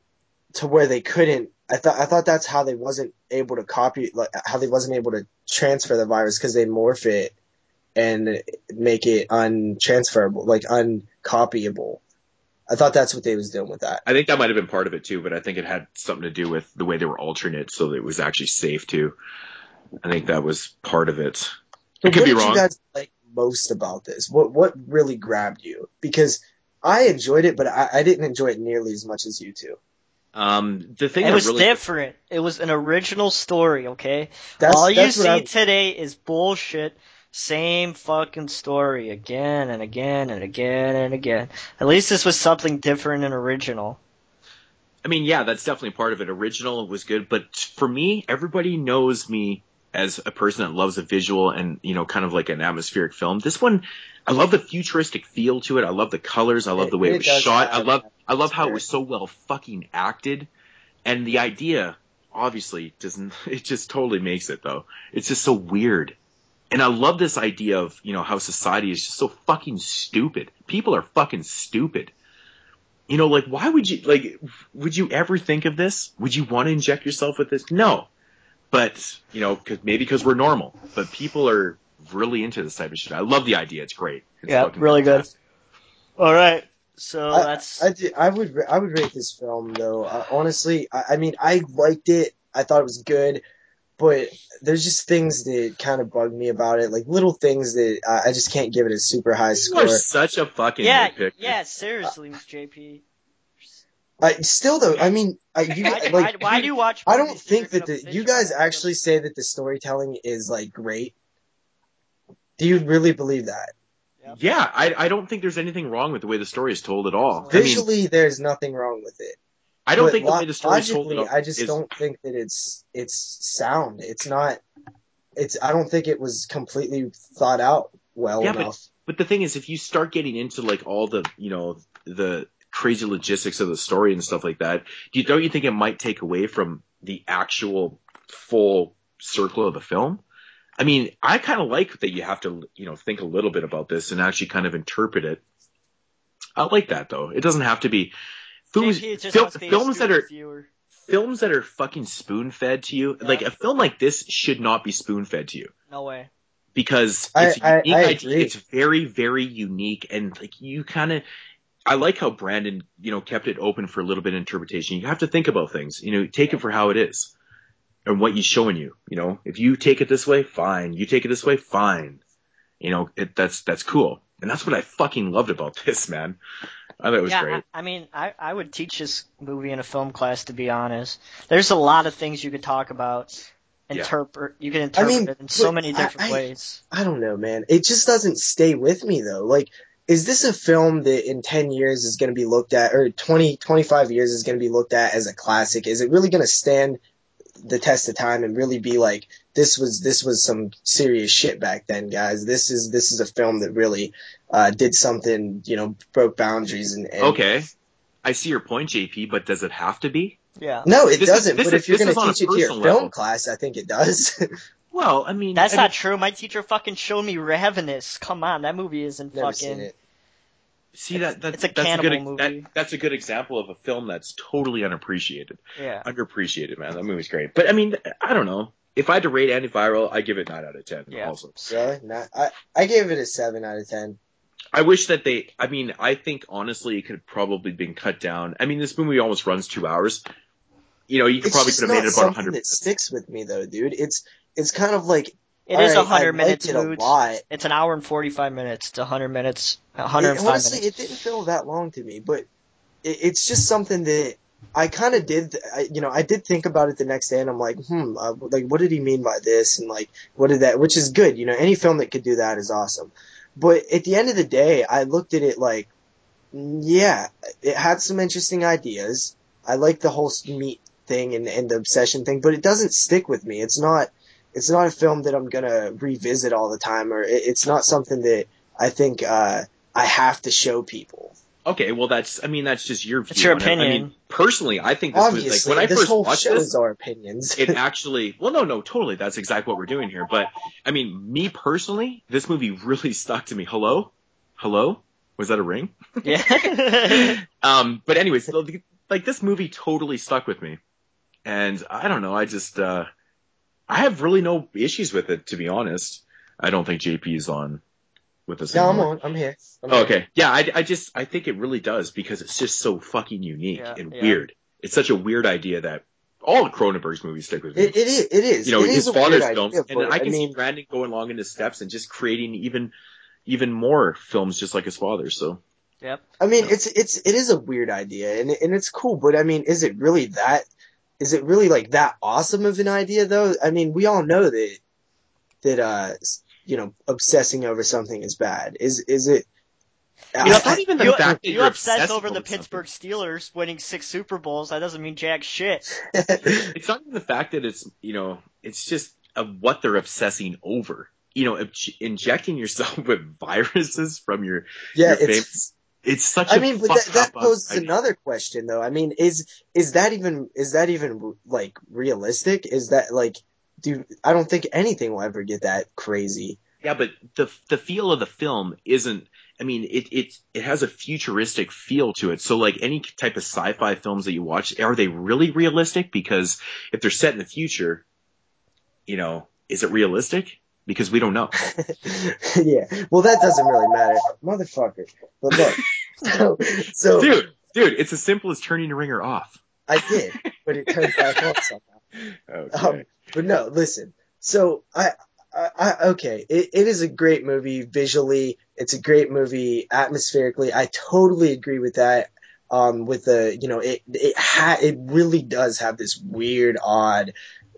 to where they couldn't. I thought I thought that's how they wasn't able to copy, like how they wasn't able to transfer the virus because they morph it and make it untransferable, like uncopyable. I thought that's what they was doing with that. I think that might have been part of it too, but I think it had something to do with the way they were altering it so that it was actually safe too. I think that was part of it. So I could what be did wrong. you guys like most about this? What what really grabbed you? Because I enjoyed it, but I, I didn't enjoy it nearly as much as you two. Um, the thing It that was really different. It was an original story, okay? That's All you that's what see I today is bullshit. Same fucking story again and again and again and again. At least this was something different and original. I mean, yeah, that's definitely part of it. Original was good, but for me, everybody knows me as a person that loves a visual and, you know, kind of like an atmospheric film. This one, I love the futuristic feel to it. I love the colors. I love it, the way it, it was does shot. I have love, that I love how it atmosphere. was so well fucking acted. And the idea, obviously, doesn't, it just totally makes it though. It's just so weird. And I love this idea of, you know, how society is just so fucking stupid. People are fucking stupid. You know, like, why would you, like, would you ever think of this? Would you want to inject yourself with this? No. But, you know, cause, maybe because we're normal. But people are really into this type of shit. I love the idea. It's great. It's Yeah, fucking really good. fantastic. All right, so I, that's I, did- I would I would rate this film though. Uh, honestly, I, I mean I liked it. I thought it was good, but there's just things that kind of bug me about it, like little things that I, I just can't give it a super high You are score. such a fucking yeah, nitpicker. yeah. Seriously, J P. I still though. I mean, I, you Why, like. why, why do you watch? I don't movies that think you're that gonna the bitch you about guys the end of actually say that the storytelling is like great. Do you really believe that? Yep. Yeah, I, I don't think there's anything wrong with the way the story is told at all. So- I mean, Visually, there's nothing wrong with it. I don't But think the lo- way the story is told at logically, all I just is, don't think that it's it's sound. It's not. It's. I don't think it was completely thought out well yeah, but enough. But the thing is, if you start getting into like all the, you know, the crazy logistics of the story and stuff like that, do you, don't you think it might take away from the actual full circle of the film? I mean, I kind of like that you have to, you know, think a little bit about this and actually kind of interpret it. I like that though. It doesn't have to be foods, J P just fil- wants to be a films that stupid are viewer. films that are fucking spoon fed to you. Yeah. Like a film like this should not be spoon fed to you. No way. Because I- it's a I- unique I idea. agree. It's very, very unique, and like you kind of, I like how Brandon, you know, kept it open for a little bit of interpretation. You have to think about things, you know, take it for how it is, and what he's showing you. You know, if you take it this way, fine. You take it this way, fine. You know, it, that's that's cool, and that's what I fucking loved about this, man. I thought it was yeah, great. I, I mean, I, I would teach this movie in a film class, to be honest. There's a lot of things you could talk about, interpret. You can interpret mean, it in so but many different I- I- ways. I don't know, man. It just doesn't stay with me though. Like, is this a film that in ten years is going to be looked at, or twenty, twenty-five years is going to be looked at as a classic? Is it really going to stand the test of time and really be like, this was this was some serious shit back then, guys. This is this is a film that really uh, did something, you know, broke boundaries. And, and okay, I see your point, J P, but does it have to be? Yeah. No, it This doesn't. is- this but is- if you're this going is to on a teach it to your personal film level. class, I think it does. Well, I mean, That's I not mean, true. My teacher fucking showed me Ravenous. Come on, that movie isn't Never fucking. seen it. See that, that it's a that's a cannibal good movie. That, that's a good example of a film that's totally unappreciated, Yeah. underappreciated. Man, that movie's great. But I mean, I don't know. If I had to rate Antiviral, I give it nine out of ten. Yeah. Also, Really? Not, I I gave it a seven out of ten. I wish that they. I mean, I think honestly, it could have probably been cut down. I mean, this movie almost runs two hours. You know, you could It's probably just could have not made it about something hundred that minutes. sticks with me though, dude. It's it's kind of like It all is right, a hundred I minutes, liked it a Moods. lot. It's an hour and forty-five minutes to hundred minutes. hundred and It, five honestly, minutes. it didn't feel that long to me, but it, it's just something that I kind of did. I, you know, I did think about it the next day, and I'm like, hmm, uh, like what did he mean by this, and like what did that? Which is good, you know. Any film that could do that is awesome. But at the end of the day, I looked at it like, yeah, it had some interesting ideas. I like the whole meat thing and, and the obsession thing, but it doesn't stick with me. It's not. It's not a film that I'm gonna revisit all the time, or it, it's not something that I think uh, I have to show people. Okay, well, that's. I mean, that's just your view. It's your on it. I opinion. mean, personally, I think this movie, like Obviously, when I this first whole watched show this, is our opinions. it actually. Well, no, no, totally. That's exactly what we're doing here. But I mean, me personally, this movie really stuck to me. Hello, hello, was that a ring? Yeah. um, but anyways, like this movie totally stuck with me, and I don't know. I just, uh, I have really no issues with it, to be honest. I don't think J P is on with us No, I'm anymore. on. I'm here. I'm Oh, here. okay. Yeah, I, I just, I think it really does because it's just so fucking unique Yeah, and yeah. weird. It's such a weird idea that all of Cronenberg's movies stick with me. It, it is. It is. you know, it his is a father's weird films, idea, and but, I can mean, see Brandon going along in his steps and just creating even, even more films just like his father. So, Yep. I mean, it's it's it is a weird idea, and and it's cool. But I mean, is it really that? Is it really like that awesome of an idea, though? I mean, we all know that that uh, you know, obsessing over something is bad. Is is it? You, I- it's not even the you, fact that you you're obsess obsessing over the over something. Pittsburgh Steelers winning six Super Bowls. That doesn't mean jack shit. It's not even the fact that it's, you know, it's just of what they're obsessing over. You know, obj- injecting yourself with viruses from your, yeah, your it's. famous. It's such I a mean, but that, fucked that up poses idea. another question, though. I mean, is is that even is that even like realistic? Is that like, dude? I don't think anything will ever get that crazy. Yeah, but the the feel of the film isn't. I mean, it it it has a futuristic feel to it. So, like any type of sci-fi films that you watch, are they really realistic? Because if they're set in the future, you know, is it realistic? Because we don't know. Yeah, well, that doesn't really matter, motherfucker. But look, so so Dude, dude, it's as simple as turning the ringer off. I did, but it turned back on somehow. Okay. Um, but no, listen. So I, I, I okay, it, it is a great movie visually. It's a great movie atmospherically. I totally agree with that. Um, with the, you know, it it ha- it really does have this weird, odd,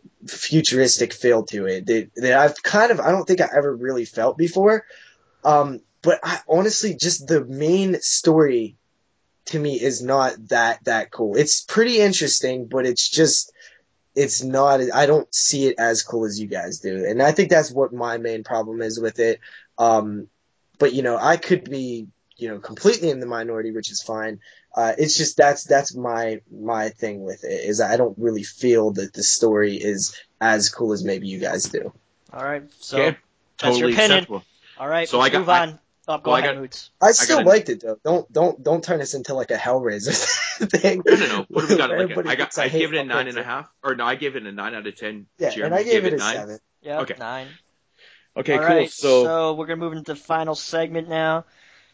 futuristic feel to it that, that I've kind of I don't think I ever really felt before. Um, but I honestly just the main story to me is not that that cool. It's pretty interesting, but it's just it's not. I don't see it as cool as you guys do, and I think that's what my main problem is with it. Um, but you know, I could be you know completely in the minority, which is fine. Uh, it's just that's that's my my thing with it is I don't really feel that the story is as cool as maybe you guys do. All right. So Okay. that's Totally your opinion. acceptable. All right. So let's I got- move I- on. Oh, go well, I ahead, got- Moods. I still gotta- liked it though. Don't don't don't turn us into like a Hellraiser thing. No, no, no. What have we got? where Like, everybody I got. thinks I hate gave it a nine Hellraiser. and a half, or no, I gave it a nine out of ten. Yeah, Jeremy, and I you gave gave it a nine? seven. Yep. Okay. Nine. Okay, All cool. right, so, so we're gonna move into the final segment now,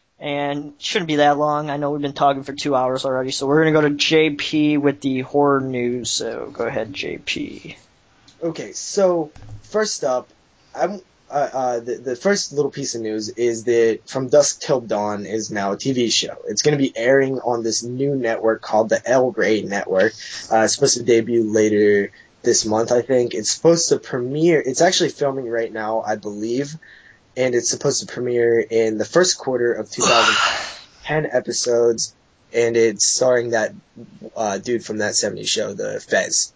and it shouldn't be that long. I know we've been talking for two hours already, so we're gonna go to J P with the horror news. So go ahead, J P. Okay, so first up, I'm uh, uh, the the first little piece of news is that From Dusk Till Dawn is now a T V show. It's going to be airing on this new network called the El Rey Network. Uh, it's supposed to debut later this month, I think. It's supposed to premiere. It's actually filming right now, I believe, and it's supposed to premiere in the first quarter of two thousand ten episodes, and it's starring that uh, dude from that seventies show, the Fez.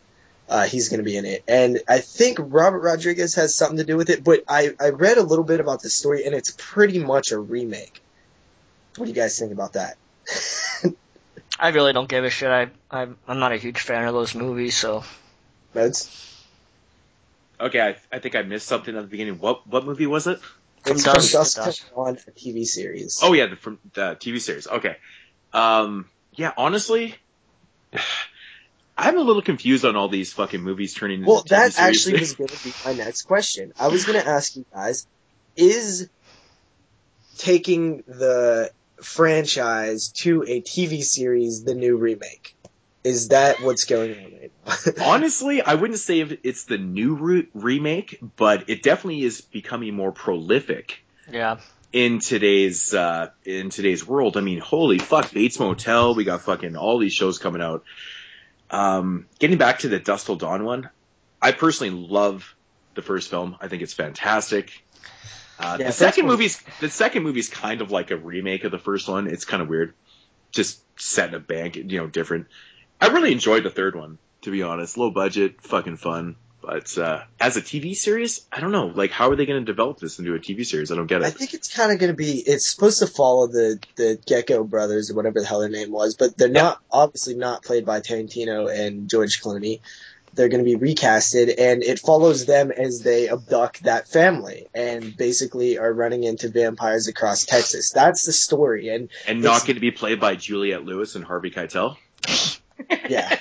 Uh, he's going to be in it. And I think Robert Rodriguez has something to do with it, but I, I read a little bit about the story, and it's pretty much a remake. What do you guys think about that? I really don't give a shit. I, I, I'm not a huge fan of those movies, so. Meds? Okay, I, I think I missed something at the beginning. What what movie was it? From It's Dusk from to Dusk Dusk. Till Dawn, a T V series. Oh yeah, the, from the T V series. Okay. Um, yeah, honestly, I'm a little confused on all these fucking movies turning into Well, T V that series. actually was going to be my next question. I was going to ask you guys, is taking the franchise to a T V series the new remake? Is that what's going on right now? Honestly, I wouldn't say if it's the new re- remake, but it definitely is becoming more prolific Yeah. in today's uh, in today's world. I mean, holy fuck, Bates Motel. We got fucking all these shows coming out. Um, getting back to the Dusk Till Dawn one, I personally love the first film. I think it's fantastic. Uh, Yeah, the first second one- movie's the second movie's kind of like a remake of the first one. It's kind of weird, just set in a bank, you know, different. I really enjoyed the third one, to be honest. Low budget, fucking fun. But uh, as a T V series, I don't know. Like, how are they going to develop this into a T V series? I don't get it. I think it's kind of going to be, it's supposed to follow the, the Gecko brothers or whatever the hell their name was, but they're Yeah. not, obviously not played by Tarantino and George Clooney. They're going to be recasted, and it follows them as they abduct that family and basically are running into vampires across Texas. That's the story, and And not it's- going to be played by Juliette Lewis and Harvey Keitel. yeah.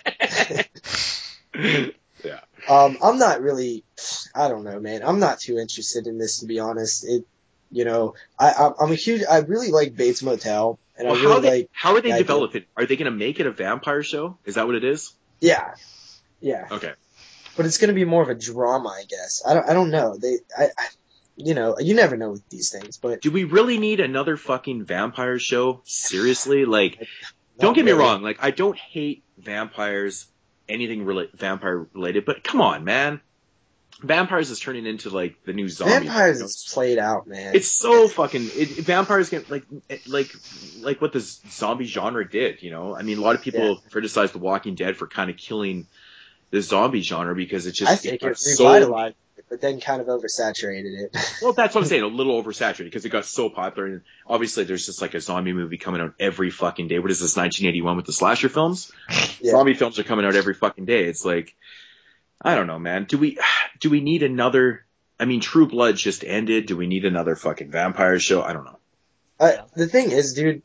Yeah. Um, I'm not really, I don't know, man. I'm not too interested in this, to be honest. It, you know, I, I'm- I'm a huge, I really like Bates Motel, and Well, I how really are they, like, how are they the idea- developing? Are they going to make it a vampire show? Is that what it is? yeah, yeah. Okay. But it's going to be more of a drama, I guess. I don't, I don't know. They, I, I, you know, you never know with these things, but Do we really need another fucking vampire show? Seriously? Like, not don't get me really. wrong. Like, I don't hate vampires, anything rela- vampire related, but come on, man. Vampires is turning into like the new zombie. Vampires you know? is played out, man. It's so fucking. It, vampires get like like like what the zombie genre did. You know, I mean, a lot of people Yeah. criticize The Walking Dead for kind of killing the zombie genre because it just I think got it so. revitalized it, but then kind of oversaturated it. Well, that's what I'm saying. A little oversaturated because it got so popular, and obviously there's just like a zombie movie coming out every fucking day. What is this, nineteen eighty-one with the slasher films? Yeah. Zombie films are coming out every fucking day. It's like, I don't know, man. Do we do we need another? I mean, True Blood just ended. Do we need another fucking vampire show? I don't know. Uh, the thing is, dude,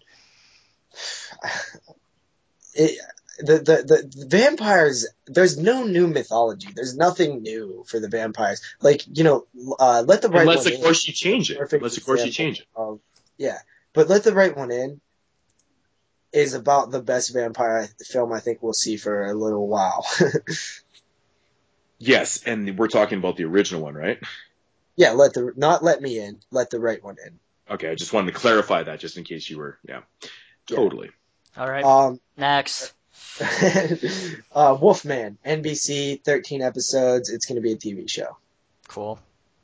it, the, the, the vampires, there's no new mythology. There's nothing new for the vampires. Like, you know, uh, Let the Right Unless, One of In. course, you change it. Perfect Unless, of course, you example change it. Of, yeah. But Let the Right One In is about the best vampire film I think we'll see for a little while. Yes, and we're talking about the original one, right? Yeah, let the, not Let Me In, Let the Right One In. Okay, I just wanted to clarify that just in case you were, yeah. Yeah. Totally. All right. Um, Next. uh, Wolfman, N B C, thirteen episodes. It's going to be a T V show. Cool.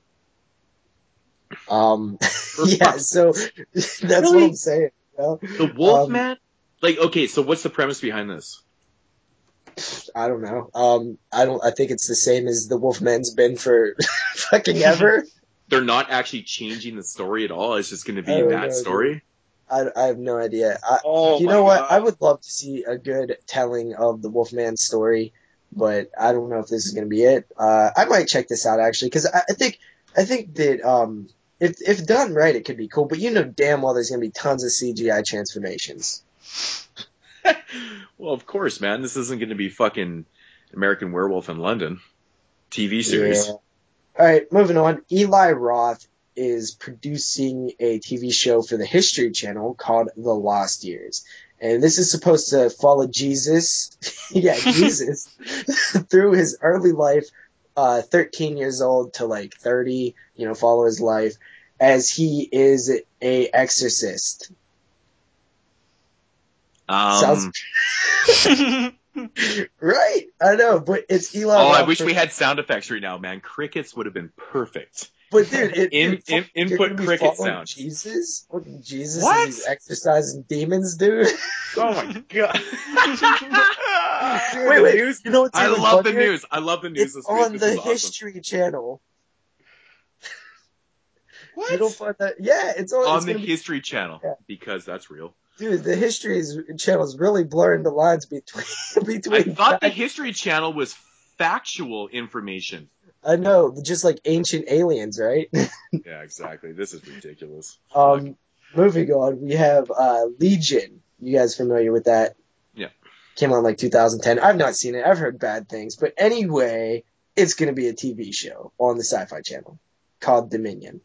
Um, yeah, so that's what Really? I'm saying. You know? The Wolfman? Um, Like, okay, so what's the premise behind this? I don't know. Um, I don't. I think it's the same as the Wolfman's been for fucking ever. They're not actually changing the story at all. It's just going to I be don't that know, story. I, I have no idea. I, Oh, you my know what? God. I would love to see a good telling of the Wolfman story, but I don't know if this is going to be it. Uh, I might check this out actually because I, I think I think that um, if if done right, it could be cool. But you know damn well there's going to be tons of C G I transformations. Well, of course, man. This isn't going to be fucking American Werewolf in London T V series. Yeah. All right, moving on. Eli Roth is producing a T V show for the History Channel called The Lost Years. And this is supposed to follow Jesus, yeah, Jesus, through his early life, uh, thirteen years old to like thirty, you know, follow his life, as he is a exorcist. Um, Sounds right, I know, but it's Eli oh, Roth. I wish for- we had sound effects right now, man. Crickets would have been perfect. But dude, it, In- dude, in- you're input gonna be cricket following sounds. Jesus? Fucking Jesus What? and he's exorcising demons, dude. Oh my god. Dude, Wait, the wait. news, you know what's I even love the funnier? news. I love the news. It's This week. on This the is awesome. History Channel. What? You don't find that? Yeah, it's on, On it's the gonna be, History Channel, Yeah. because that's real. dude, the History is, Channel is really blurring the lines between, I between thought the fact- History Channel was factual information. I know, just like ancient aliens, right? Yeah, exactly. This is ridiculous. um, moving on, we have, uh, Legion. You guys familiar with that? Yeah. Came out in like two thousand ten. I've not seen it. I've heard bad things. But anyway, it's going to be a T V show on the Sci-Fi Channel called Dominion.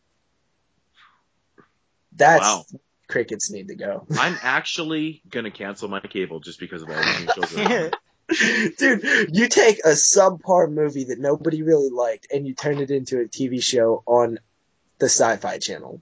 That's Wow. crickets need to go. I'm actually gonna cancel my cable just because of all these new shows. that are coming. Dude, you take a subpar movie that nobody really liked and you turn it into a T V show on the Sci-Fi Channel.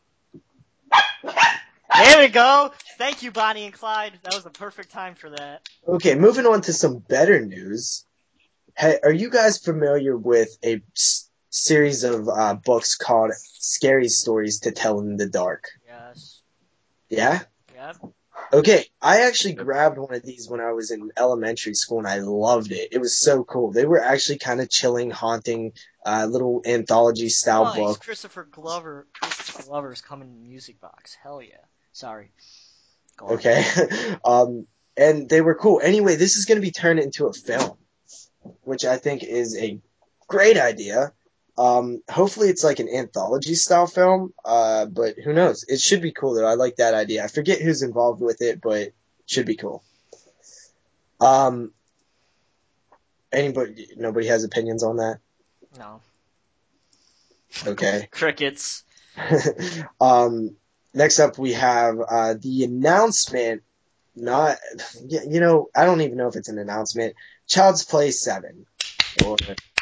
There we go. Thank you, Bonnie and Clyde. That was the perfect time for that. Okay, moving on to some better news. Hey, are you guys familiar with a s- series of uh, books called Scary Stories to Tell in the Dark? Yes. Yeah? Yep. Okay, I actually grabbed one of these when I was in elementary school and I loved it. It was so cool. They were actually kind of chilling, haunting, uh, little anthology style Nice. book. Christopher Glover. Christopher Glover's coming in music box. Hell yeah. Sorry. Go on. Okay. um, and they were cool. Anyway, this is going to be turned into a film, which I think is a great idea. Um, hopefully it's like an anthology style film, uh, but who knows? It should be cool though. I like that idea. I forget who's involved with it, but it should be cool. Um, anybody, nobody has opinions on that? No. Okay. Crickets. um, next up we have, uh, the announcement, not, you know, I don't even know if it's an announcement. Child's Play seven, or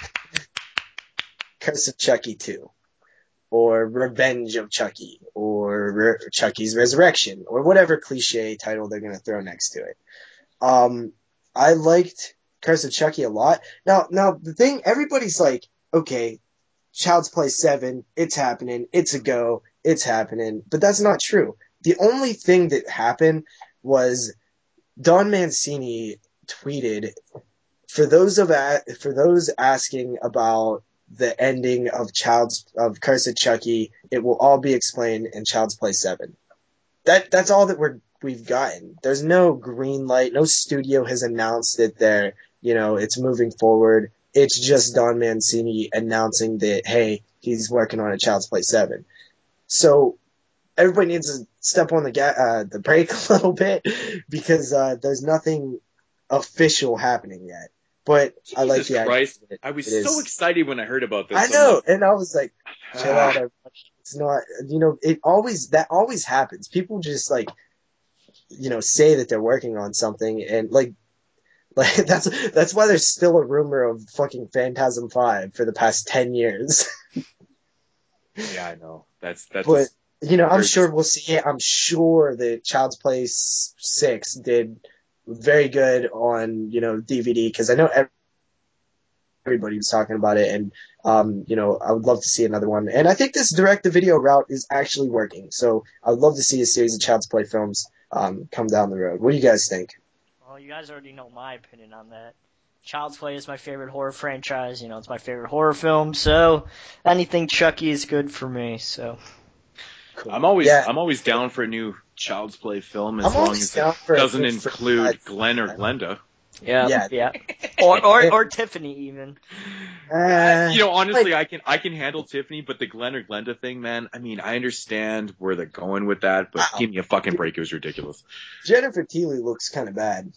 Curse of Chucky two, or Revenge of Chucky, or Re- Chucky's Resurrection, or whatever cliche title they're going to throw next to it. Um, I liked Curse of Chucky a lot. Now, now the thing, everybody's like, okay, Child's Play seven, it's happening, it's a go, it's happening, but that's not true. The only thing that happened was Don Mancini tweeted, for those of a- for those asking about the ending of Child's of Curse of Chucky, it will all be explained in Child's Play seven. That that's all that we're we've gotten. There's no green light. No studio has announced that they're, you know, it's moving forward. It's just Don Mancini announcing that, hey, he's working on a Child's Play seven. So everybody needs to step on the ga- uh, the brake a little bit, because uh, there's nothing official happening yet. But I like Jesus the Christ. idea. I was It so is- excited when I heard about this. I I'm know, like, and I was like, chill ah. out, everybody. It's not, you know, it always, that always happens. People just like, you know, say that they're working on something, and like, like that's that's why there's still a rumor of fucking Phantasm five for the past ten years. Yeah, I know. That's that's. But just- you know, I'm there's- sure we'll see it. I'm sure that Child's Play s- six did very good on, you know, D V D, because I know every- everybody was talking about it, and um, you know, I would love to see another one. And I think this direct-to-video route is actually working. So I would love to see a series of Child's Play films um, come down the road. What do you guys think? Well, you guys already know my opinion on that. Child's Play is my favorite horror franchise. You know, it's my favorite horror film. So anything Chucky is good for me. So Cool. I'm always Yeah. I'm always down for a new Child's Play film as I'm long always as down it for a doesn't new include franchise. Glenn or Glenda. yeah, Yeah. yeah, or or or Tiffany even. Uh, You know, honestly, I can I can handle Tiffany, but the Glenn or Glenda thing, man. I mean, I understand where they're going with that, but Wow. give me a fucking break. It was ridiculous. Jennifer Keeley looks kind of bad.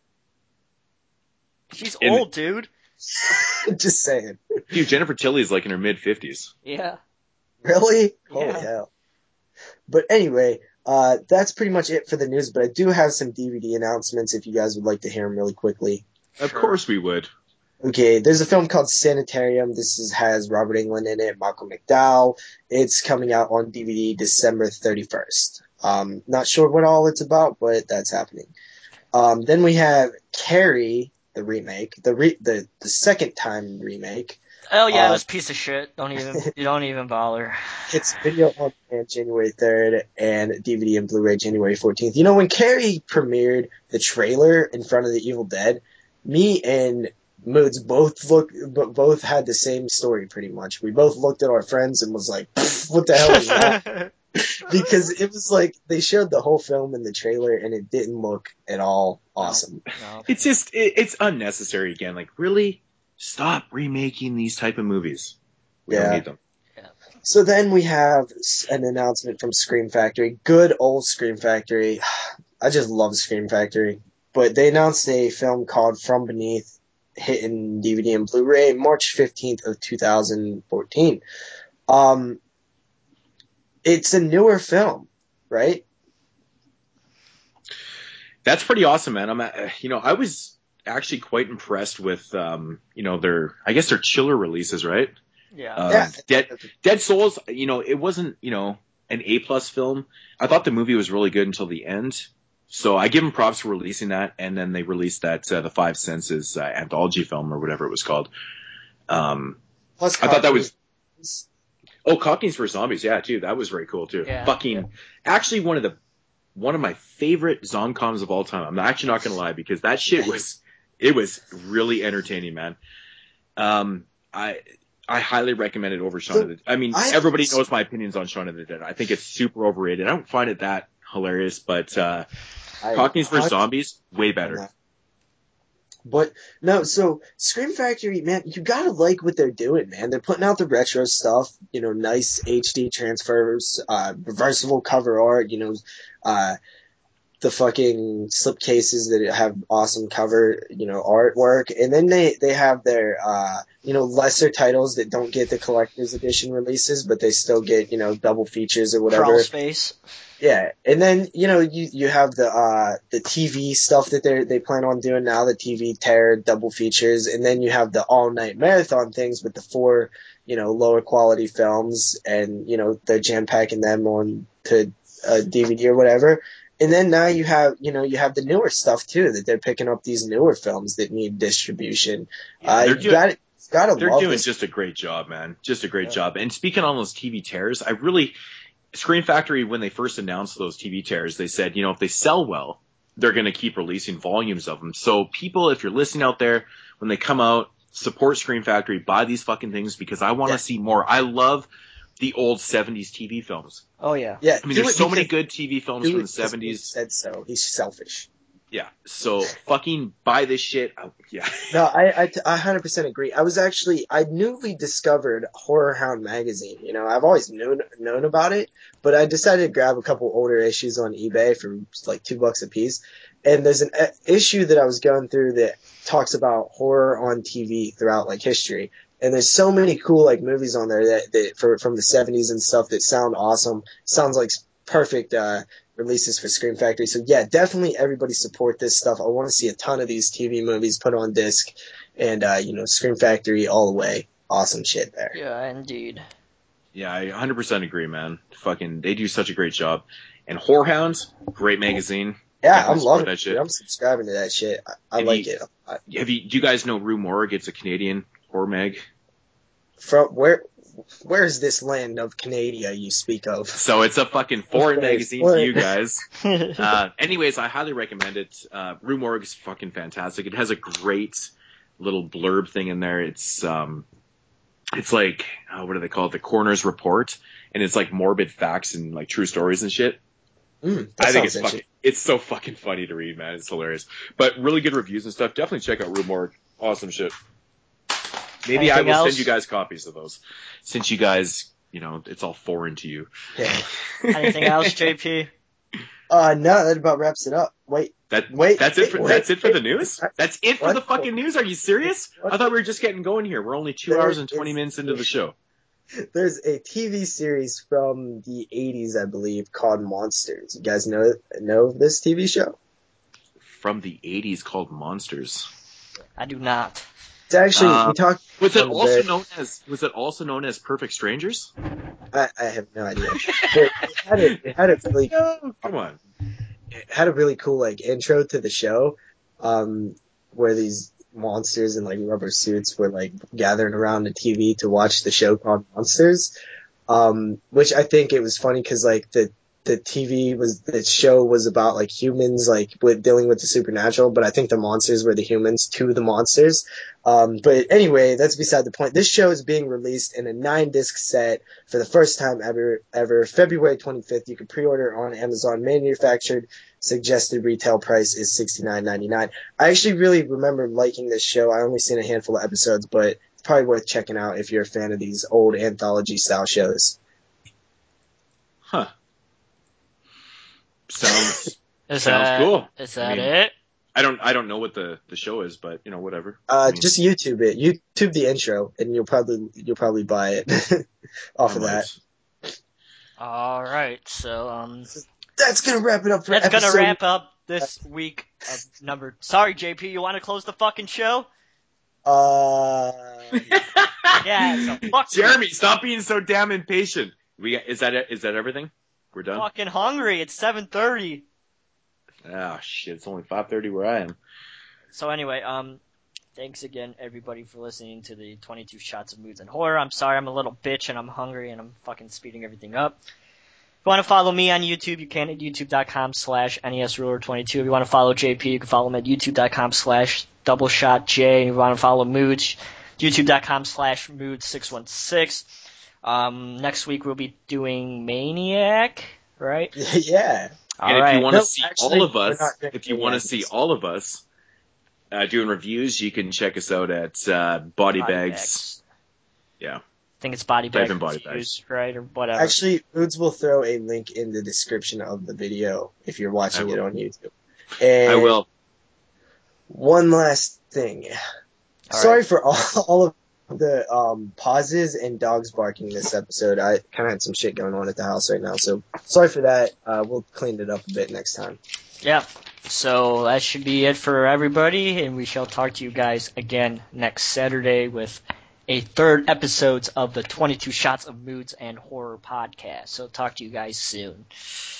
She's In- old, dude. Just saying. Dude, Jennifer Tilly's like in her mid fifties. Yeah. Really? Holy Yeah. hell. But anyway, uh, that's pretty much it for the news, but I do have some D V D announcements if you guys would like to hear them really quickly. Of Sure. course we would. Okay, there's a film called Sanitarium. This is, has Robert Englund in it, Malcolm McDowell. It's coming out on D V D December thirty-first. Um, not sure what all it's about, but that's happening. Um, then we have Carrie, the remake, the re- the the second time remake. Oh yeah, Uh, it was a piece of shit. Don't even you don't even bother. It's video on demand January third and D V D and Blu-ray January fourteenth. You know, when Carrie premiered the trailer in front of the Evil Dead, me and Moods both look, both had the same story pretty much. We both looked at our friends and was like, what the hell is that? Because it was like they showed the whole film in the trailer and it didn't look at all awesome. No. It's just it, it's unnecessary again. Like, really, stop remaking these type of movies. We Yeah. don't need them. So then we have an announcement from Scream Factory. Good old Scream Factory. I just love Scream Factory. But they announced a film called From Beneath, hitting D V D and Blu-ray March fifteenth of two thousand fourteen. Um, it's a newer film, right? That's pretty awesome, man. I'm, uh, you know, I was actually quite impressed with, um, you know, their, I guess their chiller releases, right? Yeah. Um, Yeah. Dead, Dead Souls, you know, it wasn't, you know, an A plus film. I thought the movie was really good until the end. So I give them props for releasing that. And then they released that, uh, the Five Senses uh, anthology film or whatever it was called. Um, Plus, I thought that was, Cockneys. oh, Cockneys for Zombies. Yeah, too. That was very cool too. Yeah, Fucking, yeah. actually one of the, one of my favorite Zomcoms of all time. I'm actually not going to lie because that shit was, it was really entertaining, man. Um, I, I highly recommend it over Shaun of the Dead. I mean, I- everybody knows my opinions on Shaun of the Dead. I think it's super overrated. I don't find it that hilarious, but, uh, I- Cockneys for I- Zombies, way better. But no, so Scream Factory, man, you gotta like what they're doing, man. They're putting out the retro stuff, you know, nice H D transfers, uh, reversible cover art, you know, uh, the fucking slipcases that have awesome cover, you know, artwork. And then they, they have their, uh, you know, lesser titles that don't get the collector's edition releases, but they still get, you know, double features or whatever. Crawl Space. Yeah, and then you know you you have the uh the T V stuff that they they plan on doing now, the T V Terror double features, and then you have the all night marathon things with the four you know lower quality films, and you know they're jam packing them on to a D V D or whatever. And then now you have you know you have the newer stuff too, that they're picking up these newer films that need distribution. Yeah, uh, they're you doing- got gotta They're love doing this. just a great job, man. Just a great Yeah. job. And speaking on those T V tears, I really, Screen Factory, when they first announced those T V tears, they said, you know, if they sell well, they're going to keep releasing volumes of them. So people, if you're listening out there, when they come out, support Screen Factory, buy these fucking things because I want to Yeah. see more. I love the old seventies T V films. Oh yeah. Yeah, I mean, do there's it so many because- good T V films do from it the because he seventies. said so. He's selfish. Yeah. So fucking buy this shit. Oh, yeah. No, I, I, I one hundred percent agree. I was actually, I newly discovered Horror Hound magazine. You know, I've always known, known about it, but I decided to grab a couple older issues on eBay for like two bucks a piece. And there's an uh, issue that I was going through that talks about horror on T V throughout like history. And there's so many cool like movies on there that, that for, from the seventies and stuff that sound awesome. Sounds like perfect, uh, releases for Scream Factory. So yeah, definitely everybody support this stuff. I want to see a ton of these T V movies put on disc, and uh, you know, Scream Factory all the way. Awesome shit there. Yeah, indeed. Yeah, I one hundred percent agree, man. Fucking, they do such a great job. And Whorehounds, great magazine. Yeah, Definitely I'm support loving that it. shit. Dude. I'm subscribing to that shit. I, I Have like you- it. I, Have you, do you guys know Rue Morgue? It's a Canadian horror mag. from where, where is this land of Canada you speak of? So it's a fucking foreign Okay, magazine for you foreign. guys. Uh, anyways, I highly recommend it. Uh, Rue Morgue is fucking fantastic. It has a great little blurb thing in there. It's, um, it's like, uh, what do they call it? The Coroner's Report. And it's like morbid facts and like true stories and shit. Mm, that I think sounds it's fucking, interesting. it's so fucking funny to read, man. It's hilarious. But really good reviews and stuff. Definitely check out Rue Morgue. Awesome shit. Maybe I Anything will else? send you guys copies of those. Since you guys, you know, it's all foreign to you. Yeah. Anything else, J P? Uh, no, that about wraps it up. Wait, That Wait, that's it for wait, that's it for wait. the news? That's it for What? the fucking news? Are you serious? What? I thought we were just getting going here. We're only two There hours and twenty is- minutes into the show. there's a T V series from the eighties, I believe, called Monsters. You guys know know this T V show? From the eighties called Monsters. I do not. It's actually Uh, we talked. Was it on the also very- known as was it also known as Perfect Strangers? I, I have no idea. But it had a, it had a really No, come on. it had a really cool like intro to the show, um, where these monsters in like rubber suits were like gathering around the T V to watch the show called Monsters. Um, which I think it was funny because like the the T V was the show was about like humans like with dealing with the supernatural, but I think the monsters were the humans to the monsters. Um, but anyway, that's beside the point. This show is being released in a nine disc set for the first time ever ever February twenty-fifth. You can pre-order on Amazon. Manufactured. Suggested retail price is sixty-nine ninety-nine. I actually really remember liking this show. I only seen a handful of episodes, but it's probably worth checking out if you're a fan of these old anthology style shows. Huh. Sounds Is sounds that, cool. Is that I mean, it? I don't I don't know what the, the show is, but you know whatever. Uh, I mean, just YouTube it. YouTube the intro, and you'll probably you'll probably buy it off I of might. that. All right, so um, That's gonna wrap it up for that's episode. gonna wrap up this week of number. Sorry, J P, you want to close the fucking show? Uh, Yeah, so fuck you. Jeremy, stop being so damn impatient. We got, is that it? Is that everything? We're done. Fucking hungry. It's seven thirty. Oh shit! It's only five thirty where I am. So anyway, um, thanks again, everybody, for listening to the twenty-two Shots of Moods and Horror. I'm sorry I'm a little bitch and I'm hungry and I'm fucking speeding everything up. If you want to follow me on YouTube, you can at youtube.com slash NESRuler22. If you want to follow J P, you can follow him at youtube.com slash doubleshotj. If you want to follow Moods, youtube.com slash Moods616. Um, next week we'll be doing Maniac, right? yeah. All and right. if you want to No, see actually, all of we're us, not doing if you want to Maniac see this all of us uh, doing reviews, you can check us out at uh, Body, Body Bags. Bags. Yeah. I think it's Body Type Bags, in Body Reviews, Bags. right, or whatever. Actually, Moods will throw a link in the description of the video if you're watching I it will. on YouTube. And I will. one last thing. All Sorry right. for all, all of the um, pauses and dogs barking this episode. I kind of had some shit going on at the house right now, so sorry for that. Uh, we'll clean it up a bit next time. Yeah. So that should be it for everybody, and we shall talk to you guys again next Saturday with a third episode of the twenty-two Shots of Moods and Horror podcast. So talk to you guys soon.